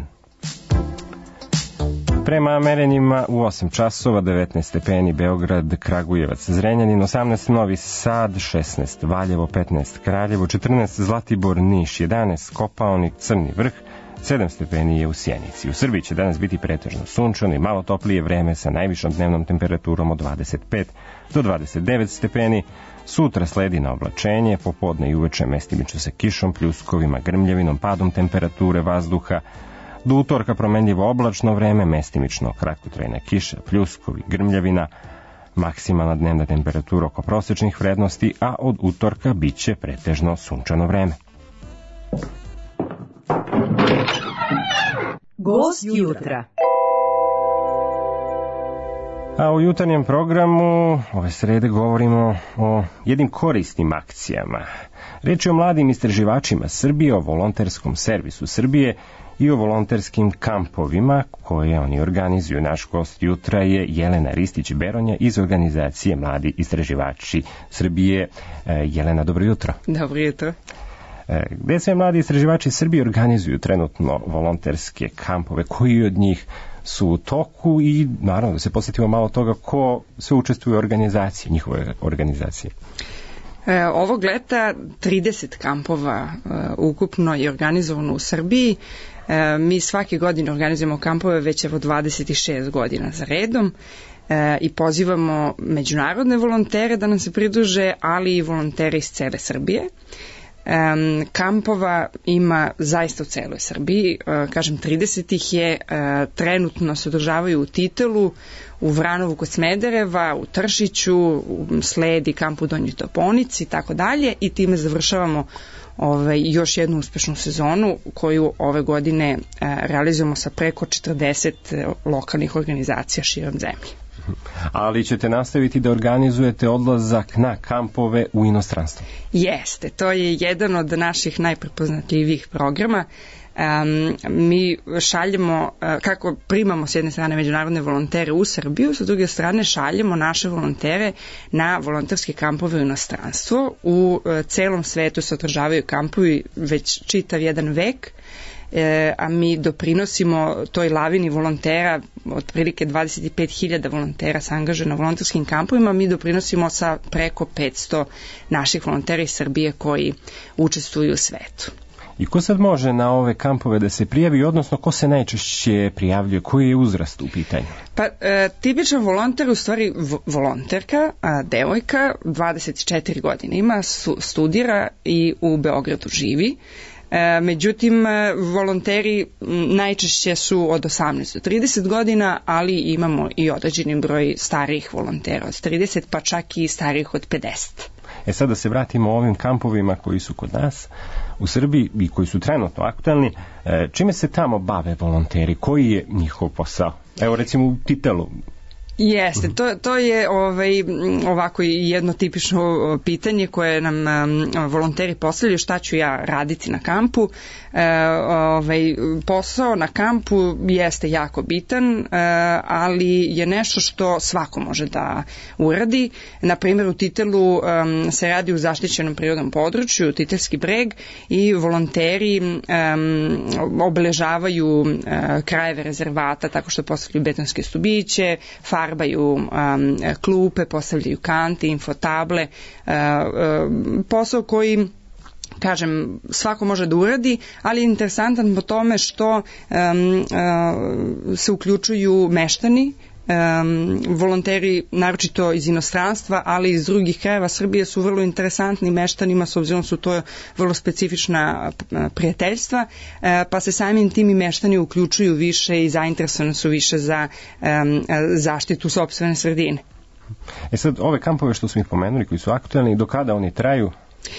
Prema merenjima u 8 časova, 19 stepeni Beograd, Kragujevac, Zrenjanin, 18 Novi Sad, 16 Valjevo, 15 Kraljevo, 14 Zlatibor, Niš, 11 Kopaonik, Crni Vrh, 7 stepeni je u Sjenici. U Srbiji će danas biti pretežno sunčano i malo toplije vreme sa najvišom dnevnom temperaturom od 25 do 29 stepeni. Sutra sledi na oblačenje, popodne i uveče mestimično sa kišom, pljuskovima, grmljavinom, padom temperature vazduha. Do utorka promenljivo oblačno vreme, mestimično kratkotrajna kiša, pljuskovi, grmljavina, maksimalna dnevna temperatura oko prosečnih vrednosti, a od utorka biće pretežno sunčano vreme. Gost jutra. A u jutarnjem programu ove srede govorimo o jednim korisnim akcijama. Reč je o mladim istraživačima Srbije, o volonterskom servisu Srbije i o volonterskim kampovima koje oni organizuju. Naš gost jutra je Jelena Ristić-Beronja iz organizacije Mladi istraživači Srbije. Jelena, dobro jutro. Dobro jutro. Gde sve mladi istraživači Srbije organizuju trenutno volonterske kampove? Koji od njih su u toku i naravno da se posjetimo malo toga ko sve učestvuje u organizaciji, njihove organizacije? Ovog leta 30 kampova ukupno je organizovano u Srbiji. Mi svake godine organizujemo kampove već evo 26 godina za redom i pozivamo međunarodne volontere da nam se pridruže, ali i volontere iz cele Srbije. Kampova ima zaista u celoj Srbiji, kažem 30 ih je, trenutno se održavaju u Titelu, u Vranovu kod Smedereva, u Tršiću, sledi kamp u Donjoj Toponici i tako dalje i time završavamo još jednu uspešnu sezonu koju ove godine realizujemo sa preko 40 lokalnih organizacija širom zemlje. Ali ćete nastaviti da organizujete odlazak na kampove u inostranstvo? Jeste, to je jedan od naših najprepoznatljivijih programa. Mi šaljemo, kako primamo s jedne strane međunarodne volontere u Srbiju, sa druge strane šaljemo naše volontere na volonterske kampove u inostranstvo. U celom svetu se održavaju kampovi već čitav jedan vek, a mi doprinosimo toj lavini volontera, otprilike 25.000 volontera se angažuje na volonterskim kampovima, mi doprinosimo sa preko 500 naših volontera iz Srbije koji učestvuju u svetu. I ko sad može na ove kampove da se prijavi, odnosno ko se najčešće prijavljuje, koji je uzrast u pitanju? Pa, tipičan volonter, u stvari volonterka, devojka, 24 godine ima, studira i u Beogradu živi. Međutim, volonteri najčešće su od 18 do 30 godina, ali imamo i određeni broj starijih volontera od 30, pa čak i starijih od 50. Sad da se vratimo ovim kampovima koji su kod nas u Srbiji i koji su trenutno aktualni, čime se tamo bave volonteri, koji je njihov posao? Evo recimo u Titelu. Jeste, to je ovako jedno tipično pitanje koje nam volonteri postavljaju, šta ću ja raditi na kampu. Posao na kampu jeste jako bitan, ali je nešto što svako može da uradi. Na primjer, u Titelu se radi u zaštićenom prirodnom području, Titelski breg, i volonteri obeležavaju krajeve rezervata tako što postavljaju betonske stubiće, farbaju klupe, postavljaju kanti, infotable, posao koji, kažem, svako može da uradi, ali je interesantan po tome što se uključuju meštani, volonteri naročito iz inostranstva, ali i iz drugih krajeva Srbije su vrlo interesantni meštanima, s obzirom su to vrlo specifična prijateljstva, pa se samim tim i meštani uključuju više i zainteresovani su više za zaštitu sopstvene sredine. Sad, ove kampove što smo ih pomenuli, koji su aktualni, do kada oni traju?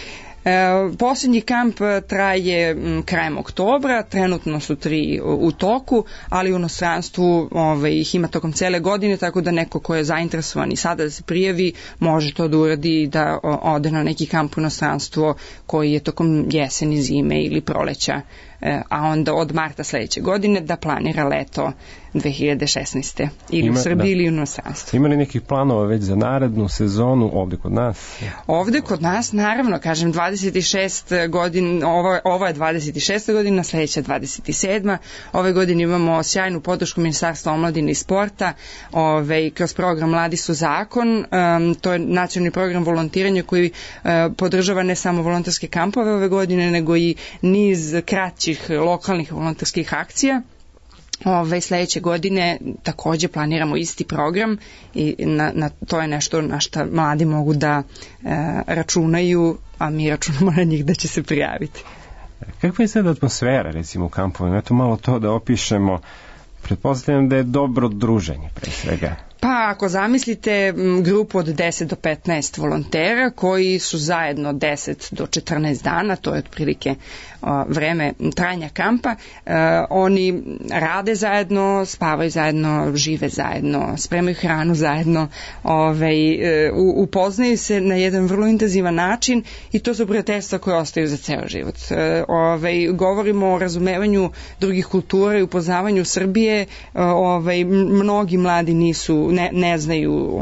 Posljednji kamp traje krajem oktobra, trenutno su 3 u toku, ali u inostranstvu ih ima tokom cele godine, tako da neko ko je zainteresovan i sada da se prijavi, može to da uradi i da ode na neki kamp u inostranstvo koji je tokom jeseni, zime ili proleća, a onda od marta sledeće godine da planira leto 2016. ili u Srbiji ili u inostranstvu. Ima li nekih planova već za narednu sezonu ovde kod nas? Ovde kod nas, naravno, kažem, 26 godina, ovo je 26. godina, sledeća 27. Ove godine imamo sjajnu podršku Ministarstva omladine i sporta, kroz program Mladi su zakon, to je nacionalni program volontiranja koji podržava ne samo volonterske kampove ove godine, nego i niz kraćih lokalnih volonterskih akcija. Sledeće godine takođe planiramo isti program i to je nešto na što mladi mogu da računaju, a mi računamo na njih da će se prijaviti. Kakva je sad atmosfera recimo u kampovima? Eto malo to da opišemo. Pretpostavljam da je dobro druženje pre svega. Pa ako zamislite grupu od 10 do 15 volontera koji su zajedno 10 do 14 dana, to je otprilike vreme trajanja kampa, oni rade zajedno, spavaju zajedno, žive zajedno, spremaju hranu zajedno, upoznaju se na jedan vrlo intenzivan način i to su prijateljstva koje ostaju za ceo život. Govorimo o razumevanju drugih kultura i upoznavanju Srbije, mnogi mladi ne znaju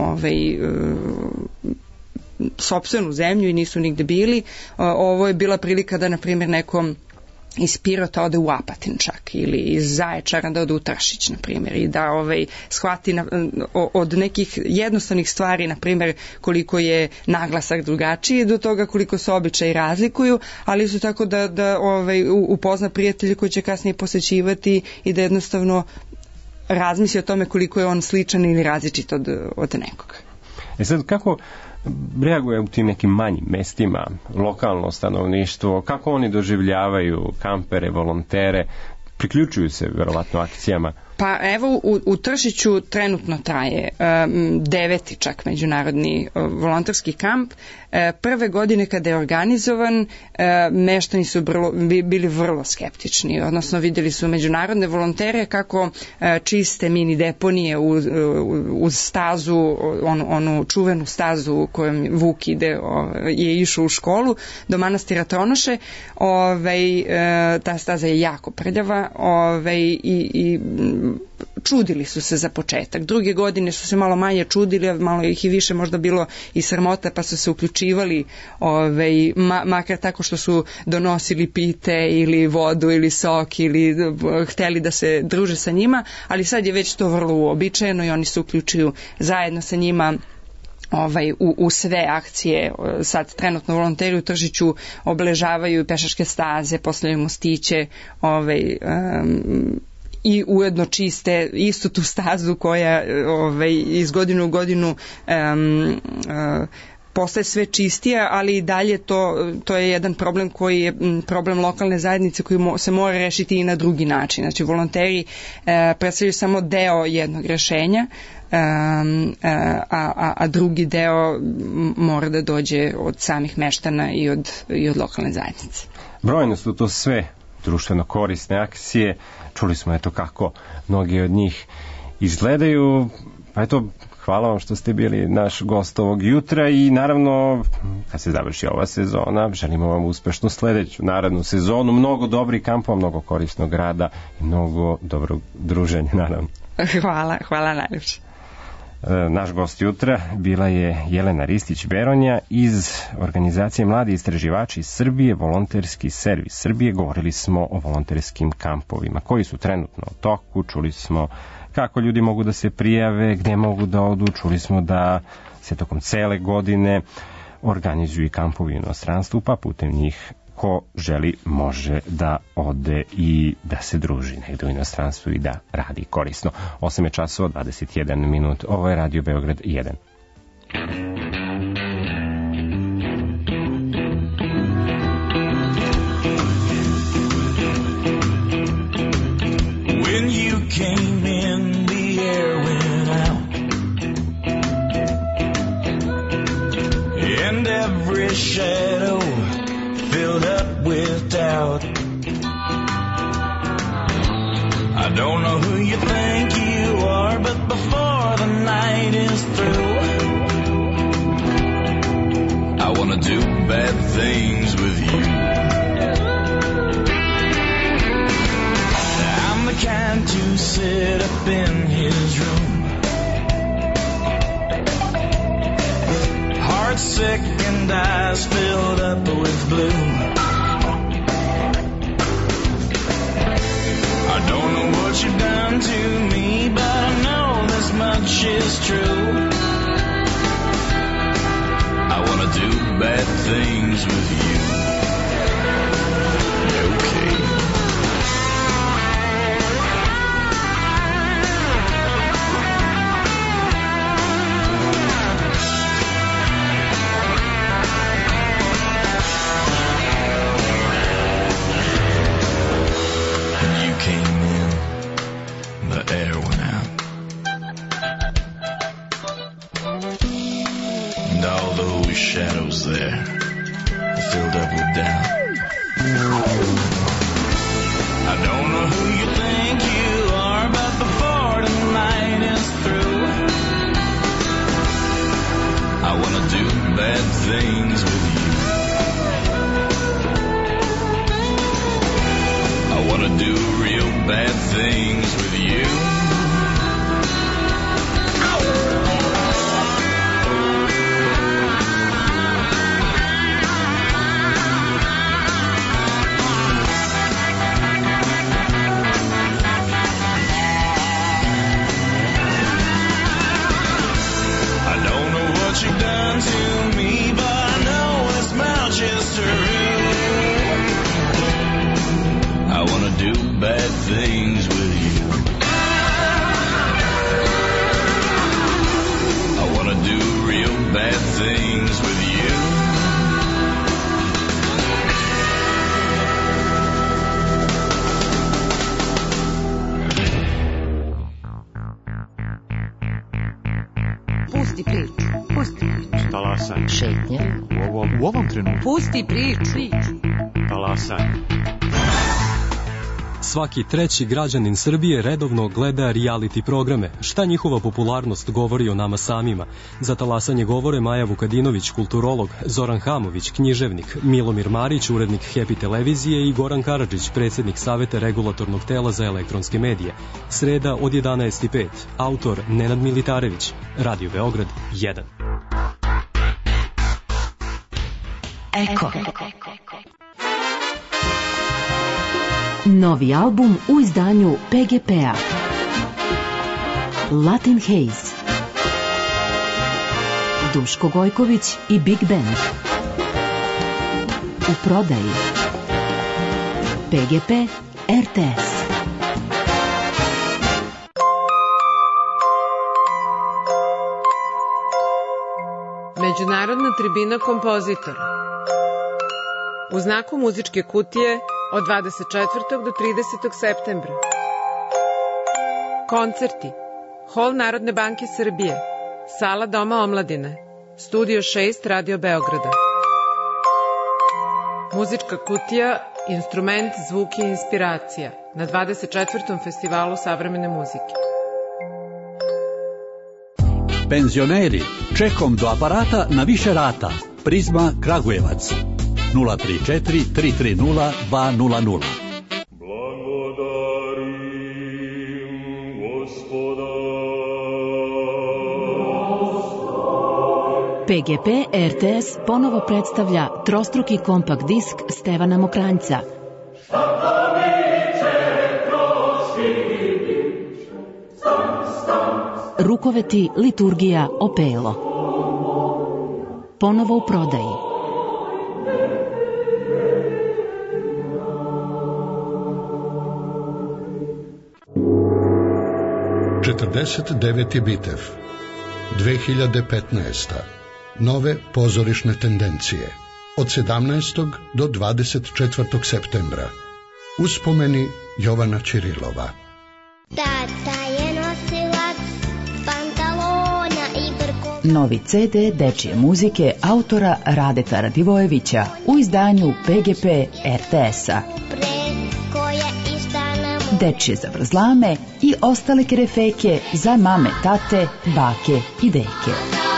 sopstvenu zemlju i nisu nigde bili. Ovo je bila prilika da, na primjer, nekom iz Pirota ode u Apatin čak, ili iz Zaječara da ode u Tršić, na primjer, i da shvati od nekih jednostavnih stvari, na primjer, koliko je naglasak drugačiji, do toga koliko se običaji razlikuju, ali su tako da upozna prijatelje koji će kasnije posećivati i da jednostavno razmisli o tome koliko je on sličan ili različit od nekoga. Sad, kako reaguje u tim nekim manjim mestima lokalno stanovništvo, kako oni doživljavaju kampere, volontere, priključuju se verovatno akcijama? Pa evo u Tršiću trenutno traje 9. čak međunarodni volonterski kamp. Prve godine kada je organizovan, meštani su bili vrlo skeptični, odnosno vidjeli su međunarodne volontere kako čiste mini deponije uz stazu, onu čuvenu stazu kojom Vuk je išao u školu do manastira Tronoše. Ta staza je jako prljava i čudili su se za početak. Druge godine su se malo manje čudili, malo ih i više možda bilo i sramota, pa su se uključivali, makar tako što su donosili pite ili vodu ili sok ili hteli da se druže sa njima, ali sad je već to vrlo uobičajeno i oni se uključuju zajedno sa njima u sve akcije. Sad trenutno volonteri u Tržiću obeležavaju pešačke staze, postavljaju mostiće, i ujedno čiste istu tu stazu koja iz godinu u godinu postaje sve čistija, ali i dalje to je jedan problem koji je problem lokalne zajednice koji se mora rešiti i na drugi način. Znači, volonteri predstavljaju samo deo jednog rešenja, a drugi deo mora da dođe od samih meštana i od lokalne zajednice. Brojno su to sve društveno korisne akcije. Čuli smo eto kako mnogi od njih izgledaju. Pa eto, hvala vam što ste bili naš gost ovog jutra i naravno kad se završi ova sezona želimo vam uspešnu sledeću narednu sezonu, mnogo dobrih kampova, mnogo korisnog rada i mnogo dobrog druženja naravno. Hvala najljepše. Naš gost jutra bila je Jelena Ristić-Beronja iz organizacije Mladi istraživači Srbije, volonterski servis Srbije. Govorili smo o volonterskim kampovima koji su trenutno u toku, čuli smo kako ljudi mogu da se prijave, gde mogu da odu, čuli smo da se tokom cele godine organizuju i kampovi u inostranstvu, pa putem njih ko želi može da ode i da se druži negde u inostranstvu i da radi korisno. 8 je časova, 21 minut. Ovo je Radio Beograd 1. When you came in, the air went out, and every shadow with doubt. I don't know who you think you are, but before the night is through, I wanna do bad things with you. I'm the kind to sit up in his room, heart sick and eyes filled up with blue. I don't know what you've done to me, but I know this much is true. I wanna do bad things with you. Okay. You came in, the air went out, and all those shadows there filled up with doubt. I don't know who you think you are, but before the night is through, I wanna do bad things with you. I wanna do real bad things with you. I don't know what you've done to me, but I know this much is true. I wanna do bad things with you. I wanna do real bad things with you. Pusti priču. Talasanje. Šetnje. U ovom trenutku. Pusti priču. Talasanje. Svaki treći građanin Srbije redovno gleda reality programe. Šta njihova popularnost govori o nama samima? Za talasanje govore Maja Vukadinović, kulturolog, Zoran Hamović, književnik, Milomir Marić, urednik Happy televizije i Goran Karadžić, predsjednik Saveta regulatornog tela za elektronske medije. Sreda od 11:05. Autor Nenad Militarević. Radio Beograd 1. Eko. Novi album u izdanju PGP-a. Latin Haze. Duško Gojković i Big Band. U prodaji. PGP RTS. Međunarodna tribina kompozitora. U znaku muzičke kutije od 24. do 30. septembra. Koncerti. Hol Narodne banke Srbije. Sala Doma omladine. Studio 6 Radio Beograda. Muzička kutija, instrument, zvuk i inspiracija na 24. festivalu savremene muzike. Penzioneri, čekom do aparata na više rata. Prizma Kragujevac. 034 330 200. PGP RTS ponovo predstavlja trostruki kompakt disk Stevana Mokranjca. Rukoveti, liturgija, opelo. Ponovo u prodaji. ...49. bitev, 2015. Nove pozorišne tendencije, od 17. do 24. septembra. Uspomeni Jovana Ćirilova. Tata je nosilac pantalona i brko. novi CD dečije muzike autora Radeta Radivojevića u izdanju PGP RTS-a. Dečije zavrzlame i ostale kerefeke za mame, tate, bake i deke.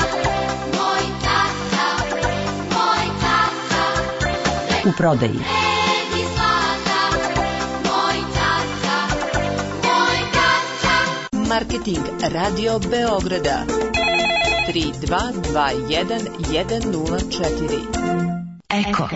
U prodaji Marketing Radio Beograda 3221 104. Eko.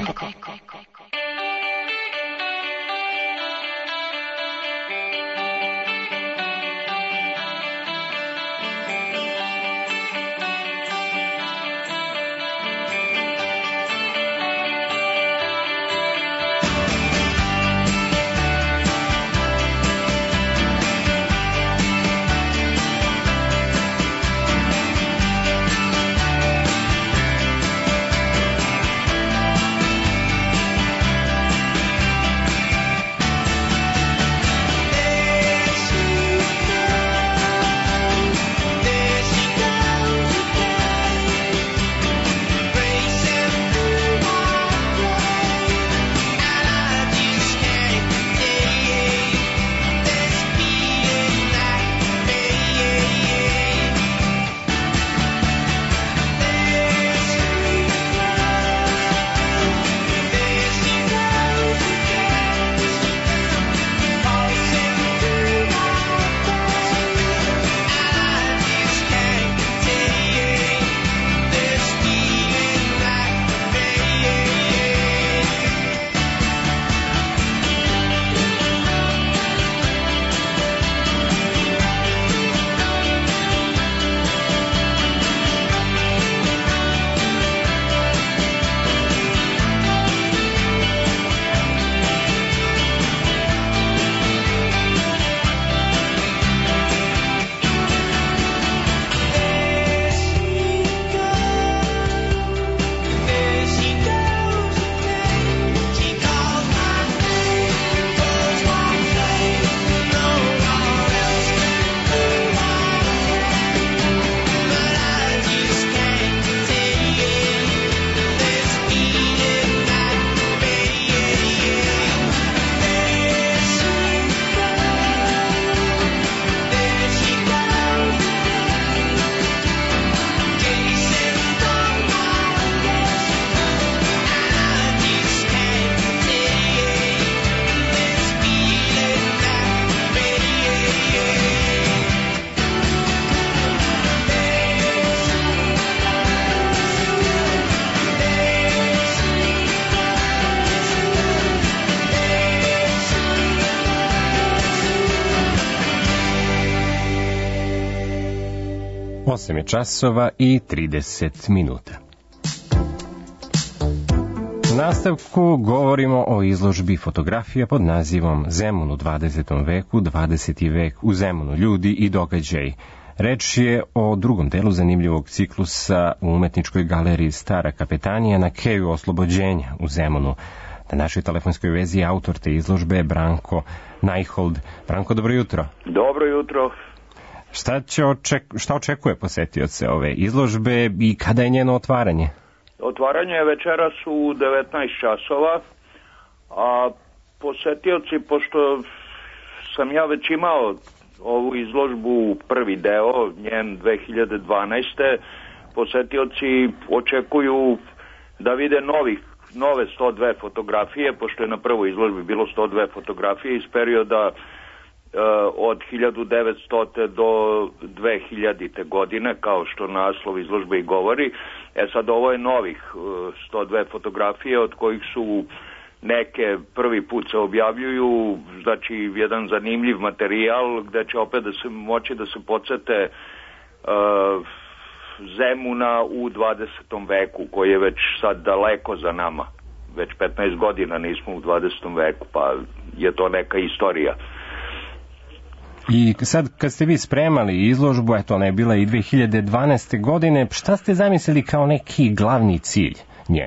Osam je časova i 30 minuta. U nastavku govorimo o izložbi fotografija pod nazivom Zemun u 20. veku, 20. vek u Zemunu, ljudi i događaji. Reč je o drugom delu zanimljivog ciklusa u umetničkoj galeriji Stara kapetanija na Keju Oslobođenja u Zemunu. Na našoj telefonskoj vezi je autor te izložbe Branko Najhold. Branko, dobro jutro. Dobro jutro. Šta očekuje posetioce ove izložbe i kada je njeno otvaranje? Otvaranje je večeras u 19 časova, a posetioci, pošto sam ja već imao ovu izložbu prvi deo, njen 2012. Posetioci očekuju da vide nove 102 fotografije, pošto je na prvoj izložbi bilo 102 fotografije iz perioda od 1900. do 2000. godine, kao što naslov izložbe i govori. Sad ovo je novih 102 fotografije, od kojih su neke prvi put se objavljuju, znači jedan zanimljiv materijal gde će opet moći da se podsete Zemuna u 20. veku, koji je već sad daleko za nama. Već 15 godina nismo u 20. veku, pa je to neka istorija. I sad kad ste vi spremali izložbu, eto ona je bila i 2012. godine, šta ste zamislili kao neki glavni cilj njen?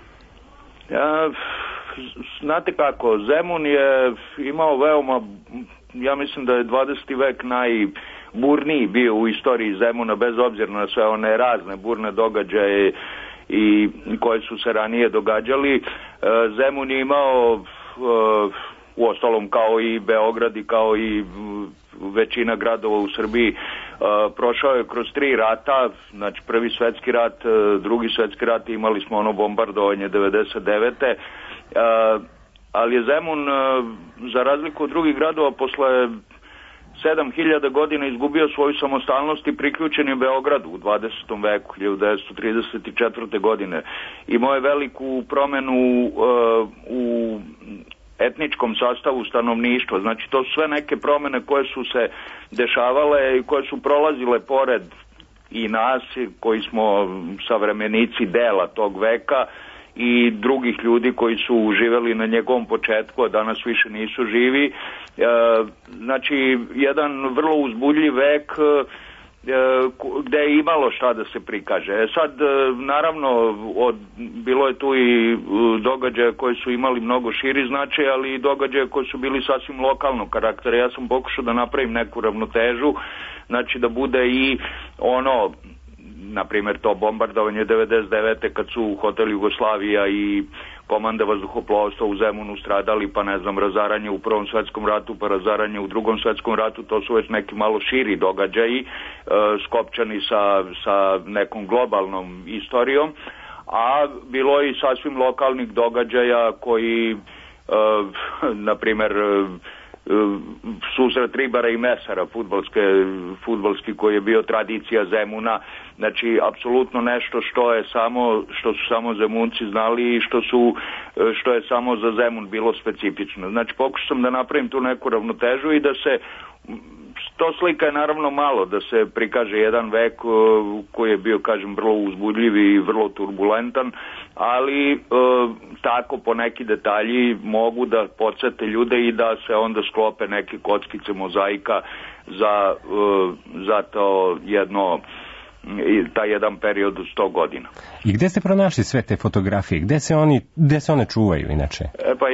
Znate kako, Zemun je imao veoma, ja mislim da je 20. vek najburniji bio u istoriji Zemuna, bez obzira na sve one razne burne događaje i koje su se ranije događali. Zemun je imao, uostalom kao i Beograd i kao i većina gradova u Srbiji, prošao je kroz 3 rata, znači Prvi svetski rat, Drugi svetski rat, imali smo ono bombardovanje 99. Ali je Zemun, za razliku od drugih gradova, posle 7000 godina izgubio svoju samostalnost i priključen je Beogradu u 20. veku, 1934. godine. Imao je veliku promenu u etničkom sastavu stanovništva. Znači, to su sve neke promene koje su se dešavale i koje su prolazile pored i nas, koji smo savremenici dela tog veka, i drugih ljudi koji su živeli na njegovom početku, a danas više nisu živi. Znači, jedan vrlo uzbudljiv vek gde je imalo šta da se prikaže. Sad, naravno, bilo je tu i događaje koji su imali mnogo širi značaj, ali i događaje koji su bili sasvim lokalnog karaktera. Ja sam pokušao da napravim neku ravnotežu, znači da bude i ono, na primjer, to bombardovanje 99. kad su Hotel Jugoslavija i komanda vazduhoplovstva u Zemunu stradali, pa ne znam, razaranje u Prvom svetskom ratu, pa razaranje u Drugom svetskom ratu, to su već neki malo širi događaji, skopčani sa nekom globalnom istorijom, a bilo je i sasvim lokalnih događaja koji, na primjer, susret Ribara i Mesara, fudbalski, koji je bio tradicija Zemuna. Znači, apsolutno nešto što su samo Zemunci znali i što je samo za Zemun bilo specifično. Znači, pokušao sam da napravim tu neku ravnotežu i da se, to slika je naravno malo, da se prikaže jedan vek koji je bio, kažem, vrlo uzbudljiv i vrlo turbulentan, ali tako po neki detalji mogu da podsete ljude i da se onda sklope neke kockice mozaika za to taj jedan period od 100 godina. I gde ste pronašli sve te fotografije? Gde se one čuvaju inače? Pa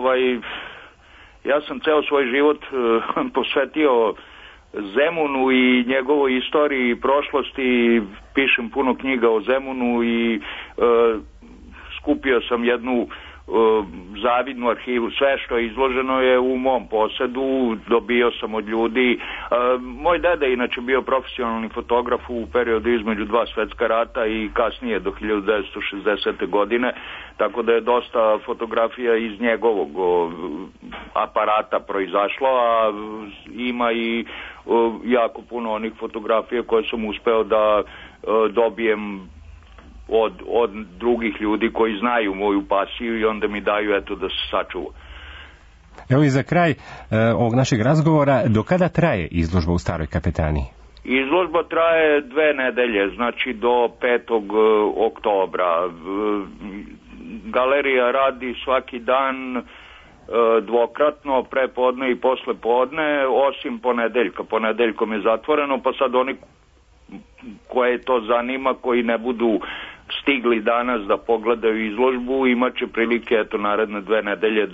ja sam ceo svoj život posvetio Zemunu i njegovoj istoriji i prošlosti, pišem puno knjiga o Zemunu i skupio sam jednu zavidnu arhivu. Sve što je izloženo je u mom posedu, dobio sam od ljudi. Moj deda je inače bio profesionalni fotograf u periodu između 2 svetska rata i kasnije do 1960. godine, tako da je dosta fotografija iz njegovog aparata proizašlo, a ima i jako puno onih fotografija koje sam uspeo da dobijem od drugih ljudi koji znaju moju pasiju i onda mi daju da se sačuva. Evo i za kraj ovog našeg razgovora, do kada traje izložba u Staroj kapetaniji? Izložba traje 2 nedelje, znači do 5. oktobra. Galerija radi svaki dan dvokratno, prepodne i posle podne, osim ponedeljka. Ponedeljkom je zatvoreno, pa sad oni koje to zanima, koji ne budu stigli danas da pogledaju izložbu, imaće prilike naredne 2 nedelje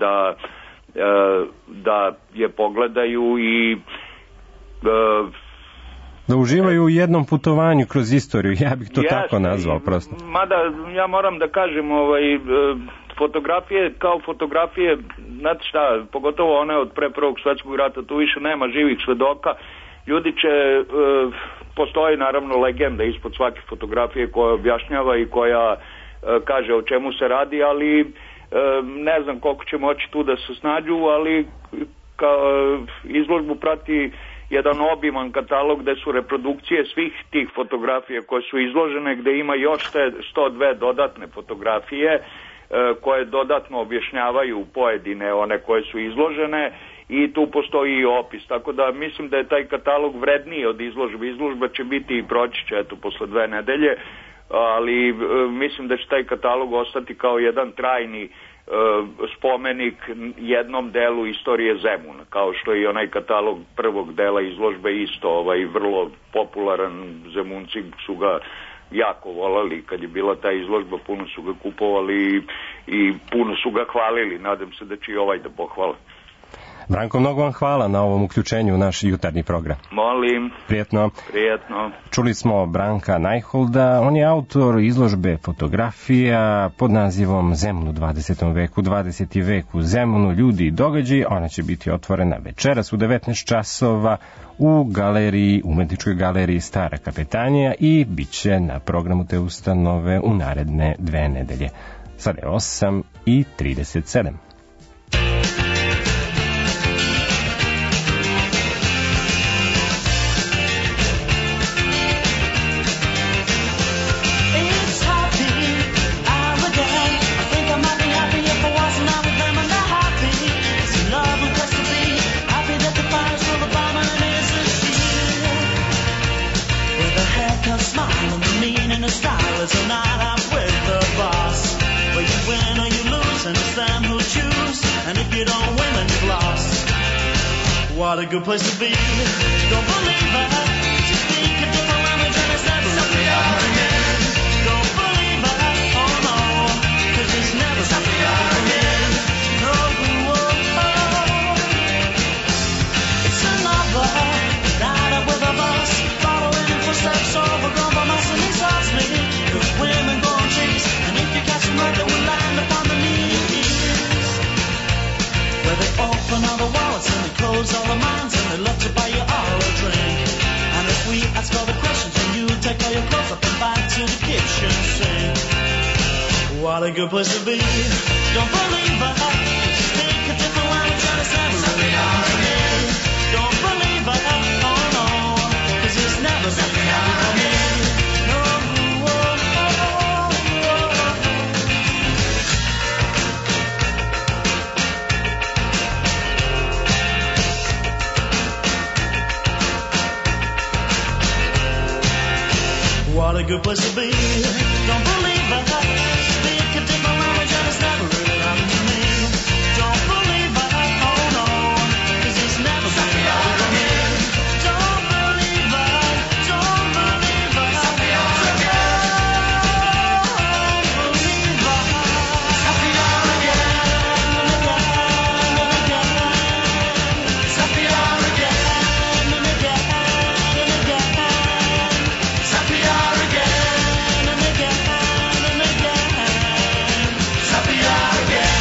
da je pogledaju i da uživaju u jednom putovanju kroz istoriju, ja bih to tako nazvao prosto. Mada ja moram da kažem, fotografije kao fotografije, znate šta, pogotovo one od pre Prvog svetskog rata, tu više nema živih svedoka. Ljudi će, postoji naravno legenda ispod svake fotografije koja objašnjava i koja kaže o čemu se radi, ali ne znam koliko će moći tu da se snađu, ali izložbu prati jedan obiman katalog gde su reprodukcije svih tih fotografija koje su izložene, gde ima još 102 dodatne fotografije koje dodatno objašnjavaju pojedine one koje su izložene, i tu postoji i opis, tako da mislim da je taj katalog vredniji od izložbe. Izložba će biti i proći će posle 2 nedelje, ali mislim da će taj katalog ostati kao jedan trajni spomenik jednom delu istorije Zemuna, kao što je i onaj katalog prvog dela izložbe isto, vrlo popularan. Zemunci su ga jako volali kad je bila ta izložba, puno su ga kupovali i puno su ga hvalili. Nadam se da će i da pohvale. Branko, mnogo vam hvala na ovom uključenju u naš jutarnji program. Molim. Prijetno. Prijetno. Čuli smo Branka Najholda, on je autor izložbe fotografija pod nazivom Zemun u 20. veku, 20. vek u Zemunu, ljudi i događaji. Ona će biti otvorena večeras u 19 časova u galeriji, umetničkoj galeriji Stara Kapetanija i bit će na programu te ustanove u naredne 2 nedelje. Sada je 8:37. What a good place to be. Don't believe that. You speak a different language and it's never really happened to me. Don't believe that. Oh no. Cause it's never really happened to me. No, it's another night up with a bus, following in footsteps overgrown by mice, and he stops me. Cause women go on trees, and if you catch them right, they will land upon the knees. Where they open all the wallets and they close all the minds, and they love to buy you all a drink. And if we ask all the questions, and you take all your clothes up and back to the kitchen sink. What a good place to be. Don't believe that. Just think a different language and it's never really happened to me. Don't believe that. Oh no. Cause it's never really happened to me. No. What a good place to be. Don't believe that. Speak a different language and it's never really happened to me. Don't believe that. Oh no. Cause it's never really happened to me. Don't believe that. Don't believe that. Don't believe that. Safiar again and again and again. Safiar again and again and again. Safiar again and again and again. Safiar again.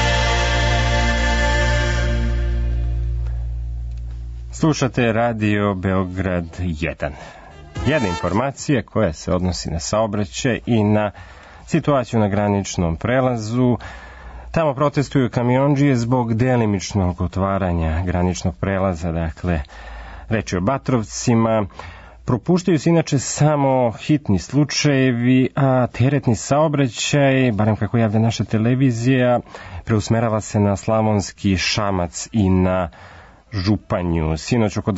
Slušate Radio Beograd 1. Jedna informacija koja se odnosi na saobraćaj i na situaciju na graničnom prelazu. Tamo protestuju kamiondžije zbog delimičnog otvaranja graničnog prelaza, dakle, reč je o Batrovcima. Propuštaju se inače samo hitni slučajevi, a teretni saobraćaj, barem kako javlja naša televizija, preusmerava se na Slavonski Šamac i na Županju. Sinoć oko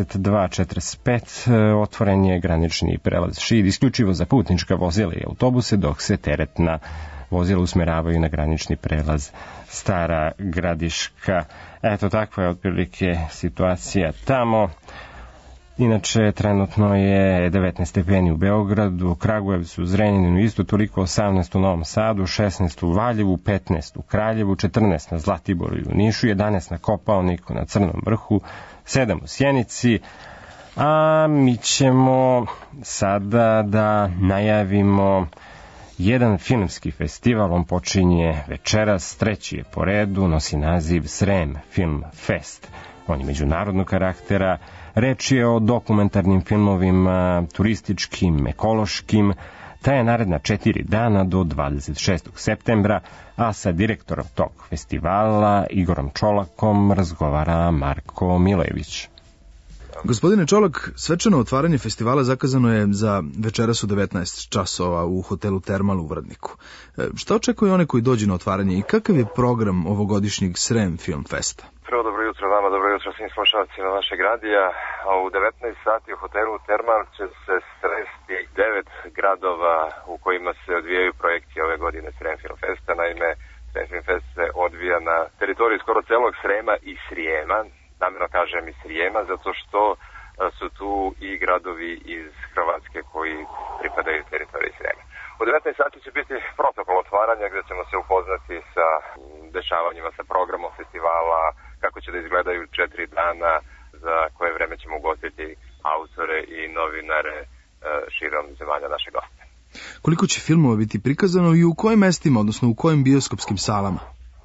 22:45 otvoren je granični prelaz Šid isključivo za putnička vozila i autobuse, dok se teretna vozila usmeravaju na granični prelaz Stara Gradiška. Eto, takva je otprilike situacija tamo. Inače, trenutno je 19 stepeni u Beogradu, Kragujevcu, Zrenjaninu, isto toliko, 18 u Novom Sadu, 16 u Valjevu, 15 u Kraljevu, 14 na Zlatiboru i u Nišu, 11 na Kopaoniku, na Crnom Vrhu, 7 u Sjenici, a mi ćemo sada da najavimo jedan filmski festival. On počinje večeras, 3. je po redu, nosi naziv Srem Film Fest. On je međunarodnog karaktera. Reč je o dokumentarnim filmovima, turističkim, ekološkim. Traje naredna 4 dana do 26. septembra, a sa direktorom tog festivala, Igorom Čolakom, razgovara Marko Milević. Gospodine Čolak, svečano otvaranje festivala zakazano je za večeras u 19 časova u hotelu Termal u Vrdniku. Šta očekuju one koji dođu na otvaranje i kakav je program ovogodišnjeg Srem Film Festa? Prvo dobro jutro vama, dobro jutro svim slušalcima našeg radija. U 19 sati u hotelu Termal će se sresti 9 gradova u kojima se odvijaju projekti ove godine Srem Film Festa. Naime, Srem Film Fest se odvija na teritoriji skoro celog Srema i Srijema. Namjerno kažem i Srijema, zato što su tu i gradovi iz Hrvatske koji pripadaju teritoriji Srema. U 19 sati će biti protokol otvaranja gdje ćemo se upoznati sa dešavanjima, sa programom festivala, kako će da izgledaju 4 dana, za koje vreme ćemo ugostiti autore i novinare širom zemalja naše goste. Koliko će filmova biti prikazano i u kojim mestima, odnosno u kojim bioskopskim salama?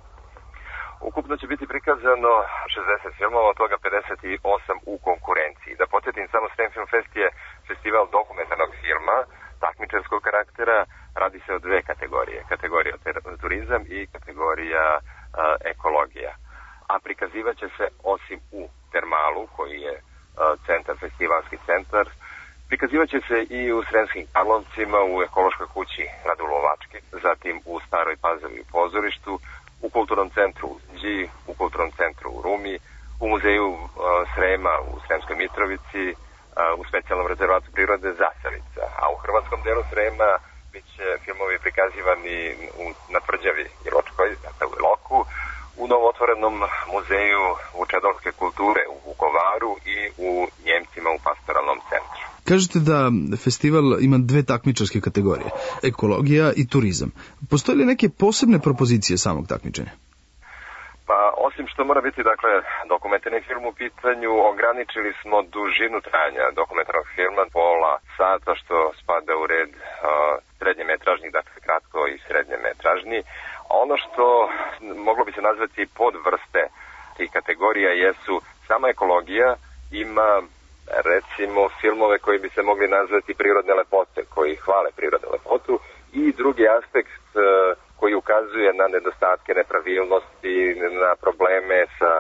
Ukupno će biti prikazano 60 filmova, od toga 58 u konkurenciji. Da podsjetim, samo Srem Film Fest je festival dokumentarnog filma, takmičarskog karaktera, radi se o 2 kategorije. Kategorija turizam i kategorija ekologija. A prikazivaće se osim u Termalu, koji je centar, festivalski centar, prikazivaće se i u Sremskim Karlovcima, u ekološkoj kući Radulovačke, zatim u Staroj Pazovi u pozorištu, u kulturnom centru u Ziđi, u kulturnom centru u Rumi, u muzeju Srema u Sremskoj Mitrovici, u specijalnom rezervatu prirode Zasavica. A u hrvatskom delu Srema bit će filmovi prikazivani na Tvrđavi Iločkoj, dakle u Iloku, u novotvorenom muzeju vučedolske kulture u Vukovaru i u Njemcima u pastoralnom centru. Kažete da festival ima 2 takmičarske kategorije, ekologija i turizam. Postoje li neke posebne propozicije samog takmičenja? Pa, osim što mora biti, dakle, dokumentarni film u pitanju, ograničili smo dužinu trajanja dokumentarnog filma, pola sata, što spada u red srednjemetražnih, dakle, kratko i srednjemetražni. Ono što moglo bi se nazvati podvrste tih kategorija jesu sama ekologija, ima recimo filmove koji bi se mogli nazvati prirodne lepote, koji hvale prirodnu lepotu, i drugi aspekt koji ukazuje na nedostatke, nepravilnosti, na probleme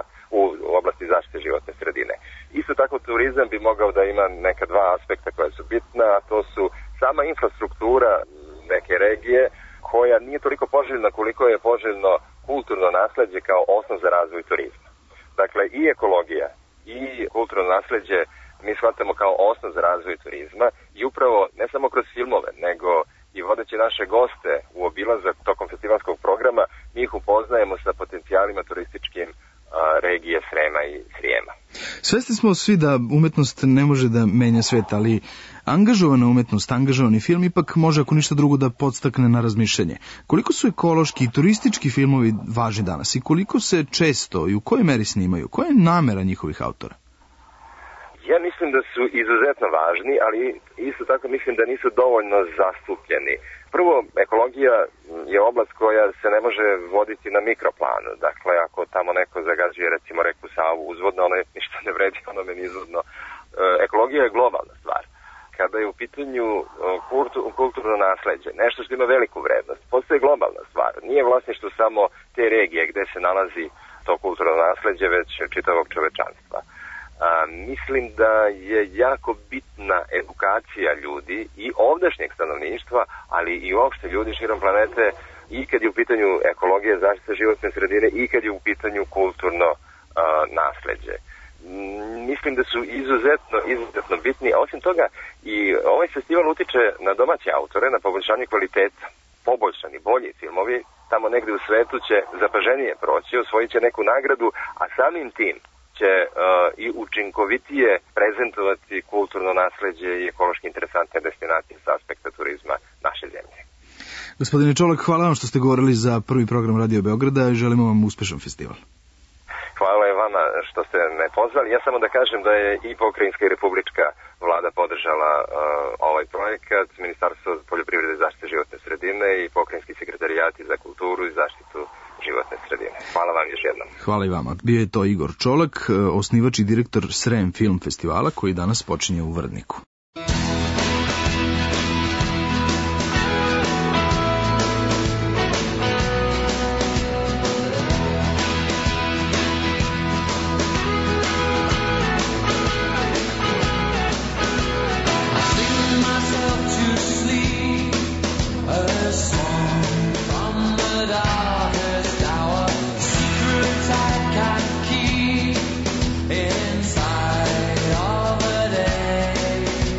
u oblasti zaštite životne sredine. Isto tako turizam bi mogao da ima neka 2 aspekta koja su bitna, a to su sama infrastruktura neke regije, koja nije toliko poželjna koliko je poželjno kulturno nasleđe kao osnov za razvoj turizma. Dakle, i ekologija i kulturno nasleđe mi shvatamo kao osnov za razvoj turizma i upravo ne samo kroz filmove, nego i vodeći naše goste u obilazak tokom festivalskog programa, mi ih upoznajemo sa potencijalima turističkim regije Srema i Srijema. Svesni smo svi da umetnost ne može da menja svet, ali angažovana umetnost, angažovani film ipak može, ako ništa drugo, da podstakne na razmišljanje. Koliko su ekološki i turistički filmovi važni danas i koliko se često i u kojoj meri snimaju? Koja je namera njihovih autora? Ja mislim da su izuzetno važni, ali isto tako mislim da nisu dovoljno zastupljeni. Prvo, ekologija je oblast koja se ne može voditi na mikroplanu. Dakle, ako tamo neko zagađuje, recimo, reku Savu uzvodno, ono ništa ne vredi onome nizvodno. Ekologija je globalna stvar. Kada je u pitanju kulturno nasleđe, nešto što ima veliku vrednost, postoje globalna stvar. Nije vlasništvo samo te regije gde se nalazi to kulturno nasleđe, već čitavog čovečanstva. Mislim da je jako bitna edukacija ljudi i ovdašnjeg stanovništva, ali i uopšte ljudi širom planete, i kad je u pitanju ekologije, zaštita životne sredine, i kad je u pitanju kulturno nasleđe. Mislim da su izuzetno bitni, a osim toga i ovaj festival utiče na domaće autore, na poboljšanje kvaliteta. Poboljšani, bolji filmovi tamo negde u svetu će zapaženije proći, osvojit će neku nagradu, a samim tim će i učinkovitije prezentovati kulturno nasleđe i ekološki interesantne destinacije sa aspekta turizma naše zemlje. Gospodine Čolak, hvala vam što ste govorili za prvi program Radio Beograda i želimo vam uspešan festival. Hvala je vama što ste me pozvali. Ja samo da kažem da je i pokrajinska i republička vlada podržala ovaj projekat, Ministarstvo poljoprivrede i zaštite životne sredine i pokrajinski sekretarijati za kulturu i zaštitu životne sredine. Hvala vam još jednom. Hvala i vama. Bio je to Igor Čolak, osnivač i direktor Srem Film Festivala, koji danas počinje u Vrdniku. Inside of a day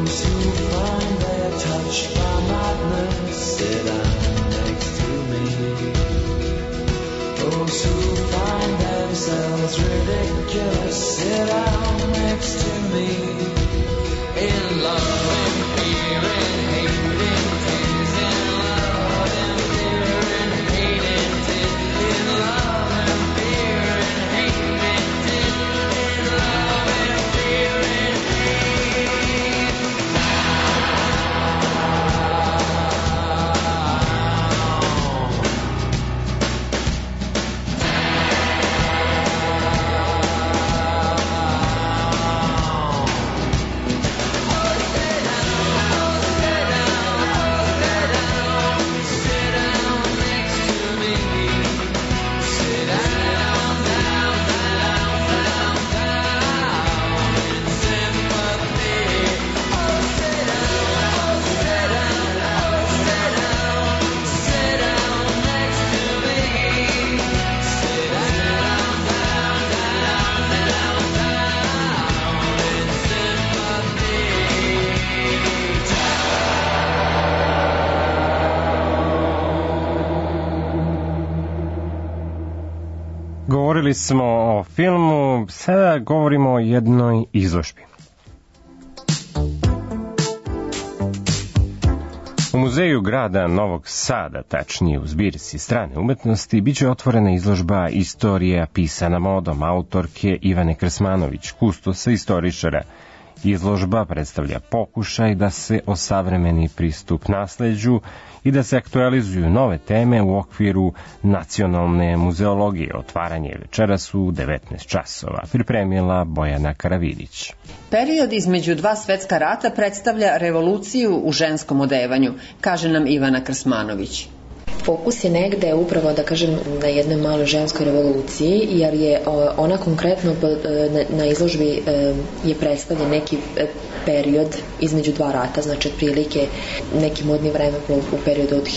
Govorili smo o filmu, sada govorimo o jednoj izložbi. U muzeju grada Novog Sada, tačnije u zbirci strane umetnosti, biće otvorena izložba Istorija pisana modom autorke Ivane Krsmanović, kustosa istoričara. Izložba predstavlja pokušaj da se osavremeni pristup nasleđu i da se aktualizuju nove teme u okviru nacionalne muzeologije. Otvaranje večeras u 19 časova, pripremila Bojana Karavidić. Period između dva svetska rata predstavlja revoluciju u ženskom odevanju, kaže nam Ivana Krsmanović. Fokus je negde upravo, da kažem, na jednoj maloj ženskoj revoluciji, jer je ona konkretno na izložbi je predstavljen neki period između dva rata, znači otprilike neki modni vremeplov u periodu od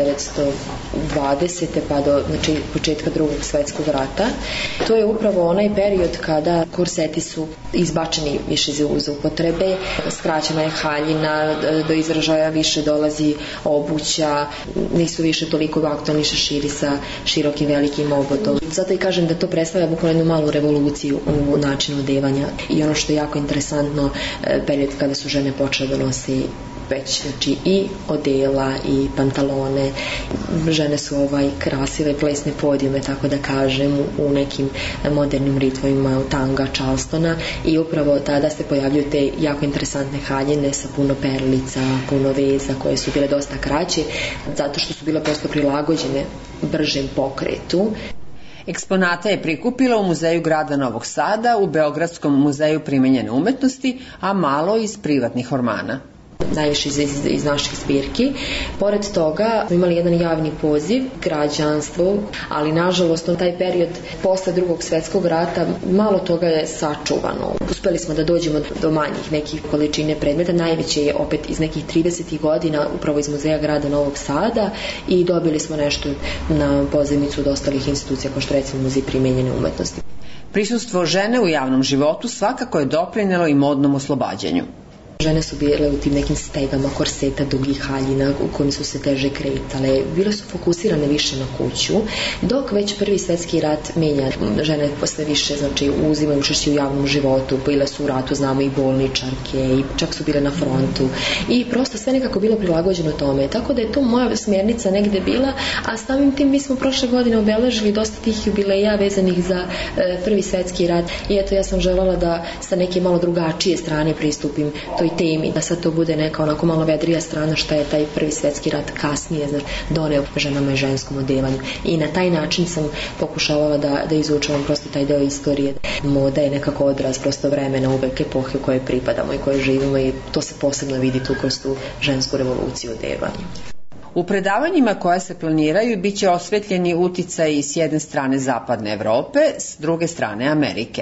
1920. pa do početka Drugog svetskog rata. To je upravo onaj period kada korseti su izbačeni više iz upotrebe, skraćena je haljina, do izražaja više dolazi obuća, nisu više toliko aktualni šeširi sa širokim velikim obotom. Zato i kažem da to predstavlja bukvalno jednu malu revoluciju u načinu odevanja. I ono što je jako interesantno, period kada su žene počele da nose već, znači, i odela i pantalone. Žene su krasile plesne podijume, tako da kažem, u nekim modernim ritmovima tanga, charlestona, i upravo tada se pojavljuju te jako interesantne haljine sa puno perlica, puno veza, koje su bile dosta kraće, zato što su bile prosto prilagođene bržem pokretu. Eksponata je prikupila u Muzeju grada Novog Sada, u Beogradskom muzeju primenjene umetnosti, a malo iz privatnih ormana. Najviše iz naših zbirki. Pored toga imali jedan javni poziv građanstvu, ali nažalost taj period posle Drugog svetskog rata malo toga je sačuvano. Uspeli smo da dođemo do manjih nekih količine predmeta, najveće je opet iz nekih 30. godina upravo iz Muzeja grada Novog Sada, i dobili smo nešto na pozajmicu od ostalih institucija, kao što recimo Muzej primenjene umetnosti. Prisustvo žene u javnom životu svakako je doprinelo i modnom oslobađanju. Žene su bile u tim nekim stegama, korseta, dugih haljina u kojim su se teže kretale. Bile su fokusirane više na kuću, dok već Prvi svetski rat menja. Žene posle više, znači, uzimaju učešće u javnom životu, bile su u ratu, znamo, i bolničarke, i čak su bile na frontu. I prosto sve nekako bilo prilagođeno tome. Tako da je to moja smjernica negde bila, a samim tim mi smo prošle godine obeležili dosta tih jubileja vezanih za Prvi svetski rat. I eto, ja sam želela da sa neke malo drugačije strane pristupim toj temi, da sad to bude neka onako malo vedrija strana šta je taj Prvi svetski rat kasnije doneo ženama i ženskom odevanju. I na taj način sam pokušavala da izučavam prosto taj deo istorije. Moda je nekako odraz prosto vremena, uvek epohe u kojoj pripadamo i kojoj živimo, i to se posebno vidi tu kroz tu žensku revoluciju odevanja. U predavanjima koja se planiraju biće osvetljeni uticaji s jedne strane Zapadne Evrope, s druge strane Amerike.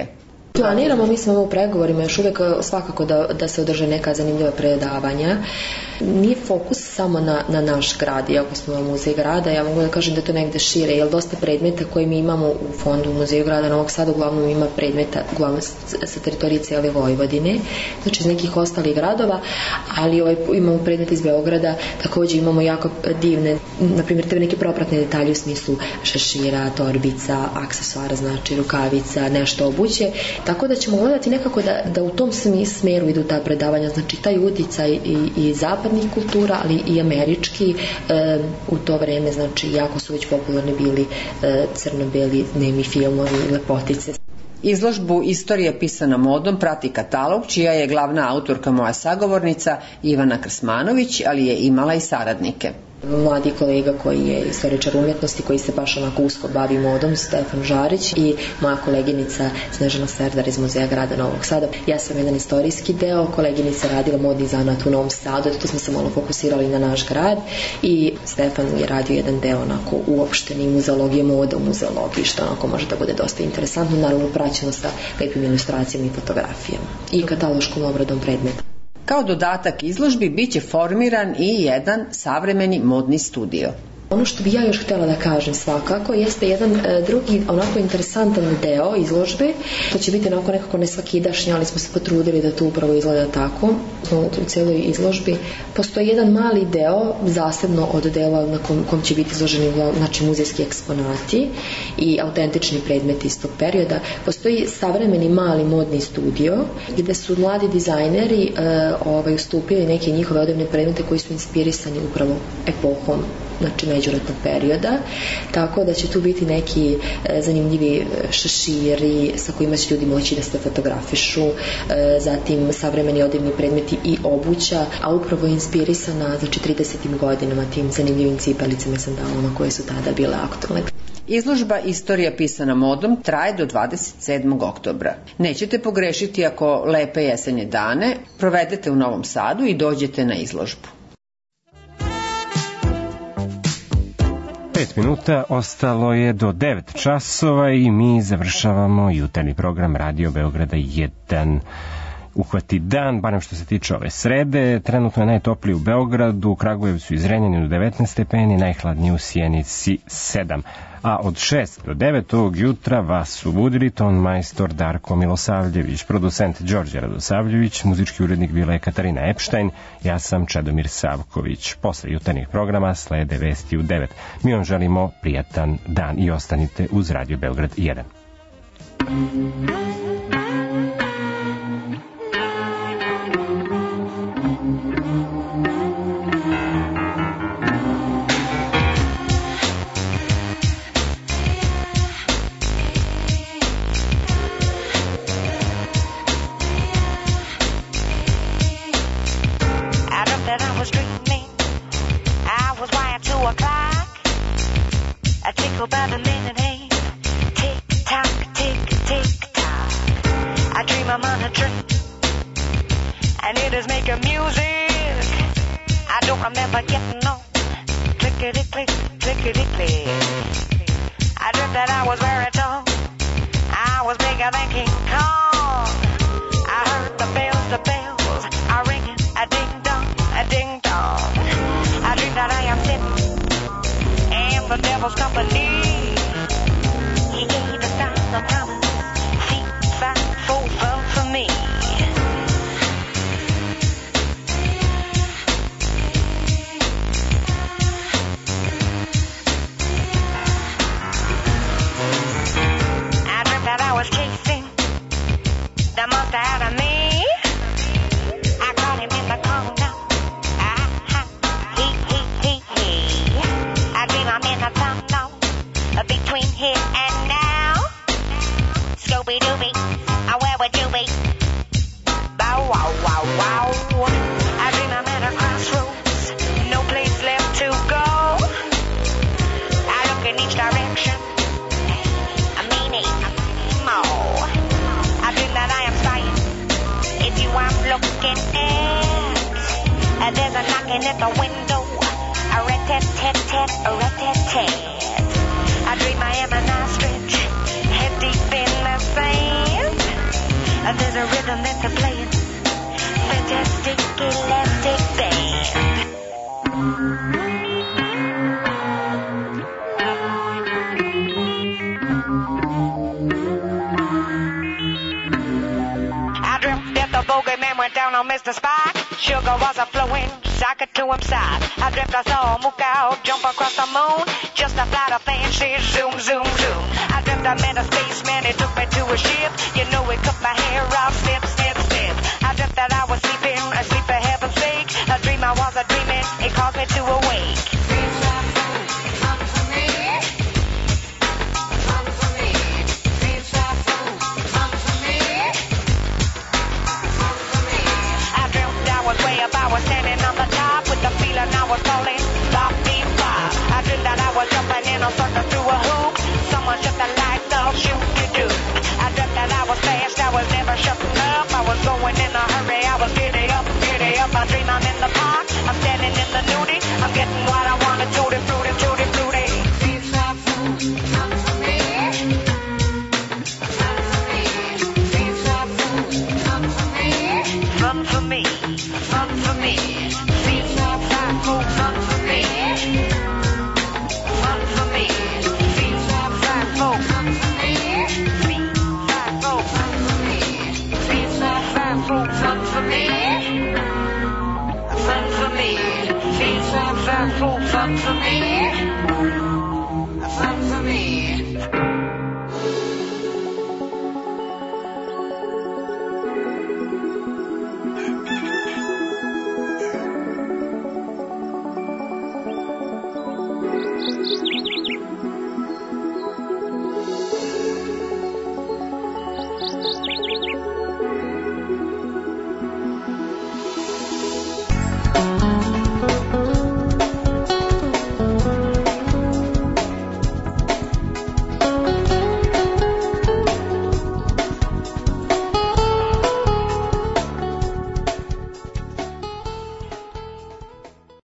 Planiramo, mi smo u pregovorima još uvijek svakako da se održe neka zanimljiva predavanja. Nije fokus samo na naš grad, iako smo u Muzej grada, ja mogu da kažem da je to negde šire, jer dosta predmeta koje mi imamo u fondu Muzeju grada Novog Sada uglavnom ima predmeta uglavnom sa teritorije cijele Vojvodine, znači iz nekih ostalih gradova, ali imamo predmete iz Beograda, također imamo jako divne, na primjer, te neke propratne detalje u smislu šešira, torbica, aksesuara, znači rukavica, nešto obuće, tako da ćemo gledati nekako da u tom smeru idu ta predavanja, znači taj uticaj i zapadnih kultura, ali i američki, u to vreme, znači jako su već popularni bili crno-beli dnevni filmovi i lepotice. Izložbu Istorija pisana modom prati katalog, čija je glavna autorka moja sagovornica Ivana Krsmanović, ali je imala i saradnike. Mladi kolega koji je istoričar umjetnosti, koji se baš onako usko bavi modom, Stefan Žarić, i moja koleginica Snežana Serdar iz Muzeja grada Novog Sada. Ja sam jedan istorijski deo, koleginica radila modni zanat u Novom Sadu, tu smo se malo fokusirali na naš grad, i Stefan je radio jedan deo onako uopšteni muzeologije moda u muzeologiji, što onako može da bude dosta interesantno, naravno praćeno sa lepim ilustracijama i fotografijama i kataloškom obradom predmeta. Kao dodatak izložbi biće formiran i jedan savremeni modni studio. Ono što bi ja još htjela da kažem svakako jeste jedan drugi onako interesantan deo izložbe. To će biti onako nekako nesvakidašnje, ali smo se potrudili da to upravo izgleda tako. U cijeloj izložbi postoji jedan mali deo zasebno od dela na kom će biti izloženi, znači, muzejski eksponati i autentični predmeti iz tog perioda. Postoji savremeni mali modni studio gde su mladi dizajneri ustupili neke njihove odevne predmete koji su inspirisani upravo epohom, znači međuratnog perioda, tako da će tu biti neki zanimljivi šeširi sa kojima će ljudi moći da se fotografišu, zatim savremeni odevni predmeti i obuća, a upravo je inspirisana, znači, 30. godinama tim zanimljivim cipelicama i sandalama koje su tada bile aktualne. Izložba Istorija pisana modom traje do 27. oktobra. Nećete pogrešiti ako lepe jesenje dane provedete u Novom Sadu i dođete na izložbu. 5 minuta, ostalo je do 9 časova i mi završavamo jutarnji program Radio Beograda 1. Uhvati dan, barem što se tiče ove srede. Trenutno je najtopliji u Beogradu, u Kragujevcu i Zrenjaninu 19 stepeni, najhladniji u Sjenici 7. A od 6 do 9 ovog jutra vas su budili ton majstor Darko Milosavljević, producent Đorđe Radosavljević, muzički urednik bila je Katarina Epštajn, ja sam Čedomir Savković. Posle jutarnjih programa slede vesti u 9. Mi vam želimo prijatan dan i ostanite uz Radio Beograd 1. By the minute hand, tick tock, tick tock. I dream I'm on a train, and it is making music. I don't remember getting on. Clickety click, clickety click. I dreamt that I was very tall. I was bigger than King Kong. I heard the bells are ringing, a ding dong, a ding dong. I dream that I am sitting in the devil's company. He gave the sign of promise, 6, 5, 4, 5 for me. I dreamt that I was chasing the monster out of me. I caught him in the corner. I dream I'm in a tunnel between here and now. Scooby-Dooby, where would you be? Bow wow wow wow. I dream I'm at a crossroads, no place left to go. I look in each direction, I mean it more. I dream that I am spying, it's you I'm looking at. There's a knocking at the window, a rat-tat-tat-tat, a rat-tat-tat. I dream I am an ostrich, head deep in the sand. There's a rhythm that they're playing. Fantastic elastic band. I dreamt that the bogeyman went down on Mr. Spike. Sugar was a flowing, socket to him side. I dreamt I saw a mook owl jump across the moon. Just a flight of fancy, zoom, zoom, zoom. I dreamt I met a spaceman, he took me to a ship. You know he cut my hair off, snip, snip, snip. I dreamt that I was sleeping, asleep for heaven's sake. A dream I was a dreaming, it caused me to awake. I was standing on the top with the feeling I was falling, bop, beep, bop. I dreamed that I was jumping in a circle through a hoop. Someone shut the lights off, shoot-de-doo. I dreamt that I was fast, I was never shutting up. I was going in a hurry, I was giddy up, giddy up. I dream I'm in the park, I'm standing in the nudie. I'm getting what I wanted, tutti frutti, tutti frutti. Fun for me, fun for me. Fun for me. Fun for me. Fun for me.